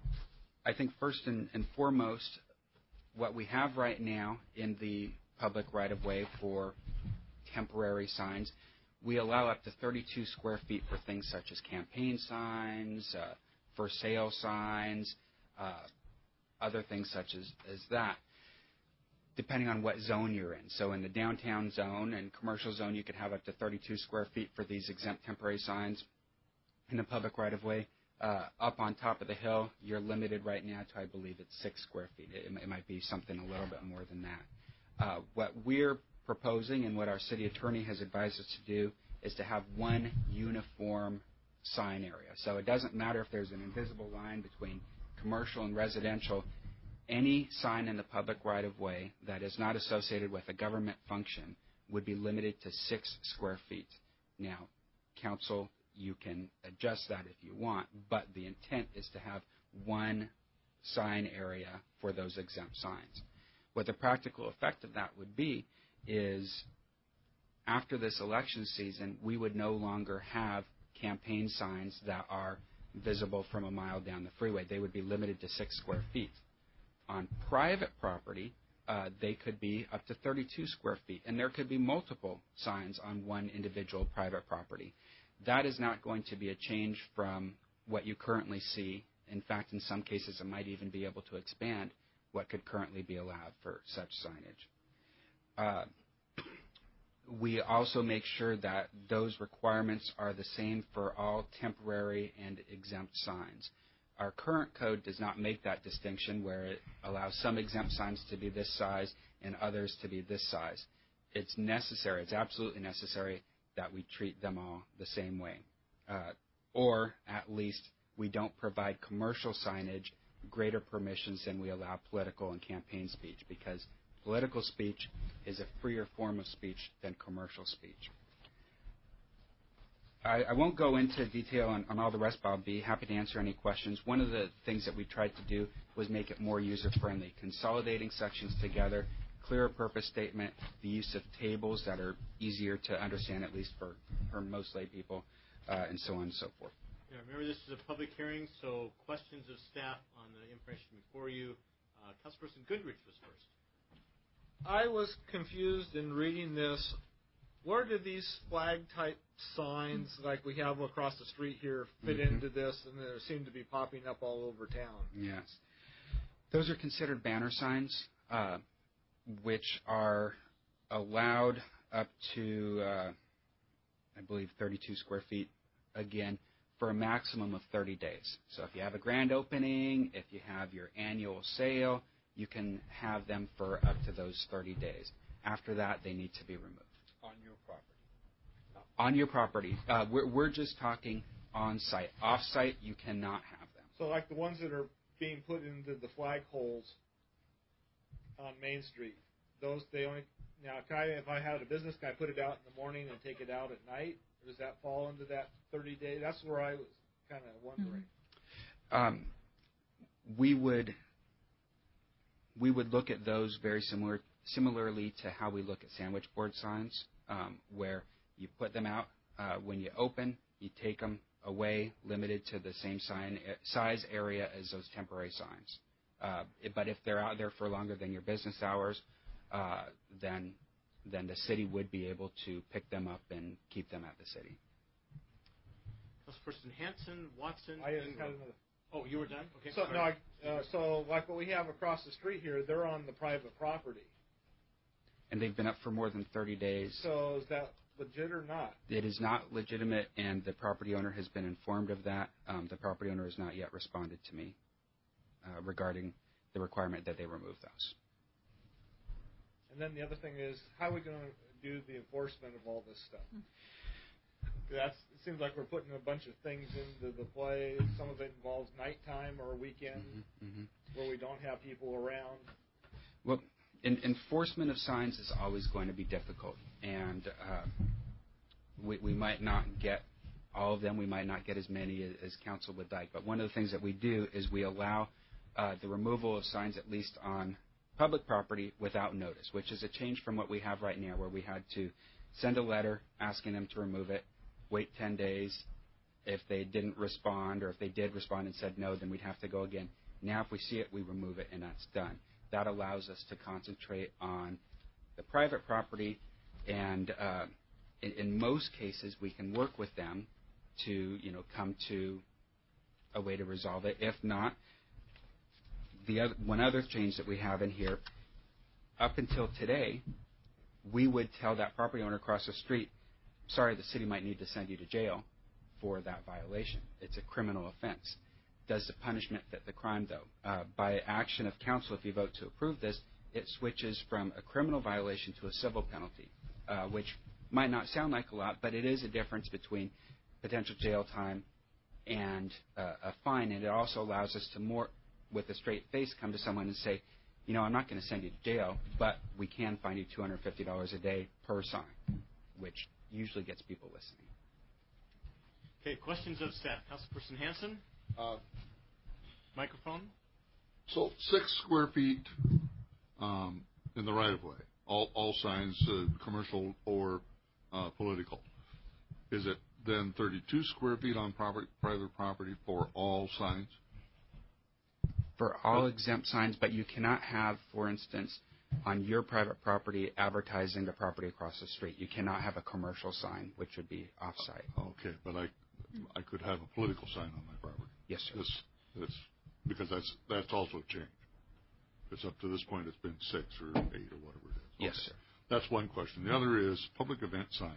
I think first and, and foremost, what we have right now in the public right-of-way for temporary signs, we allow up to thirty-two square feet for things such as campaign signs, uh, for sale signs, uh, other things such as, as that, depending on what zone you're in. So in the downtown zone and commercial zone, you could have up to thirty-two square feet for these exempt temporary signs. In the public right-of-way, uh, up on top of the hill, you're limited right now to, I believe, it's six square feet. It, it might be something a little bit more than that. Uh, what we're proposing and what our city attorney has advised us to do is to have one uniform sign area. So it doesn't matter if there's an invisible line between commercial and residential. Any sign in the public right-of-way that is not associated with a government function would be limited to six square feet. Now, council, you can adjust that if you want, but the intent is to have one sign area for those exempt signs. What the practical effect of that would be is after this election season, we would no longer have campaign signs that are visible from a mile down the freeway. They would be limited to six square feet. On private property, uh, they could be up to thirty-two square feet, and there could be multiple signs on one individual private property. That is not going to be a change from what you currently see. In fact, in some cases, it might even be able to expand what could currently be allowed for such signage. Uh, we also make sure that those requirements are the same for all temporary and exempt signs. Our current code does not make that distinction where it allows some exempt signs to be this size and others to be this size. It's necessary, it's absolutely necessary that we treat them all the same way. Uh, or at least we don't provide commercial signage greater permissions than we allow political and campaign speech, because political speech is a freer form of speech than commercial speech. I, I won't go into detail on, on all the rest, but I'll be happy to answer any questions. One of the things that we tried to do was make it more user-friendly, consolidating sections together, clearer purpose statement, the use of tables that are easier to understand, at least for, for most lay people, uh, and so on and so forth. Yeah, remember, this is a public hearing, so questions of staff on the information before you. Uh, Councilperson Goodrich was first. I was confused in reading this. Where do these flag-type signs, like we have across the street here, fit mm-hmm. into this, and they seem to be popping up all over town? Yes. Those are considered banner signs, uh, which are allowed up to, uh, I believe, thirty-two square feet, again, for a maximum of thirty days. So if you have a grand opening, if you have your annual sale, you can have them for up to those thirty days. After that, they need to be removed. On your property? No. On your property. Uh, we're, we're just talking on-site. Off-site, you cannot have them. So like the ones that are being put into the flag holes on Main Street, those, they only, now can I, if I had a business, can I put it out in the morning and take it out at night? Or does that fall into that thirty day? That's where I was kind of wondering. Um, we would we would look at those very similar similarly to how we look at sandwich board signs, um, where you put them out uh, when you open, you take them away, limited to the same sign size area as those temporary signs. Uh, but if they're out there for longer than your business hours, uh, then then the city would be able to pick them up and keep them at the city. Councilperson Hanson, Watson. I had another. Oh, you were done? Okay. So sorry. no, I, uh, so like what we have across the street here, they're on the private property, and they've been up for more than thirty days. So is that legit or not? It is not legitimate, and the property owner has been informed of that. Um, the property owner has not yet responded to me uh, regarding the requirement that they remove those. And then the other thing is, how are we going to do the enforcement of all this stuff? That's, it seems like we're putting a bunch of things into the play. Some of it involves nighttime or weekend Mm-hmm, mm-hmm. where we don't have people around. Well, in, enforcement of signs is always going to be difficult, and uh, we, we might not get all of them. We might not get as many as, as council would like. But one of the things that we do is we allow uh, the removal of signs, at least on public property, without notice, which is a change from what we have right now, where we had to send a letter asking them to remove it, wait ten days. If they didn't respond, or if they did respond and said no, then we'd have to go again. Now, if we see it, we remove it, and that's done. That allows us to concentrate on the private property, and uh, in, in most cases, we can work with them to, you know, come to a way to resolve it. If not, the other, one other change that we have in here, up until today, we would tell that property owner across the street, sorry, the city might need to send you to jail for that violation. It's a criminal offense. Does the punishment fit the crime, though? Uh, by action of council, if you vote to approve this, it switches from a criminal violation to a civil penalty, uh, which might not sound like a lot, but it is a difference between potential jail time and uh, a fine, and it also allows us to more, with a straight face, come to someone and say, you know, I'm not going to send you to jail, but we can fine you two hundred fifty dollars a day per sign, which usually gets people listening. Okay, questions of staff. Councilperson Hanson? Uh, Microphone? So six square feet um, in the right-of-way, all, all signs, uh, commercial or uh, political. Is it then thirty-two square feet on property, private property for all signs? For all exempt signs, but you cannot have, for instance, on your private property advertising the property across the street. You cannot have a commercial sign, which would be off-site. Okay, but I, I could have a political sign on my property. Yes, sir. This, this, because that's that's also a change. Because up to this point, it's been six or eight or whatever it is. Yes, okay. sir. That's one question. The other is public event signs,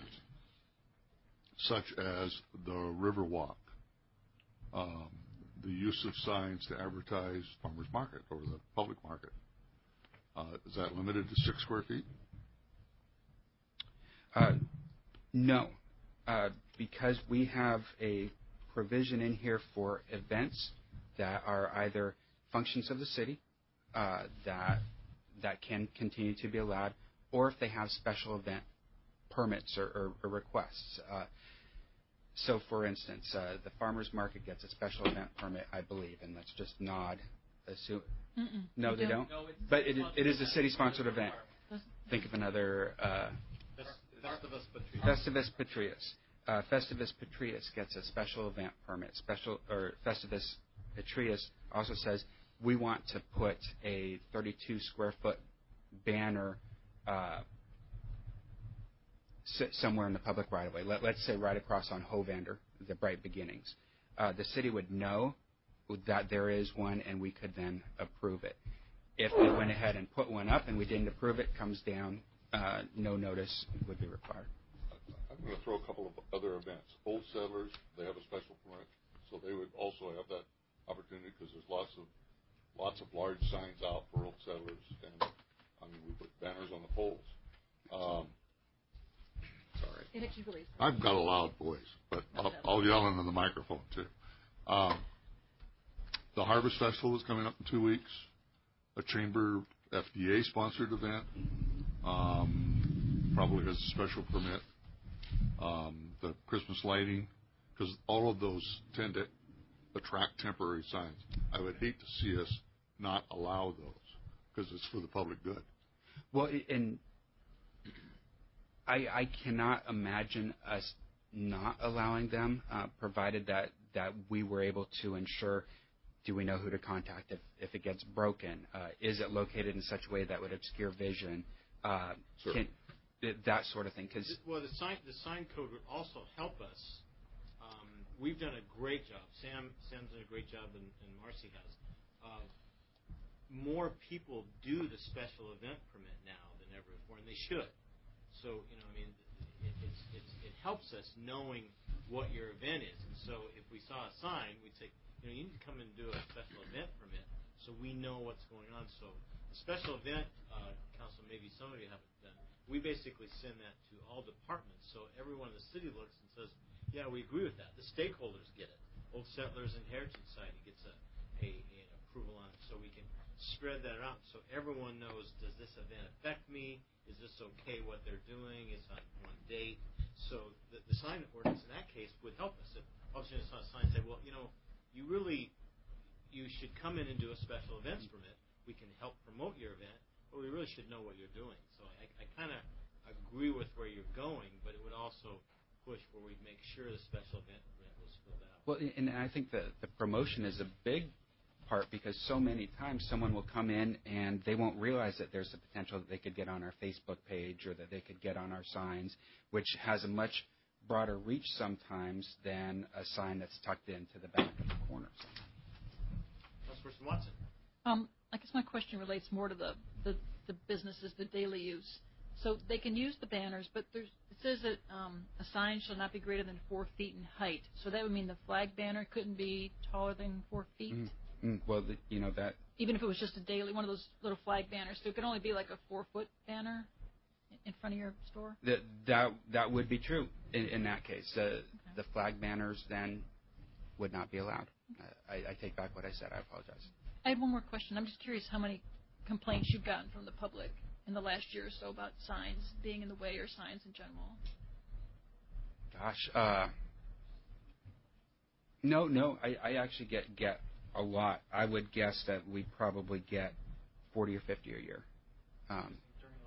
such as the Riverwalk, um, the use of signs to advertise farmers market or the public market. Uh, is that limited to six square feet? Uh, no, uh, because we have a provision in here for events that are either functions of the city uh, that that can continue to be allowed, or if they have special event permits or, or, or requests. Uh, so, for instance, uh, the farmers market gets a special event permit, I believe, and that's just nod. Assume, no, You they don't. don't. No, it's but it, it is a city-sponsored event. Think of another. Uh, Festivus Patrius. Festivus Patrius. Uh, Festivus Patrius gets a special event permit. Special or Festivus Patrius also says we want to put a thirty-two square foot banner uh, somewhere in the public right of way. Let, let's say right across on Hovander, the Bright Beginnings. Uh, the city would know that there is one, and we could then approve it. If they went ahead and put one up and we didn't approve it, comes down, uh, no notice would be required. I'm going to throw a couple of other events. Old Settlers, they have a special permit, so they would also have that opportunity because there's lots of lots of large signs out for Old Settlers, and I mean we put banners on the poles. Um, sorry, I've got a loud voice, but I'll, I'll yell into the microphone too. Um, the Harvest Festival is coming up in two weeks. A Chamber F D A sponsored event, um, probably has a special permit. Um, the Christmas lighting, because all of those tend to attract temporary signs. I would hate to see us not allow those because it's for the public good. Well, and I, I cannot imagine us not allowing them, uh, provided that, that we were able to ensure, do we know who to contact if, if it gets broken? Uh, is it located in such a way that would obscure vision? Uh, sure. can, that sort of thing. Cause well, the sign the sign code would also help us. Um, we've done a great job. Sam Sam's done a great job, and, and Marcy has, of more people do the special event permit now than ever before, and they should. So, you know, I mean, it, it's, it's, it helps us knowing what your event is. And so if we saw a sign, we'd say, you know, you need to come and do a special event permit so we know what's going on. So the special event, uh, council, maybe some of you haven't done, we basically send that to all departments. So everyone in the city looks and says, yeah, we agree with that. The stakeholders get it. Old Settlers and Heritage Society gets a, a, an approval on it, so we can spread that out so everyone knows, does this event affect me? Is this okay what they're doing? It's on one date. So the, the sign ordinance in that case would help us. If all of a sudden saw a sign say, well, you know, you really, you should come in and do a special events permit. We can help promote your event, but we really should know what you're doing. So I, I kind of agree with where you're going, but it would also push where we make sure the special event permit was filled out. Well, and I think the, the promotion is a big part because so many times someone will come in and they won't realize that there's the potential that they could get on our Facebook page or that they could get on our signs, which has a much broader reach sometimes than a sign that's tucked into the back of the corner. Councilperson Watson. Um, I guess my question relates more to the, the, the businesses, the daily use. So they can use the banners, but there's, it says that um, a sign shall not be greater than four feet in height. So that would mean the flag banner couldn't be taller than four feet? Mm. Mm, well, the, you know that. Even if it was just a daily, one of those little flag banners, so it could only be like a four-foot banner in front of your store. That that that would be true in, in that case. The okay. the flag banners then would not be allowed. Uh, I, I take back what I said. I apologize. I had one more question. I'm just curious how many complaints you've gotten from the public in the last year or so about signs being in the way or signs in general. Gosh, uh, no, no. I, I actually get get. a lot. I would guess that we probably get forty or fifty a year. Um,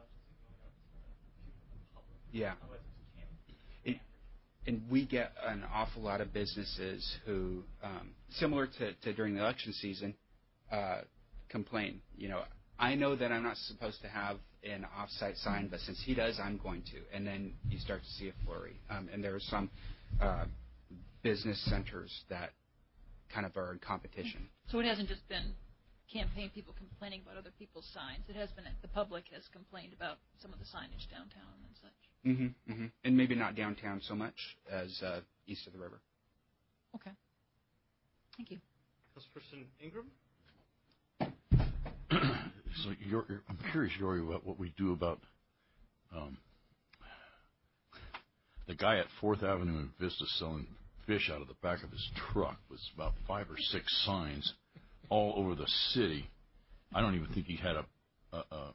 yeah. It, and we get an awful lot of businesses who, um, similar to, to during the election season, uh, complain. You know, I know that I'm not supposed to have an off-site sign, but since he does, I'm going to. And then you start to see a flurry. Um, and there are some uh, business centers that kind of are in competition. So it hasn't just been campaign people complaining about other people's signs. It has been the public has complained about some of the signage downtown and such. Mm-hmm, mm-hmm. And maybe not downtown so much as uh, east of the river. Okay. Thank you. Councilperson Ingram? So you're, you're, I'm curious, Yori, about what we do about um, the guy at fourth Avenue and Vista selling fish out of the back of his truck with about five or six signs all over the city. I don't even think he had a a, a,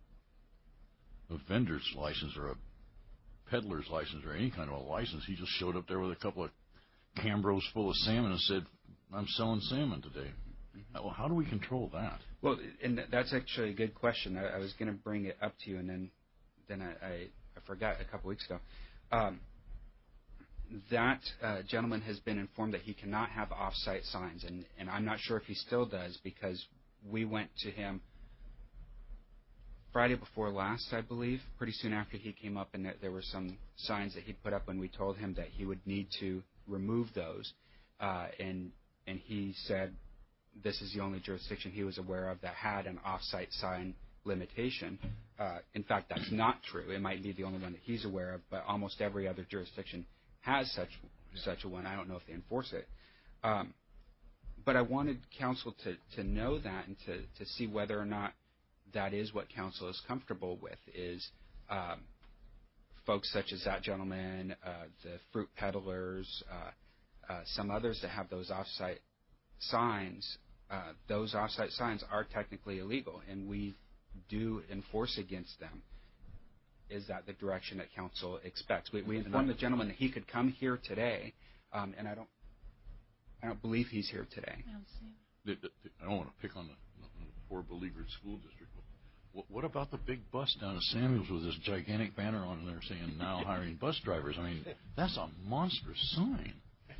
a vendor's license or a peddler's license or any kind of a license. He just showed up there with a couple of Cambros full of salmon and said, I'm selling salmon today. Mm-hmm. Well, how do we control that? Well, and that's actually a good question. I, I was going to bring it up to you, and then then I, I, I forgot a couple weeks ago. Um, That uh, gentleman has been informed that he cannot have off-site signs, and, and I'm not sure if he still does because we went to him Friday before last, I believe, pretty soon after he came up, and there, there were some signs that he'd put up, and we told him that he would need to remove those, uh, and and he said this is the only jurisdiction he was aware of that had an off-site sign limitation. Uh, in fact, that's not true. It might be the only one that he's aware of, but almost every other jurisdiction has such such a one. I don't know if they enforce it. Um, but I wanted council to, to know that and to, to see whether or not that is what council is comfortable with, is um, folks such as that gentleman, uh, the fruit peddlers, uh, uh, some others that have those off-site signs. Uh, those off-site signs are technically illegal, and we do enforce against them. Is that the direction that council expects? We, we informed the gentleman that he could come here today, um, and I don't, I don't believe he's here today. I don't see him. The, the, the, I don't want to pick on the, the poor beleaguered school district. What, what about the big bus down at Samuels with this gigantic banner on there saying now hiring bus drivers? I mean, that's a monstrous sign.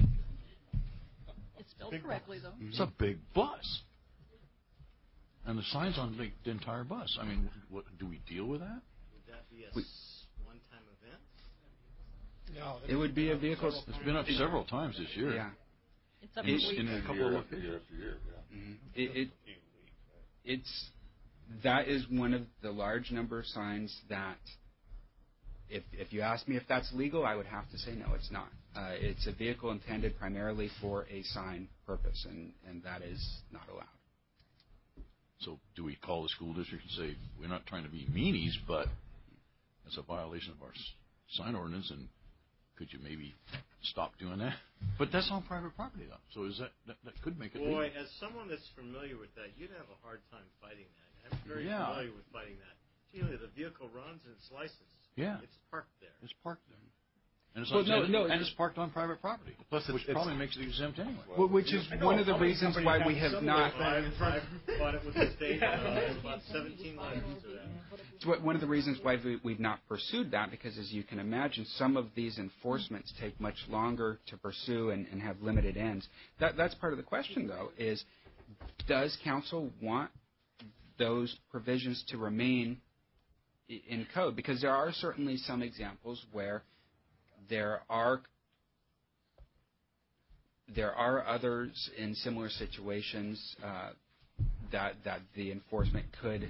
It's spelled correctly, though. It's a big bus. And the sign's on the, the entire bus. I mean, what, do we deal with that? Would that be a We, one-time event? No. it would be a vehicle. It's been up several times this year. Yeah. It's up It- to in weeks. a couple year of after year after year, yeah. Mm-hmm. It, it it's that is one of the large number of signs that, if if you ask me if that's legal, I would have to say no, it's not. Uh, it's a vehicle intended primarily for a sign purpose, and, and that is not allowed. So do we call the school district and say, we're not trying to be meanies, but it's a violation of our s- sign ordinance, and could you maybe stop doing that? But that's on private property, though. So is that that, that could make it legal. Boy, as someone that's familiar with that, you'd have a hard time fighting that. I'm very Yeah. familiar with fighting that. Gee, the vehicle runs and it's licensed. Yeah. It's parked there. It's parked there. And it's, Well, on- no, and, no, and it's parked on private property, Plus it's- which it's- probably makes it exempt anyway. Well, which is one of the reasons why we have not. I've, I've bought it with the state. Uh, I've bought seventeen licenses for that. It's what- one of the reasons why we, we've not pursued that, because as you can imagine, some of these enforcements take much longer to pursue and, and have limited ends. That, that's part of the question, though, is does council want those provisions to remain i- in code? Because there are certainly some examples where there are there are others in similar situations uh, that that the enforcement could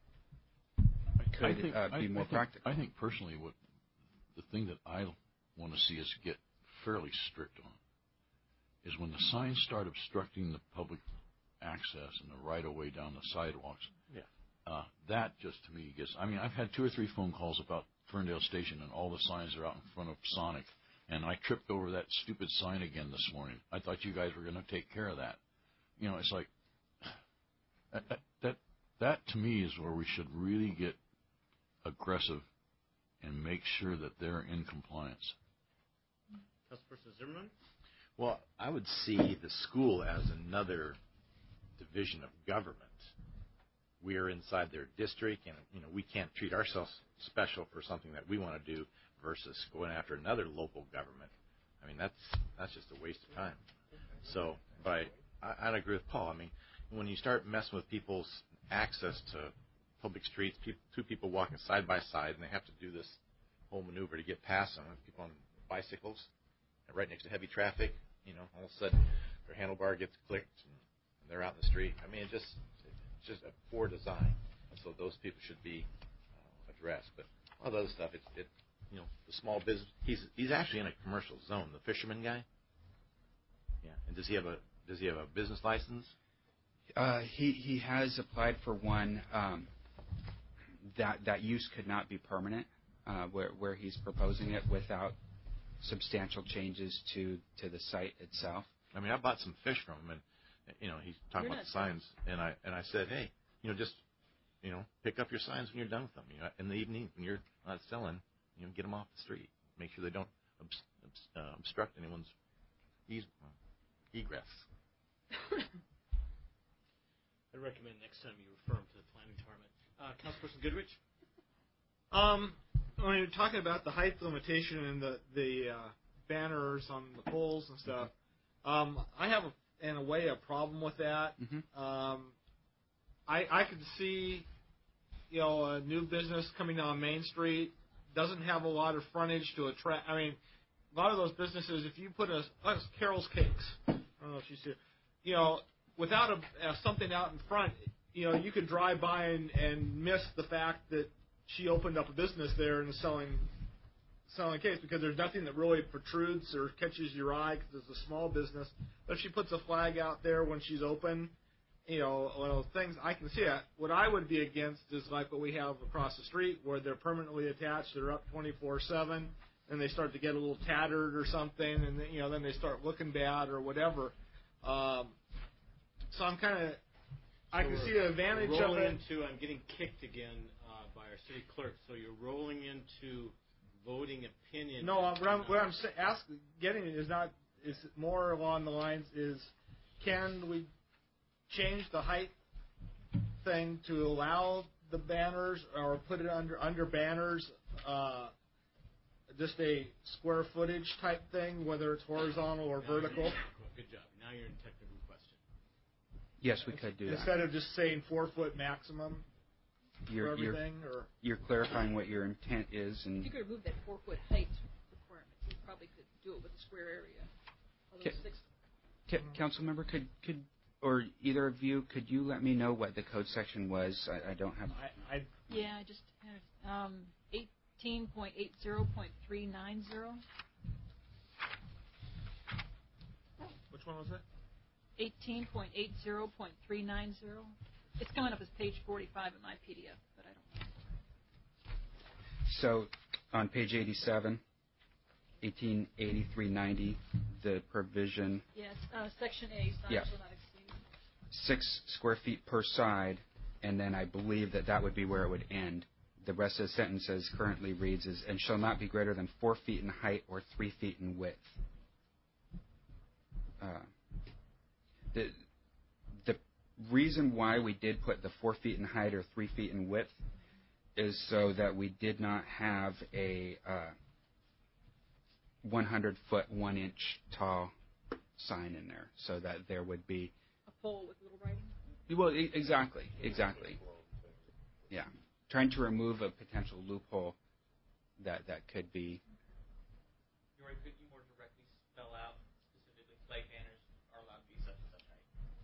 could I think, uh, be I, more I think, practical. I think personally, what the thing that I want to see us get fairly strict on is when the signs start obstructing the public access and the right of way down the sidewalks. Yeah. Uh, that just to me gets. I mean, I've had two or three phone calls about Ferndale Station and all the signs are out in front of Sonic, and I tripped over that stupid sign again this morning. I thought you guys were going to take care of that. You know, it's like that, that. That that to me is where we should really get aggressive and make sure that they're in compliance. Councilperson Zimmerman? Well, I would see the school as another division of government. We are inside their district, and you know we can't treat ourselves special for something that we want to do versus going after another local government. I mean, that's that's just a waste of time. So, but I, I agree with Paul. I mean, when you start messing with people's access to public streets, people, two people walking side by side, and they have to do this whole maneuver to get past them. People on bicycles, right next to heavy traffic, you know, all of a sudden their handlebar gets clicked, and they're out in the street. I mean, it just it's just a poor design, and so those people should be uh, addressed. But all the other stuff, it's it, you know, the small business. He's he's actually in a commercial zone, the fisherman guy. Yeah, and does he have a does he have a business license? Uh, he he has applied for one. Um, that that use could not be permanent, uh, where where he's proposing it without substantial changes to to the site itself. I mean, I bought some fish from him, and you know, he's talking You're about the not signs, and I and I said, hey, you know, just you know, pick up your signs when you're done with them. You know, in the evening when you're not selling, you know, get them off the street. Make sure they don't obs- obs- uh, obstruct anyone's eas- uh, egress. I recommend next time you refer them to the planning department. Uh, Councilperson Goodrich? Um, when you're talking about the height limitation and the the uh, banners on the poles and stuff, um, I have a, in a way a problem with that. Mm-hmm. Um, I I could see, you know, a new business coming down Main Street doesn't have a lot of frontage to attract. I mean, a lot of those businesses, if you put a like Carol's Cakes, I don't know if she's here, you know, without a, uh, something out in front, you know, you could drive by and, and miss the fact that she opened up a business there and is selling selling cakes, because there's nothing that really protrudes or catches your eye because it's a small business. But if she puts a flag out there when she's open, you know, one of those things, I can see it. What I would be against is like what we have across the street where they're permanently attached, they're up twenty-four seven, and they start to get a little tattered or something, and then, you know, then they start looking bad or whatever. Um, so I'm kind of, I can see the advantage of rolling it. into, I'm getting kicked again uh, by our city clerk. So you're rolling into voting opinion. No, what I'm, what I'm sa- asking, getting is not, is more along the lines is, can we change the height thing to allow the banners, or put it under under banners, uh, just a square footage type thing, whether it's horizontal or vertical? Good job. Now you're in technical question. Yes, we could do that. Instead of just saying four foot maximum You're, for you're, everything, or you're clarifying what your intent is, and You could remove that four foot height requirement. You probably could do it with a square area. Although Okay. six, Ca- council member, could could or either of you, could you let me know what the code section was? I, I don't have. I, I Yeah, I just had it. Um, eighteen point eight zero point three nine zero. Which one was that? eighteen point eight zero point three nine zero. It's coming up as page forty-five in my P D F, but I don't know. So on page eighty-seven, eighteen eighty-three ninety, the provision. Yes, uh, section A, sign Yeah. shall not exceed. Six square feet per side, and then I believe that that would be where it would end. The rest of the sentence as currently reads is, and shall not be greater than four feet in height or three feet in width. Uh, the the reason why we did put the four feet in height or three feet in width is so that we did not have a uh, one hundred foot, one inch tall sign in there, so that there would be A pole with little writing. well, e- exactly, exactly, yeah, trying to remove a potential loophole that that could be. Or could you more directly spell out specifically flag banners are allowed to be such and such height?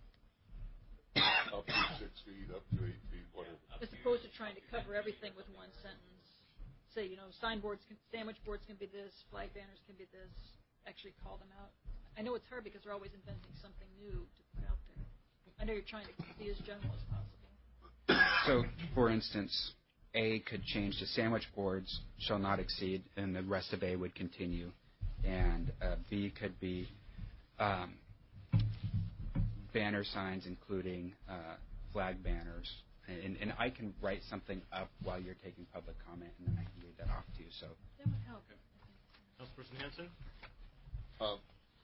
Up to six feet, up to eight feet, whatever. As opposed to trying to cover everything with one sentence. Say, you know, signboards, can, sandwich boards can be this, flag banners can be this. Actually call them out. I know it's hard because they're always inventing something new to put out there. I know you're trying to be as general as possible. So, for instance, A could change to sandwich boards shall not exceed, and the rest of A would continue. And uh, B could be um, banner signs, including uh, flag banners. And, and I can write something up while you're taking public comment, and then I can read that off to you. So That would help. Councilperson Hanson? Um,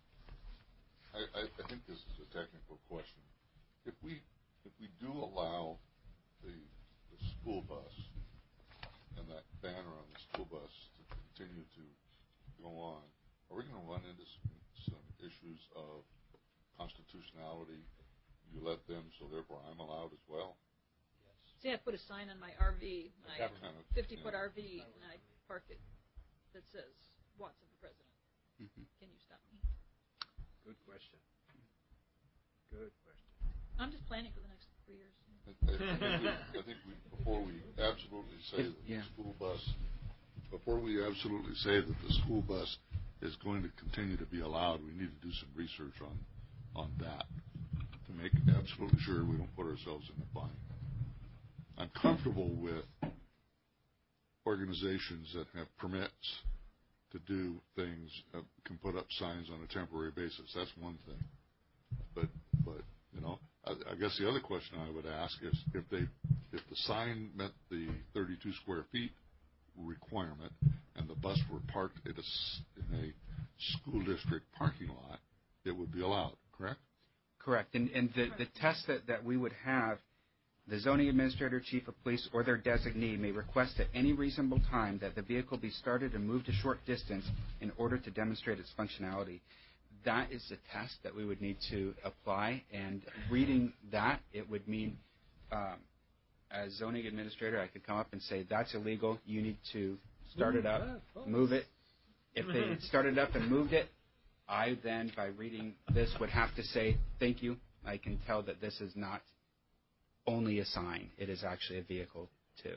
I, I, I think this is a technical question. If we if we do allow the, the school bus and that banner on the school bus to continue to go on, are we going to run into some, some issues of constitutionality? You let them, so therefore I'm allowed as well? See, I put a sign on my R V, my Kind of, fifty-foot yeah. R V, and I park it that says Watson for President. Mm-hmm. Can you stop me? Good question. Good question. I'm just planning for the next three years. I, I, think we, I think we, before we absolutely say that Yeah. the school bus, before we absolutely say that the school bus is going to continue to be allowed, we need to do some research on, on that to make absolutely sure we don't put ourselves in a bind. I'm comfortable with organizations that have permits to do things, uh, can put up signs on a temporary basis. That's one thing. But, but you know, I, I guess the other question I would ask is if they, if the sign met the thirty-two square feet requirement and the bus were parked at a, s- in a school district parking lot, it would be allowed, correct? correct. And, and the, the test that, that we would have, the zoning administrator, chief of police, or their designee may request at any reasonable time that the vehicle be started and moved a short distance in order to demonstrate its functionality. That is the test that we would need to apply, and reading that, it would mean, um, as zoning administrator, I could come up and say, that's illegal, you need to start it up, move it. If they had started up and moved it, I then, by reading this, would have to say, thank you, I can tell that this is not only a sign, it is actually a vehicle too.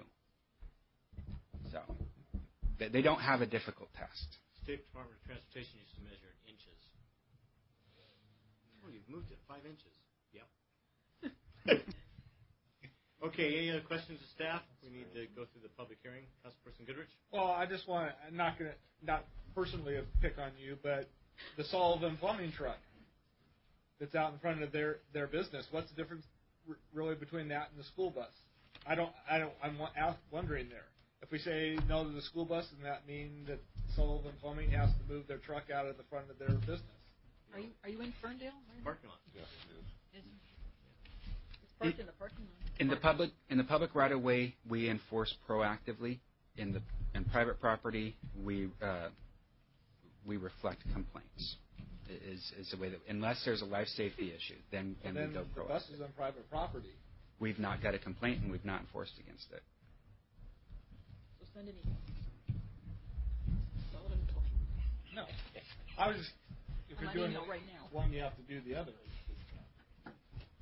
So, they, they don't have a difficult test. State Department of Transportation used to measure in inches. Oh, you've moved it five inches. Yep. Okay, any other questions of staff? We need to go through the public hearing. Councilperson Goodrich? Well, I just want to, I'm not going to, not personally pick on you, but the Sullivan Plumbing truck that's out in front of their, their business, what's the difference r- really between that and the school bus? I don't, I don't, I'm wa- ask- wondering there. If we say no to the school bus, does that mean that Sullivan Plumbing has to move their truck out of the front of their business? Are you are you in Ferndale? Right? Parking lot. Yes, it is. Is- It's parked in the parking lot. In the public, in the public right of way, we enforce proactively. In the in private property, we uh, we reflect complaints. Is is the way that unless there's a life safety issue, then then, And we then go the bus proactive. is on private property. We've not got a complaint and we've not enforced against it. So send an email. Sullivan Plumbing. No. I was just, if I'm you're on doing email right now. one, you have to do the other.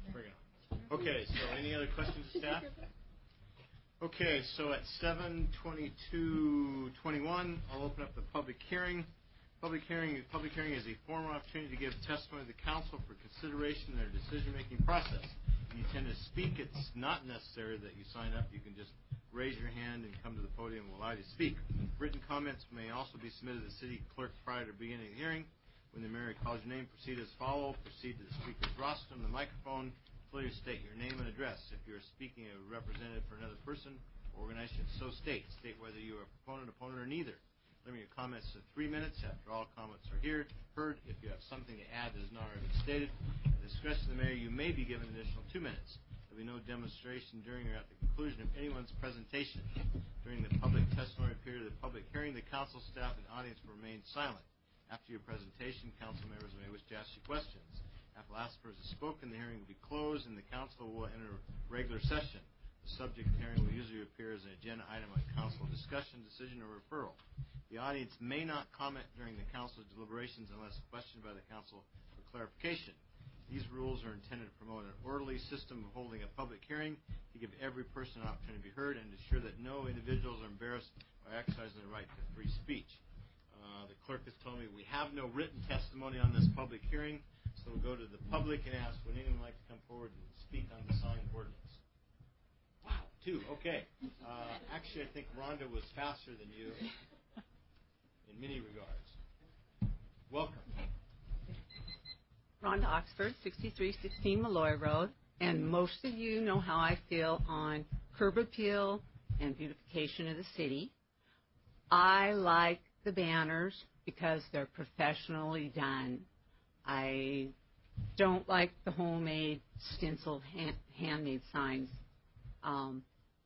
Bring it on. Okay, so any other questions of staff? Okay, so at seven twenty-two twenty-one, I'll open up the public hearing. Public hearing, public hearing is a formal opportunity to give testimony to the council for consideration in their decision-making process. If you intend to speak, it's not necessary that you sign up. You can just raise your hand and come to the podium and we'll allow you to speak. Written comments may also be submitted to the city clerk prior to beginning the hearing. When the mayor calls your name, proceed as follows. Proceed to the speaker's rostrum, the microphone. Clearly state your name and address. If you're speaking a representative for another person or organization, so state. State whether you are a proponent, opponent, or neither. Limit your comments to three minutes. After all comments are here, heard, if you have something to add that is not already stated, at the discretion of the mayor, you may be given an additional two minutes. There will be no demonstration during or at the conclusion of anyone's presentation. During the public testimony period of the public hearing, the council staff and audience will remain silent. After your presentation, council members may wish to ask you questions. After the last person has spoken, the hearing will be closed and the council will enter regular session. The subject of the hearing will usually appear as an agenda item on council discussion, decision, or referral. The audience may not comment during the council's deliberations unless questioned by the council for clarification. These rules are intended to promote an orderly system of holding a public hearing, to give every person an opportunity to be heard, and to ensure that no individuals are embarrassed by exercising their right to free speech. Uh, the clerk has told me we have no written testimony on this public hearing, so we'll go to the public and ask, would anyone like to come forward and speak on the sign ordinance? Wow, two, okay. Uh, actually, I think Rhonda was faster than you. In many regards. Welcome. Rhonda Oxford, sixty-three sixteen Malloy Road, and most of you know how I feel on curb appeal and beautification of the city. I like the banners because they're professionally done. I don't like the homemade stenciled hand, handmade signs. Um,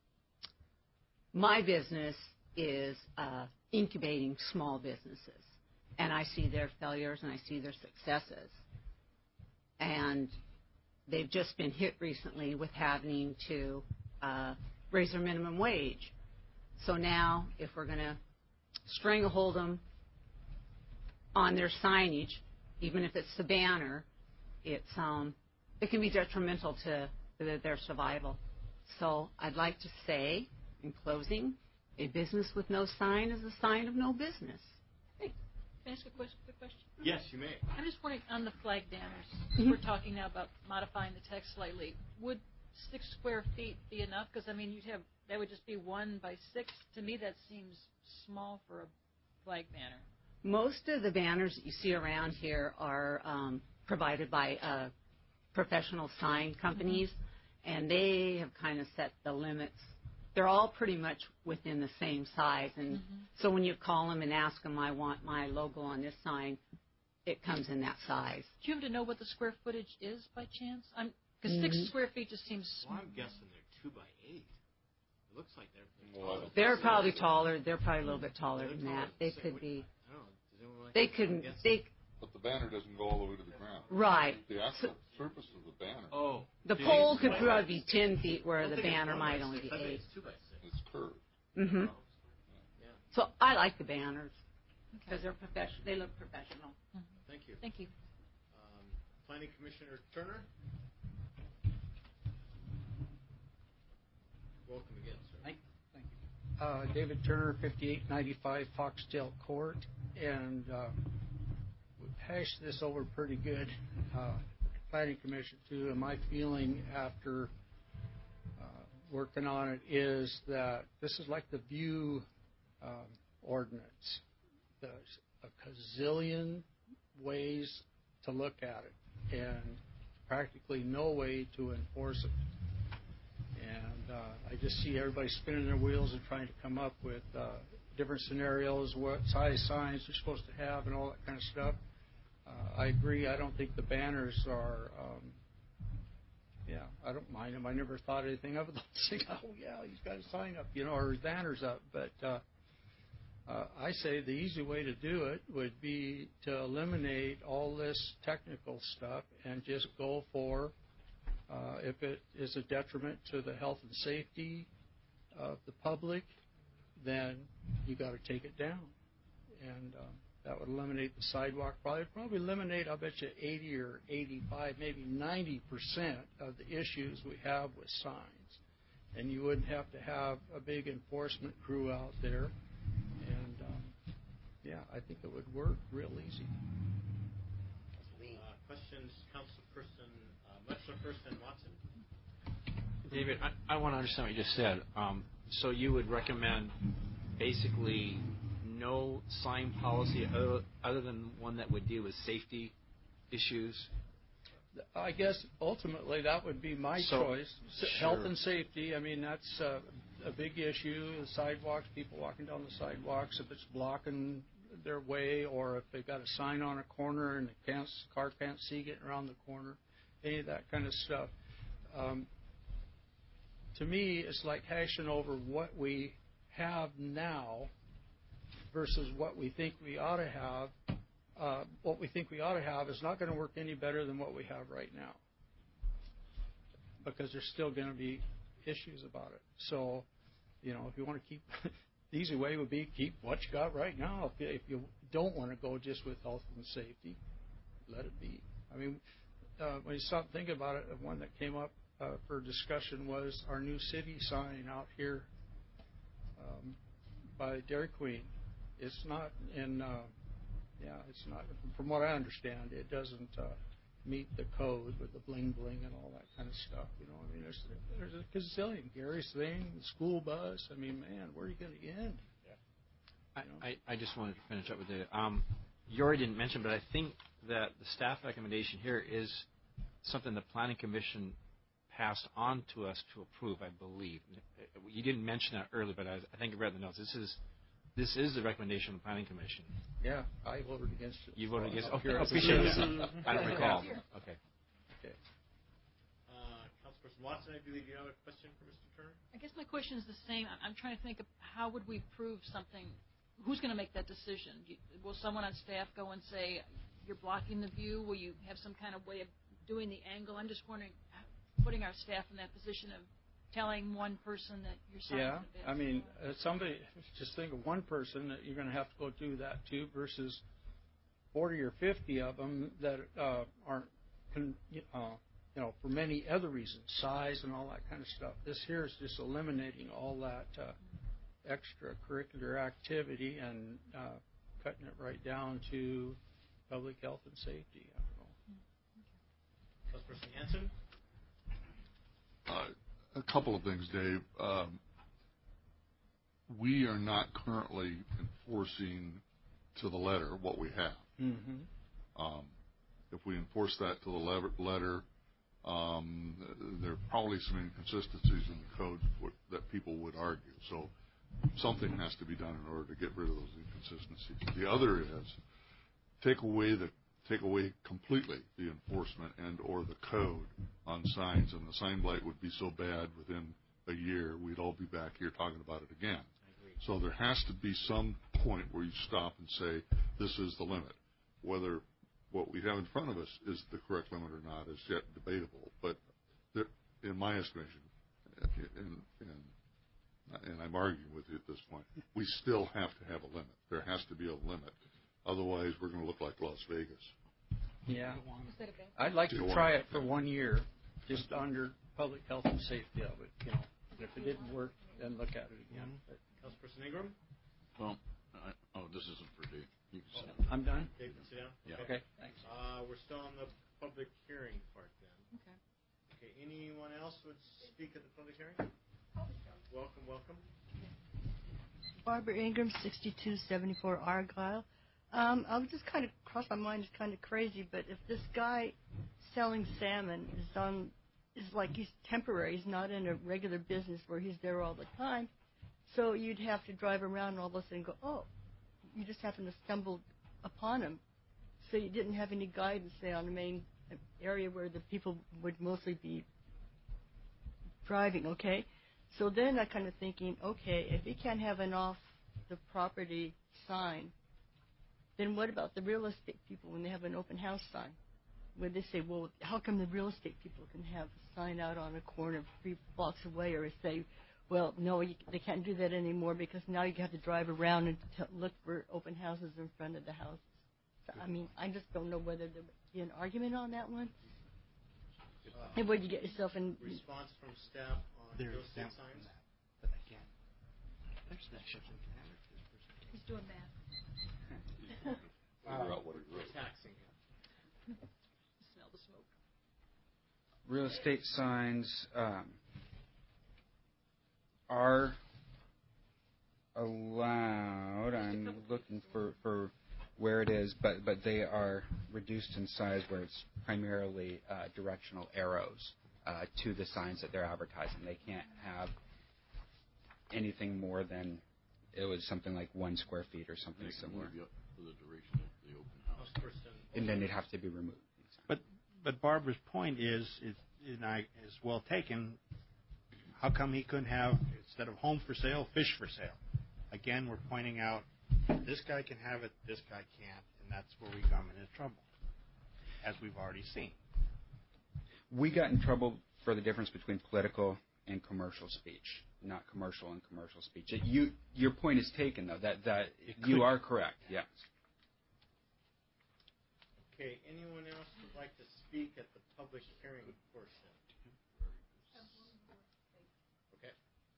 my business is uh, incubating small businesses, and I see their failures and I see their successes. And they've just been hit recently with having to uh, raise their minimum wage. So now, if we're going to stranglehold them on their signage, even if it's the banner, it's um, it can be detrimental to the, their survival. So I'd like to say, in closing, a business with no sign is a sign of no business. Hey, can I ask a quick, quick question? Yes, you may. I'm just wondering, on the flag banners, Mm-hmm. we're talking now about modifying the text slightly. Would six square feet be enough? Because, I mean, you'd have, that would just be one by six. To me, that seems small for a flag banner. Most of the banners that you see around here are um, provided by uh, professional sign companies, mm-hmm. and they have kind of set the limits. They're all pretty much within the same size, and mm-hmm. so when you call them and ask them, I want my logo on this sign, it comes in that size. Do you happen to know what the square footage is by chance? Because mm-hmm. six square feet just seems small. Well, I'm guessing they're two by eight. It looks like they're. They're, taller. they're probably taller. They're probably a little bit taller than that. They could be. They couldn't. They. But the banner doesn't go all the way to the ground. Right. The actual so, surface of the banner. Oh. The pole could probably be ten feet, where the banner might only be eight. It's two by six. It's curved. Mm-hmm. Yeah. So I like the banners because they're professional. They look professional. Mm-hmm. Thank you. Thank you. Um, Planning Commissioner Turner. Welcome again, sir. Thank, thank you. Uh, David Turner, fifty-eight ninety-five Foxdale Court, and uh, we hashed this over pretty good. Uh, Planning Commission too, and my feeling after uh, working on it is that this is like the view um, ordinance. There's a gazillion ways to look at it, and practically no way to enforce it. And uh, I just see everybody spinning their wheels and trying to come up with uh, different scenarios, what size signs they're supposed to have, and all that kind of stuff. Uh, I agree. I don't think the banners are. Um, yeah, I don't mind them. I never thought anything of it. Saying, oh yeah, he's got a sign up, you know, or his banner's up. But uh, uh, I say the easy way to do it would be to eliminate all this technical stuff and just go for. Uh, if it is a detriment to the health and safety of the public, then you got to take it down. And um, That would eliminate the sidewalk. Probably probably eliminate, I'll bet you, eighty or eighty-five, maybe ninety percent of the issues we have with signs. And you wouldn't have to have a big enforcement crew out there. And, um, yeah, I think it would work real easy. Uh, questions, Councilperson uh, Wexler first and Watson. David, I, I want to understand what you just said. Um, so you would recommend basically no sign policy other, other than one that would deal with safety issues? I guess ultimately that would be my so, choice. Sure. Health and safety, I mean, that's uh, a big issue. The sidewalks, people walking down the sidewalks, if it's blocking their way or if they've got a sign on a corner and the can't, car can't see getting around the corner, any of that kind of stuff. Um, to me, it's like hashing over what we have now versus what we think we ought to have. Uh, what we think we ought to have is not going to work any better than what we have right now, because there's still going to be issues about it. So, you know, if you want to keep, the easy way would be keep what you got right now. If you, if you don't want to go just with health and safety, let it be. I mean, uh, when you stop thinking about it, one that came up uh, for discussion was our new city sign out here um, by Dairy Queen. It's not in... Uh, Yeah, it's not. From what I understand, it doesn't uh, meet the code with the bling bling and all that kind of stuff. You know, I mean, there's there's a gazillion. Gary's thing, the school bus. I mean, man, where are you going to end? Yeah. I, I I just wanted to finish up with the. Um, you already didn't mention, but I think that the staff recommendation here is something the Planning Commission passed on to us to approve. I believe you didn't mention that earlier, but I, I think I read the notes. This is. This is the recommendation of the Planning Commission. Yeah, I voted against it. You voted against it? Okay, Here, I appreciate that. I don't recall. Okay. Okay. Uh, Councilperson Watson, I believe you have a question for Mister Turner? I guess my question is the same. I'm trying to think of how would we prove something. Who's going to make that decision? Will someone on staff go and say, you're blocking the view? Will you have some kind of way of doing the angle? I'm just wondering, putting our staff in that position of telling one person that you're signing. Yeah, I mean, uh, somebody, just think of one person that you're going to have to go do that to versus forty or fifty of them that uh, aren't, con, uh, you know, for many other reasons, size and all that kind of stuff. This here is just eliminating all that uh, extracurricular activity and uh, cutting it right down to public health and safety. I don't know. Councilperson Hanson? Uh, A couple of things, Dave. Um, we are not currently enforcing to the letter what we have. Mm-hmm. Um, if we enforce that to the letter, letter um, there are probably some inconsistencies in the code that people would argue. So something has to be done in order to get rid of those inconsistencies. The other is take away the take away completely the enforcement and or the code on signs, and the sign blight would be so bad within a year we'd all be back here talking about it again. So there has to be some point where you stop and say, this is the limit. Whether what we have in front of us is the correct limit or not is yet debatable. But there, in my estimation, and, and, and I'm arguing with you at this point, we still have to have a limit. There has to be a limit. Otherwise, we're going to look like Las Vegas. Yeah. I'd like to try it for one year, just under public health and safety of it. You know, if it didn't work, then look at it again. But Councilperson Ingram? Well, I, oh, this isn't for Dave. You can sit down. I'm done? Dave, can sit down? Yeah. Okay, thanks. Uh, we're still on the public hearing part then. Okay. Okay, anyone else would speak at the public hearing? Welcome, welcome. Barbara Ingram, sixty-two seventy-four Argyle. Um, I was just kind of crossed my mind. It's kind of crazy, but if this guy selling salmon is on, is like he's temporary. He's not in a regular business where he's there all the time. So you'd have to drive around and all of a sudden go, oh, you just happened to stumble upon him. So you didn't have any guidance, say, on the main area where the people would mostly be driving. Okay. So then I kind of thinking, okay, if he can't have an off the property sign, then what about the real estate people when they have an open house sign? Where they say, well, how come the real estate people can have a sign out on a corner three blocks away, or say, Well, no, you, they can't do that anymore because now you have to drive around and t- look for open houses in front of the house. So, I mean, I just don't know whether there would be an argument on that one. Uh, And what you get yourself in? Response from staff on There's those state that- signs? But again, there's that shit. He's doing math. Figure out what he wrote. Taxing him. Smell the smoke. Real estate signs um, are allowed. I'm looking for, for where it is, but, but they are reduced in size where it's primarily uh, directional arrows uh, to the signs that they're advertising. They can't have anything more than, it was something like one square feet or something similar. For the duration of the open house. And then they'd have to be removed. But but Barbara's point is, is and I is well taken. How come he couldn't have, instead of home for sale, fish for sale? Again, we're pointing out this guy can have it, this guy can't, and that's where we come into trouble, as we've already seen. We got in trouble for the difference between political and commercial speech, not commercial and commercial speech. You, your point is taken, though, that, that you are correct, yes. Okay, anyone else would like to speak at the public hearing portion? Okay.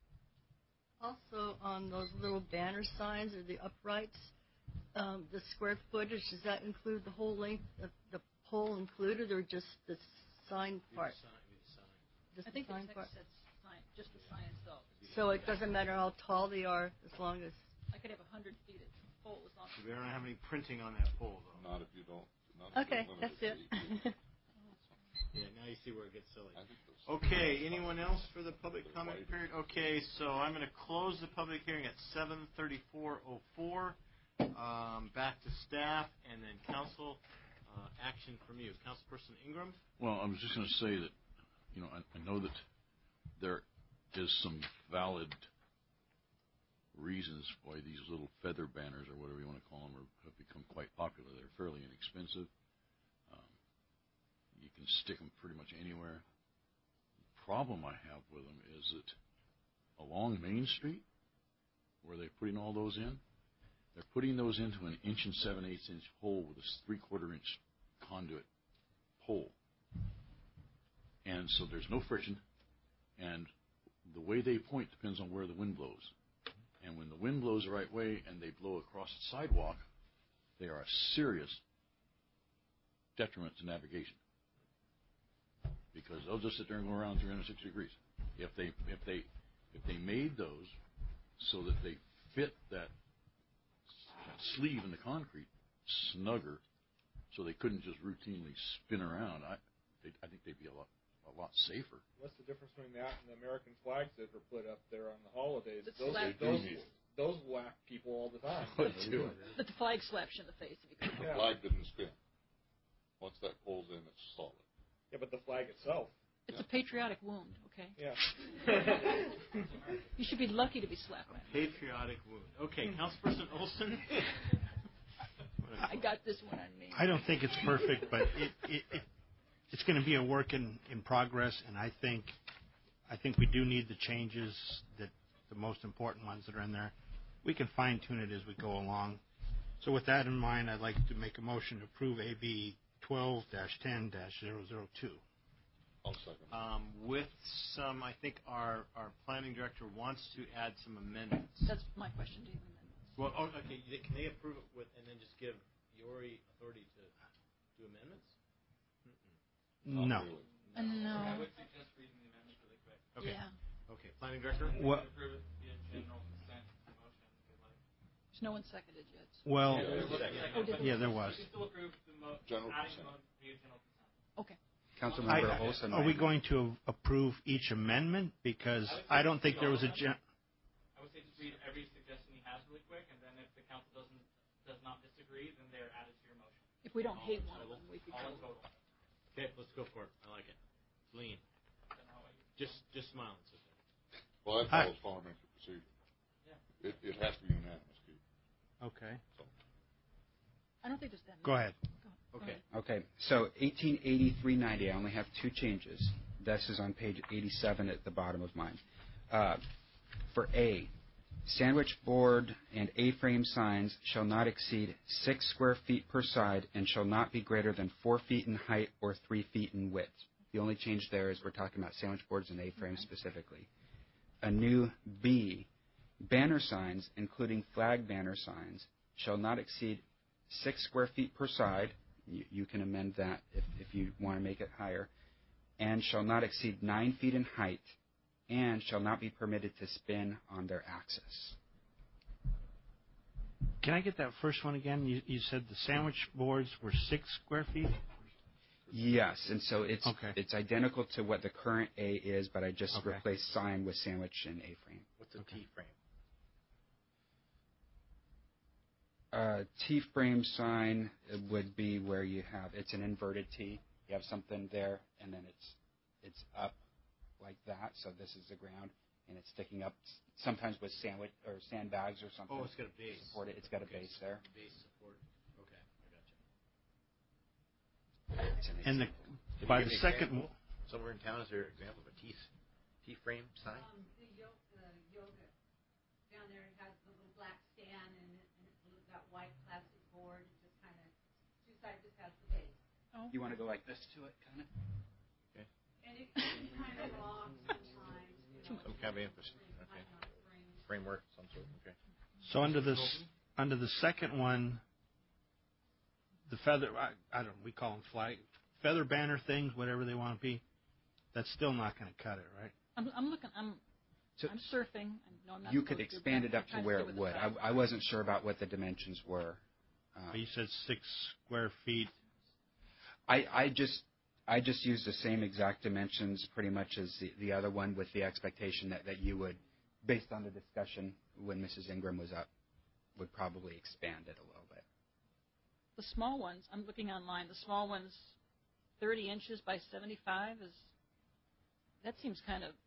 Also, on those little banner signs or the uprights, um, the square footage, does that include the whole length of the pole included, or just the sign part? Just I think the the sign text part. says sign, just the sign itself. So it doesn't matter how tall they are, as long as. I could have a hundred feet of pole as long as. We don't have any printing on that pole, though. Not if you don't. Not if Okay, you that's limit it. to Yeah, now you see where it gets silly. Okay, anyone else for the public comment period? Okay, so I'm going to close the public hearing at seven thirty-four oh four. Um, back to staff and then council uh, action from you. Councilperson Ingram? Well, I was just going to say that, you know, I, I know that there is some valid reasons why these little feather banners, or whatever you want to call them, are, have become quite popular. They're fairly inexpensive. Um, you can stick them pretty much anywhere. The problem I have with them is that along Main Street, where they're putting all those in, they're putting those into an inch and seven-eighths inch hole with a three-quarter inch conduit pole. And so there's no friction, and the way they point depends on where the wind blows. And when the wind blows the right way and they blow across the sidewalk, they are a serious detriment to navigation, because they'll just sit there and go around three hundred sixty degrees. If they if they if they made those so that they fit that sleeve in the concrete snugger, so they couldn't just routinely spin around, I they, I think they'd be a lot a lot safer. What's the difference between that and the American flags that are put up there on the holidays? It's Those, slap- those, They do. those whack people all the time. They do. But the flag slaps you in the face if you go. The flag didn't spin. Once that pole's in, it's solid. Yeah, but the flag itself. It's a patriotic wound, okay? Yeah. You should be lucky to be slapped. Patriotic wound. Okay, Councilperson Olson? I got this one on me. I don't think it's perfect, but it, it, it it's going to be a work in, in progress, and I think I think we do need the changes, that the most important ones that are in there. We can fine tune it as we go along. So with that in mind, I'd like to make a motion to approve A B twelve dash ten dash zero zero two. I'll second. Um, with some, I think our, our planning director wants to add some amendments. That's my question to you. Well, oh, okay, can they approve it with, and then just give Yori authority to do amendments? No. Uh, no. I would suggest reading the amendments really quick. Okay. Yeah. Okay, planning director? Well, Approve it via general consent motion if you'd like. There's no one seconded yet. So. Well, Yeah, there was a second. Oh, did yeah, there was. You can still approve the mo- General adding consent. the mo- via general consent. Okay. Councilmember I- Olson. Are we going to approve each amendment? Because I don't think there was a gen- I would say just read every suggestion he has really quick, and then if the council doesn't does not disagree, then they're added to your motion. If we don't hate one of them, we could All in go. total. Okay, let's go for it. I like it. It's lean. Just, just smile and sit there. Well, that follows parliamentary procedure. Yeah. It, it has to be unanimous, Keith. Okay. I don't think there's that. Go ahead. Go Okay. Okay, so eighteen eighty-three ninety, I only have two changes. This is on page eighty-seven at the bottom of mine. Uh, for A, sandwich board and A-frame signs shall not exceed six square feet per side and shall not be greater than four feet in height or three feet in width. The only change there is we're talking about sandwich boards and A-frames specifically. A new B, banner signs, including flag banner signs, shall not exceed six square feet per side. You, you can amend that if, if you want to make it higher. And shall not exceed nine feet in height and shall not be permitted to spin on their axis. Can I get that first one again? You, you said the sandwich boards were six square feet? Yes, and so it's okay. it's identical to what the current A is, but I just Okay. replaced sign with sandwich and A-frame. What's a okay. T-frame? Uh, T-frame sign would be where you have, it's an inverted T. You have something there, and then it's it's up like that. So this is the ground, and it's sticking up. Sometimes with sandwich or sandbags or something. Oh, it's got a base. Support it. It's got a Okay, base there. Base support. Okay, I got you. It's an And the, example. by the second example? Somewhere in town, is there an example of a T, T-frame sign? Um, the yoga, the yoga down there, it has the little black stand and, it, and it's got white plastic board. It just kind of two sides just has the base. Oh. You want to go like this to it, kind of? Okay. And it can kind of rock sometimes. You know, Some kind of emphasis. Okay. Framework, some sort. Okay. So under this, under the second one, the feather, I, I don't know, we call them flag, feather banner things, whatever they want to be, that's still not going to cut it, right? I'm, I'm looking. I'm. So I'm surfing. No, I'm not you could supposed to, expand but it I'm up to trying where stay it with the would. size. I, I wasn't sure about what the dimensions were. Um, But you said six square feet. I, I just I just used the same exact dimensions pretty much as the, the other one with the expectation that, that you would, based on the discussion when Missus Ingram was up, would probably expand it a little bit. The small ones. I'm looking online. The small ones, thirty inches by seventy-five is. That seems kind of.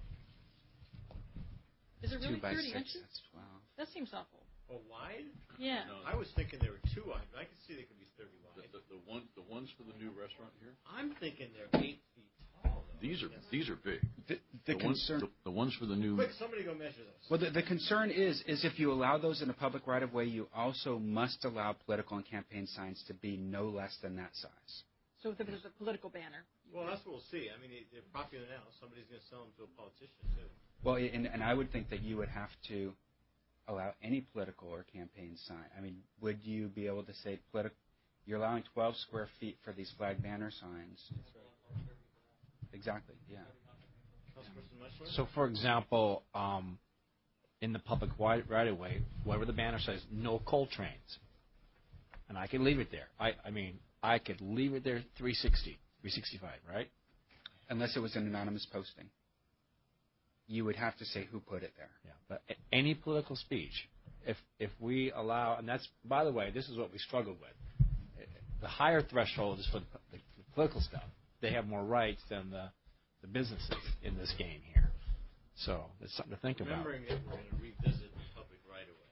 Is it really Two by thirty six, inches? that's twelve. That seems awful. Oh, wide? Yeah. No, I was thinking there were two wide, but I could see they could be thirty wide. The, the, the one, the ones for the new restaurant here. I'm thinking they're eight feet tall. Though. These are these are big. The, the, the ones, concern. the, the ones for the new. Quick, somebody go measure those. Well, the, the concern is is if you allow those in a public right of way, you also must allow political and campaign signs to be no less than that size. So if there's a political banner. Well, that's what we'll see. I mean, they- they're popular now. Somebody's going to sell them to a politician too. Well, and, and I would think that you would have to allow any political or campaign sign. I mean, would you be able to say political? You're allowing twelve square feet for these flag banner signs. Exactly. Yeah. So, for example, um, in the public wi- right-of-way, wherever the banner says "No coal trains," and I can leave it there. I, I mean, I could leave it there three sixty, three sixty-five, right? Unless it was an anonymous posting. You would have to say who put it there. Yeah. But a- any political speech, if if we allow, and that's, by the way, this is what we struggled with. The higher threshold is for the, the, the political stuff. They have more rights than the, the businesses in this game here. So it's something to think about. Remembering that we're going to revisit the public right of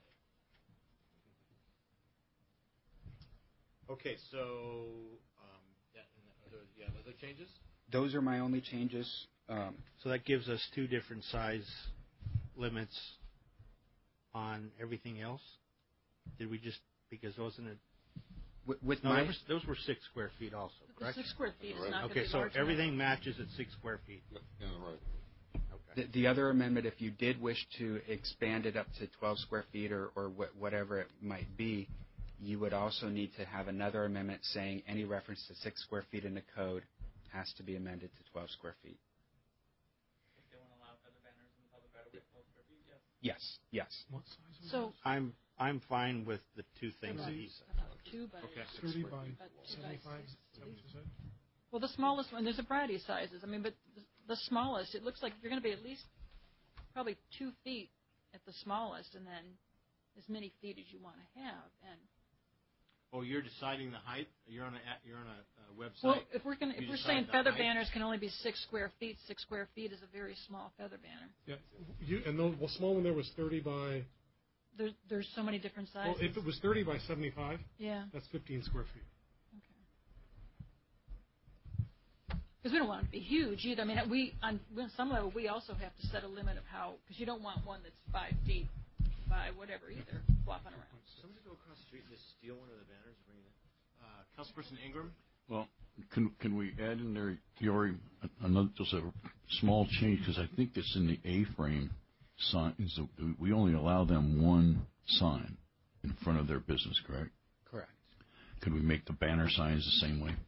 way. Okay, so um, yeah, and other, yeah, other changes. Those are my only changes. Um, So that gives us two different size limits on everything else. Did we just because wasn't it? with, with No, my those, were, those were six square feet also, The correct? six square feet is Right. not going to Okay, be so large enough. everything matches at six square feet. Yeah, right. the, the other amendment, if you did wish to expand it up to twelve square feet or, or wh- whatever it might be, you would also need to have another amendment saying any reference to six square feet in the code has to be amended to twelve square feet. If they want to allow feather banners in the public right of way, twelve square feet, yes. Yes, yes. What size was So I'm I'm fine with the two things that he said. about two by Okay. thirty by seventy-five. Well, the smallest one. There's a variety of sizes. I mean, but the, the smallest, it looks like you're going to be at least probably two feet at the smallest, and then as many feet as you want to have. And Oh, you're deciding the height. You're on a you're on a uh, website. well, if we're going, You if we're decide saying the feather height? banners can only be six square feet, six square feet is a very small feather banner. Yeah, you, and the well, small one there was thirty by. There, there's so many different sizes. Well, if it was thirty by seventy-five, yeah. that's fifteen square feet. Because because we don't want it to be huge either. I mean, we on some level we also have to set a limit of how, because you don't want one that's five feet by whatever either flopping around. Somebody go across the street and just steal one of the banners and bring it in. Uh, Councilperson Ingram. Well, can can we add in there, Fiore, another just a small change, because I think it's in the A-frame signs that we only allow them one sign in front of their business, correct? Correct. Could we make the banner signs the same way?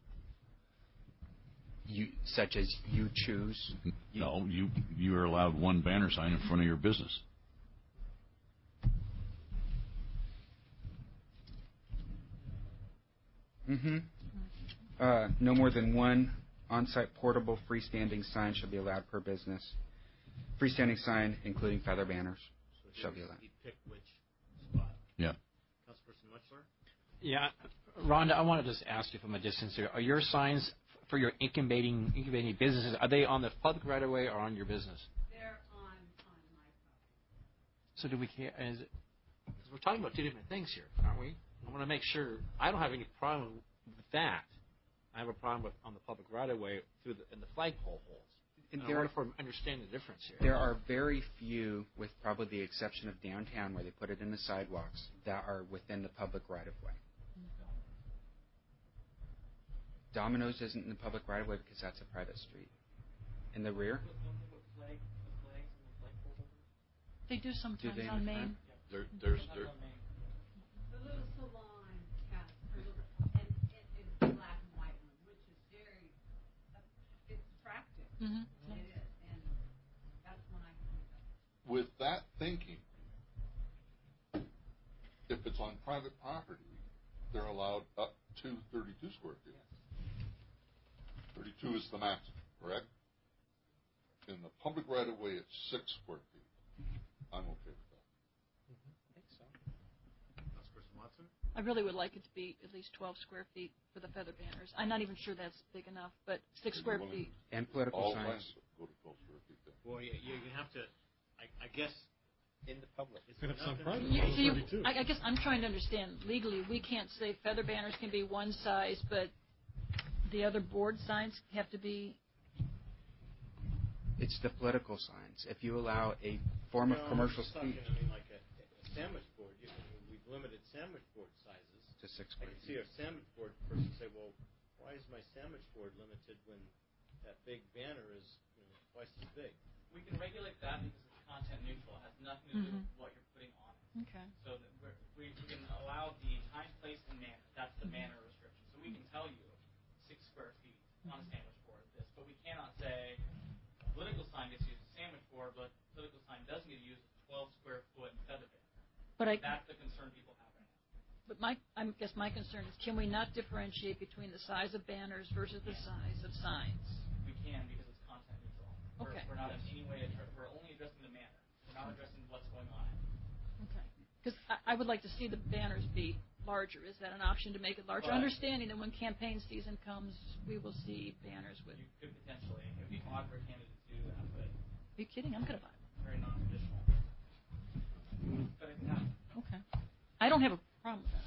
You, such as you choose? You, no, you you are allowed one banner sign in front of your business. Mm-hmm. Uh, no more than one on-site portable freestanding sign shall be allowed per business. Freestanding sign, including feather banners, So shall be allowed. He picked which spot. Yeah. Councilperson Muchler. Yeah, Rhonda, I want to just ask you from a distance here. Are your signs for your incubating incubating businesses, are they on the public right of way or on your business? They're on, on my property. So do we care? Is it, because we're talking about two different things here, aren't we? I want to make sure. I don't have any problem with that. I have a problem with on the public right of way through the in the flagpole holes. And, and I wonder if we understand the difference here. There are very few, with probably the exception of downtown, where they put it in the sidewalks, that are within the public right of way. Domino's isn't in the public right of way because that's a private street. In the rear? They do sometimes Do they in on the Main. front? There, there's there. The little salon has a little, and it is the black and white one, which is very, uh, it's attractive. Mm-hmm. It is, and that's when I can. With that thinking, if it's on private property, they're allowed up to thirty-two square feet. thirty-two is the maximum, correct? In the public right-of-way, it's six square feet. I'm okay with that. I think so. Councilperson Watson. I really would like it to be at least twelve square feet for the feather banners. I'm not even sure that's big enough, but six square feet. And political All signs. signs go to twelve square feet then. Well, you, you have to, I, I guess, in the public. Is And there if it's on nothing- private, You, it's so you, thirty-two. I, I guess I'm trying to understand legally. We can't say feather banners can be one size, but the other board signs have to be. It's the political signs. If you allow a form of No, commercial I'm just talking, speech I mean, like a, a sandwich board. You know, we've limited sandwich board sizes. to six I square can see feet. a sandwich board person say, well, why is my sandwich board limited when that big banner is, you know, twice as big? We can regulate that because it's content neutral. It has nothing to do Mhm. with what you're putting on it. Okay. So that we're, we we can allow the time, place, and manner. That's the manner restriction. So we can tell you six square feet on a sandwich board this, but we cannot say a political sign gets used as a sandwich board, but a political sign doesn't get used as a twelve square foot feather banner. But I. That's the concern people have right now. But my, I guess my concern is, can we not differentiate between the size of banners versus the size of signs? We can because it's content neutral. We're, Okay. we're not in any way addre- we're only addressing the manner. We're not addressing what's going on. Okay. Because I, I would like to see the banners be larger. Is that an option to make it larger? But- Understanding that when campaign season comes, we will see banners with. You could potentially. It would be odd for a candidate to do that, but Are you kidding? I'm going to buy them. very non-traditional. But it can happen. Okay. I don't have a problem with that.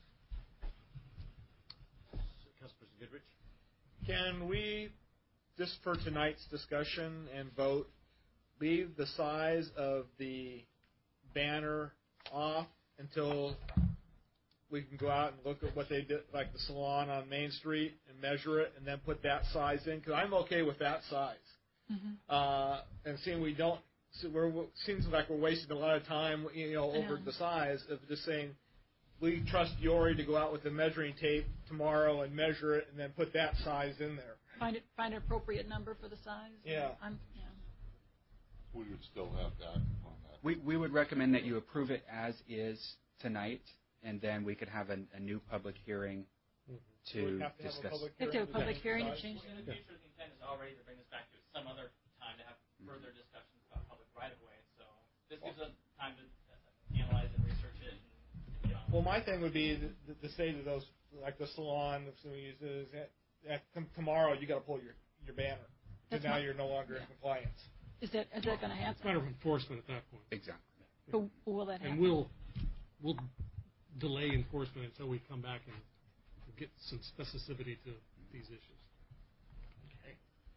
Councilperson Goodrich. Can we, just for tonight's discussion and vote, leave the size of the banner off until we can go out and look at what they did, like the salon on Main Street, and measure it, and then put that size in? Because I'm okay with that size. Mm-hmm. Uh, and seeing we don't, so we're, seems like we're wasting a lot of time, you know, I over know. the size of just saying, we trust Yori to go out with the measuring tape tomorrow and measure it, and then put that size in there. Find it. Find an appropriate number for the size. Yeah. I'm. Yeah. We would still have to act on that. We we would recommend that you approve it as is tonight, and then we could have a, a new public hearing to Would have to have a discuss. public Have to have a public hearing to size. change In the that. future, the intent is already to bring this back to some other time to have further discussions about public right-of-way. So this gives us time to uh, analyze and research it. And, you know, Well, my thing would be to, to say to those, like the salon, if somebody uses it, that tom- tomorrow you got to pull your, your banner. Because That's now my- you're no longer in compliance. Is that is that going to It's a matter happen? of enforcement at that point. Exactly. But will that happen? And we'll we'll delay enforcement until we come back and get some specificity to these issues. Okay.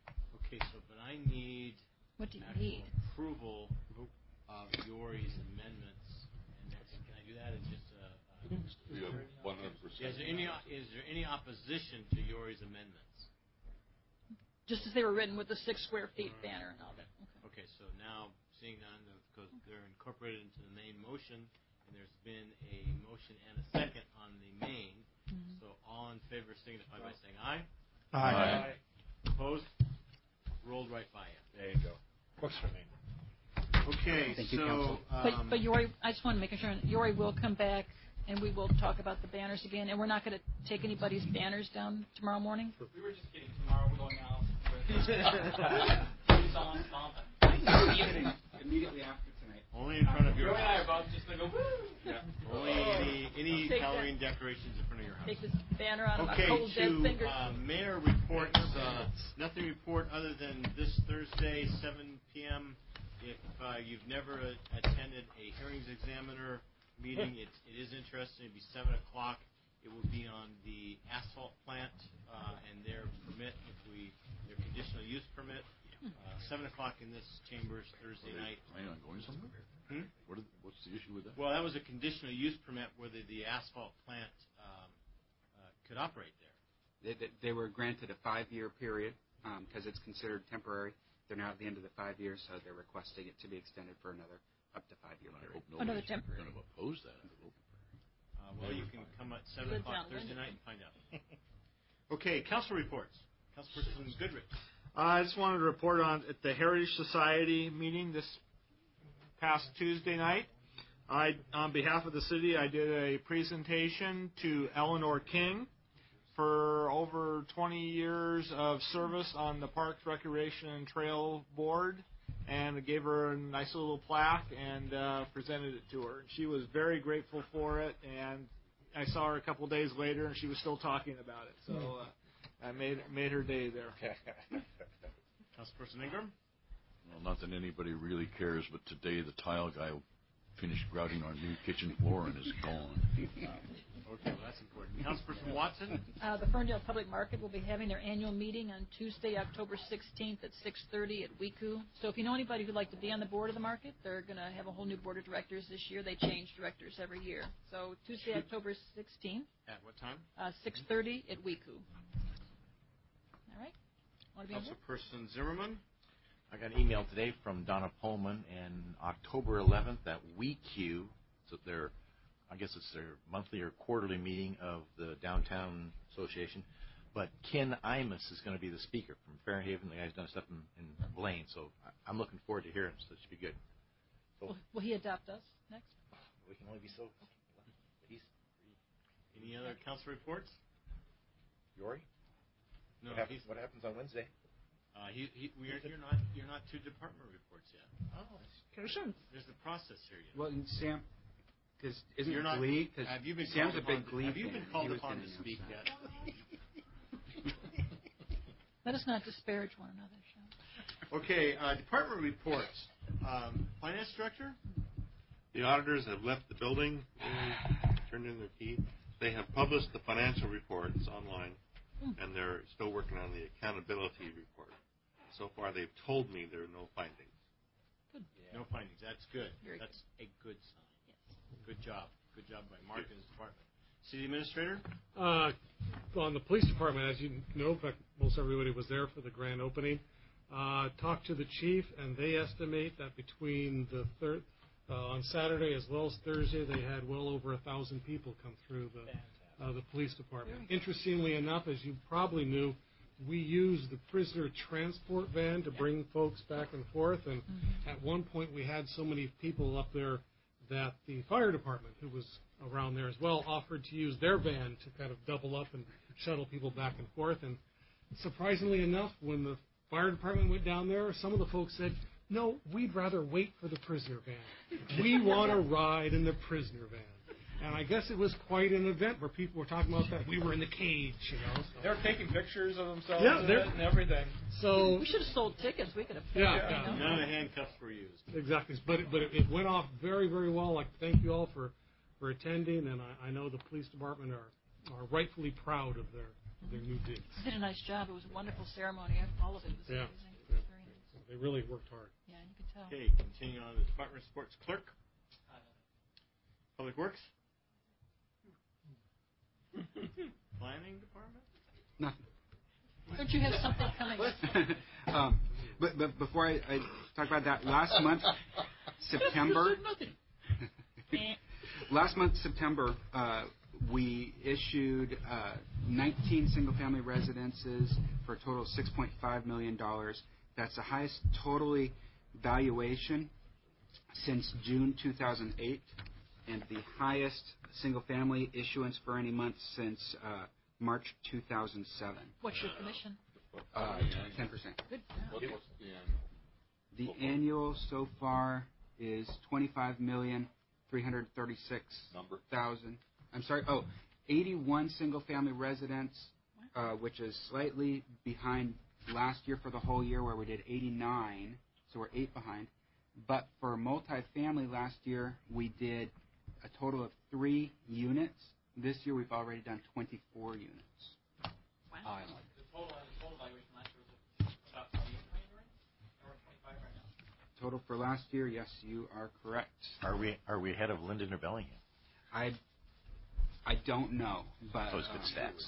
Okay, so but I need What do you actual need? approval of Yori's amendments. And that's, can I do that? It's just a. a Be a one hundred percent. Is there any is there any opposition to Yori's amendments? Just as they were written with the six square feet banner and all that. Okay, so now seeing none, because they're incorporated into the main motion, and there's been a motion and a second on the main. Mm-hmm. So all in favor signify by saying aye. Aye. Aye. Opposed? Rolled right by you. There you go. Works for me. Okay, Thank so. you, Council. But, Um, but Yori, I just want to make sure, Yori will come back and we will talk about the banners again. And we're not going to take anybody's banners down tomorrow morning? We were just kidding. Tomorrow we're going out. It's on Compton. Immediately after tonight. Only in front of your Joey and I house. are both just going to go, woo! Yeah. Only any, any Take Halloween that. decorations in front of your house. Take this banner out of Okay, my cold dead to fingers. uh, mayor reports, uh, nothing report other than this Thursday, seven p.m. If uh, you've never uh, attended a hearings examiner meeting, it, it is interesting. It'll be seven o'clock. It will be on the asphalt plant uh, and their permit, if we their conditional use permit. Uh, seven o'clock in this chambers Thursday Are they night. planning on going somewhere? Hmm? What are, what's the issue with that? Well, that was a conditional use permit whether the asphalt plant um, uh, could operate there. They, they, they were granted a five-year period because um, it's considered temporary. They're now at the end of the five years, so they're requesting it to be extended for another up to five-year I period. hope Another nobody's temporary. going to oppose that. I hope. Uh, well, you can come at seven Live o'clock down Thursday Linden. night and find out. Okay, council reports. Councilperson Goodrich. Uh, I just wanted to report on at the Heritage Society meeting this past Tuesday night. I, on behalf of the city, I did a presentation to Eleanor King for over twenty years of service on the Parks, Recreation, and Trail Board, and I gave her a nice little plaque and uh, presented it to her. She was very grateful for it, and I saw her a couple of days later, and she was still talking about it. So uh, I made made her day there. Councilperson Ingram. Well, not that anybody really cares, but today the tile guy finished grouting our new kitchen floor and is gone. Okay, well, that's important. Councilperson Watson. Uh, the Ferndale Public Market will be having their annual meeting on Tuesday, October sixteenth at six thirty at WECU. So if you know anybody who'd like to be on the board of the market, they're going to have a whole new board of directors this year. They change directors every year. So Tuesday, October sixteenth. At what time? Uh, six thirty at WECU. All right. Want to be on board? Councilperson Zimmerman. I got an email today from Donna Pullman, and October eleventh at WeQ, so their, I guess it's their monthly or quarterly meeting of the Downtown Association. But Ken Imus is going to be the speaker from Fairhaven. The guy's done stuff in, in Blaine, so I'm looking forward to hearing. So it should be good. So Will, will he adopt us next? we can only be so. He's Any other council reports? Yori? No, What, hap- he's, what happens on Wednesday? uh, he, he, we're, you're not you're not to department reports yet. Oh, There's the process here yet. Well, and Sam, because isn't You're not- Glee? Because have you been Sam's called a big upon to- Glee Have you fan. been called He was upon gonna to speak announce yet? Let us not disparage one another, shall we? Okay, uh, department reports. Um, Finance director. The auditors have left the building, turned in their key. They have published the financial reports online, and they're still working on the accountability report. So far, they've told me there are no findings. Good. No findings. That's good. Very That's a good sign. Yes. Good job. Good job by Mark and his department. City administrator. Uh, on the police department, as you know, in fact, most everybody was there for the grand opening. Uh, talked to the chief, and they estimate that between the third uh, on Saturday as well as Thursday, they had well over a thousand people come through the uh, the police department. Interestingly enough, as you probably knew, we use the prisoner transport van to bring folks back and forth, and mm-hmm. at one point we had so many people up there that the fire department, who was around there as well, offered to use their van to kind of double up and shuttle people back and forth. And surprisingly enough, when the fire department went down there, some of the folks said, no, we'd rather wait for the prisoner van. We want to ride in the prisoner van. And I guess it was quite an event where people were talking about that we were in the cage, you know. So. They were taking pictures of themselves Yeah, in they're- it and everything. So We should have sold tickets. We could have. Yeah, paid, yeah. you know? None of the handcuffs were used. Exactly, but it, but it, it went off very, very well. Like, thank you all for, for attending, and I, I know the police department are, are rightfully proud of their of their new digs. Did a nice job. It was a wonderful ceremony. All of it was Yeah. amazing. They really worked hard. Yeah, you can tell. Okay, continue on to the Department of Sports Clerk. Public Works. Planning Department. Nothing. Don't you have something coming up? um, but, but before I, I talk about that, last month, September. last month, September, uh, we issued uh, nineteen single-family residences for a total of six point five million dollars. That's the highest totally valuation since June two thousand eight, and the highest single-family issuance for any month since uh, March two thousand seven. What's your commission? Uh, ten percent. Good. What, what's the annual? The annual so far is twenty-five million three hundred thirty-six thousand. I'm sorry. Oh, eighty-one single-family residents, uh, which is slightly behind last year for the whole year, where we did eighty-nine. So we're eight behind. But for multifamily last year, we did a total of three units. This year, we've already done twenty-four units. Wow. Uh, The total, the total valuation last year was about twenty-eight million, right? Or twenty-five right now. Total for last year, yes, you are correct. Are we are we ahead of Linden or Bellingham? I I don't know, but Those good um, stats.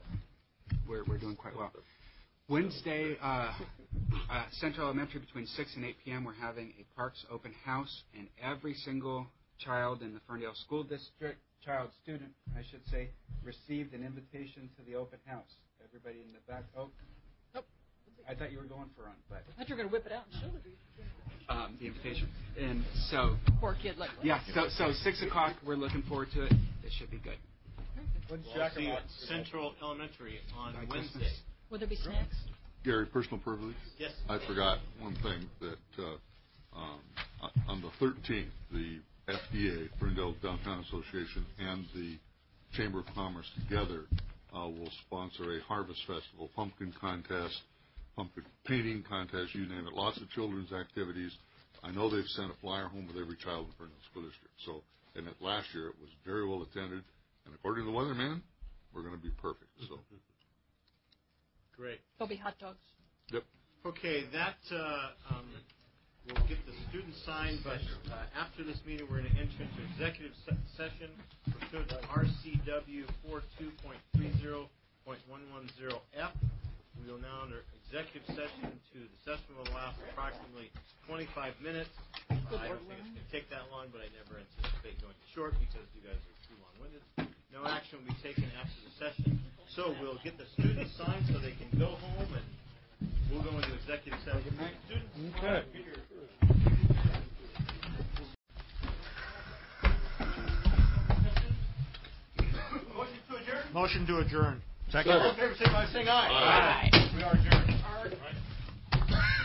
We're we're doing quite well. Wednesday, uh, uh, Central Elementary between six and eight p.m. We're having a Parks open house, and every single child in the Ferndale School District, child student, I should say, received an invitation to the open house. Everybody in the back. Oh, nope. I thought you were going for one, but I thought you were going to whip it out and show it. um, the invitation, and so Poor kid, like yeah. So so six o'clock. We're looking forward to it. It should be good. When's We'll see you Jack at Central Elementary on By Wednesday. Christmas. Will there be snacks? Gary, personal privilege? Yes. I forgot one thing, that uh, um, on the thirteenth, the F D A, Ferndale Downtown Association, and the Chamber of Commerce together uh, will sponsor a harvest festival, pumpkin contest, pumpkin painting contest, you name it, lots of children's activities. I know they've sent a flyer home with every child in the Ferndale School District. So, and it, last year it was very well attended, and according to the weatherman, we're going to be perfect. So. Great. There'll be hot dogs. Yep. Okay, that uh, um, will get the students signed, but uh, after this meeting, we're going to enter into executive se- session pursuant to R C W forty-two point thirty point one ten F. We will now enter executive session. To the session will last approximately twenty-five minutes. Uh, I don't think it's going to take that long, but I never anticipate going short because you guys are too long-winded. No action will be taken after the session. So we'll get the students signed so they can go home, and we'll go into executive session. Students, Okay. Motion to adjourn. Motion to adjourn. Second. All in favor, say by saying aye. Aye. We are adjourned.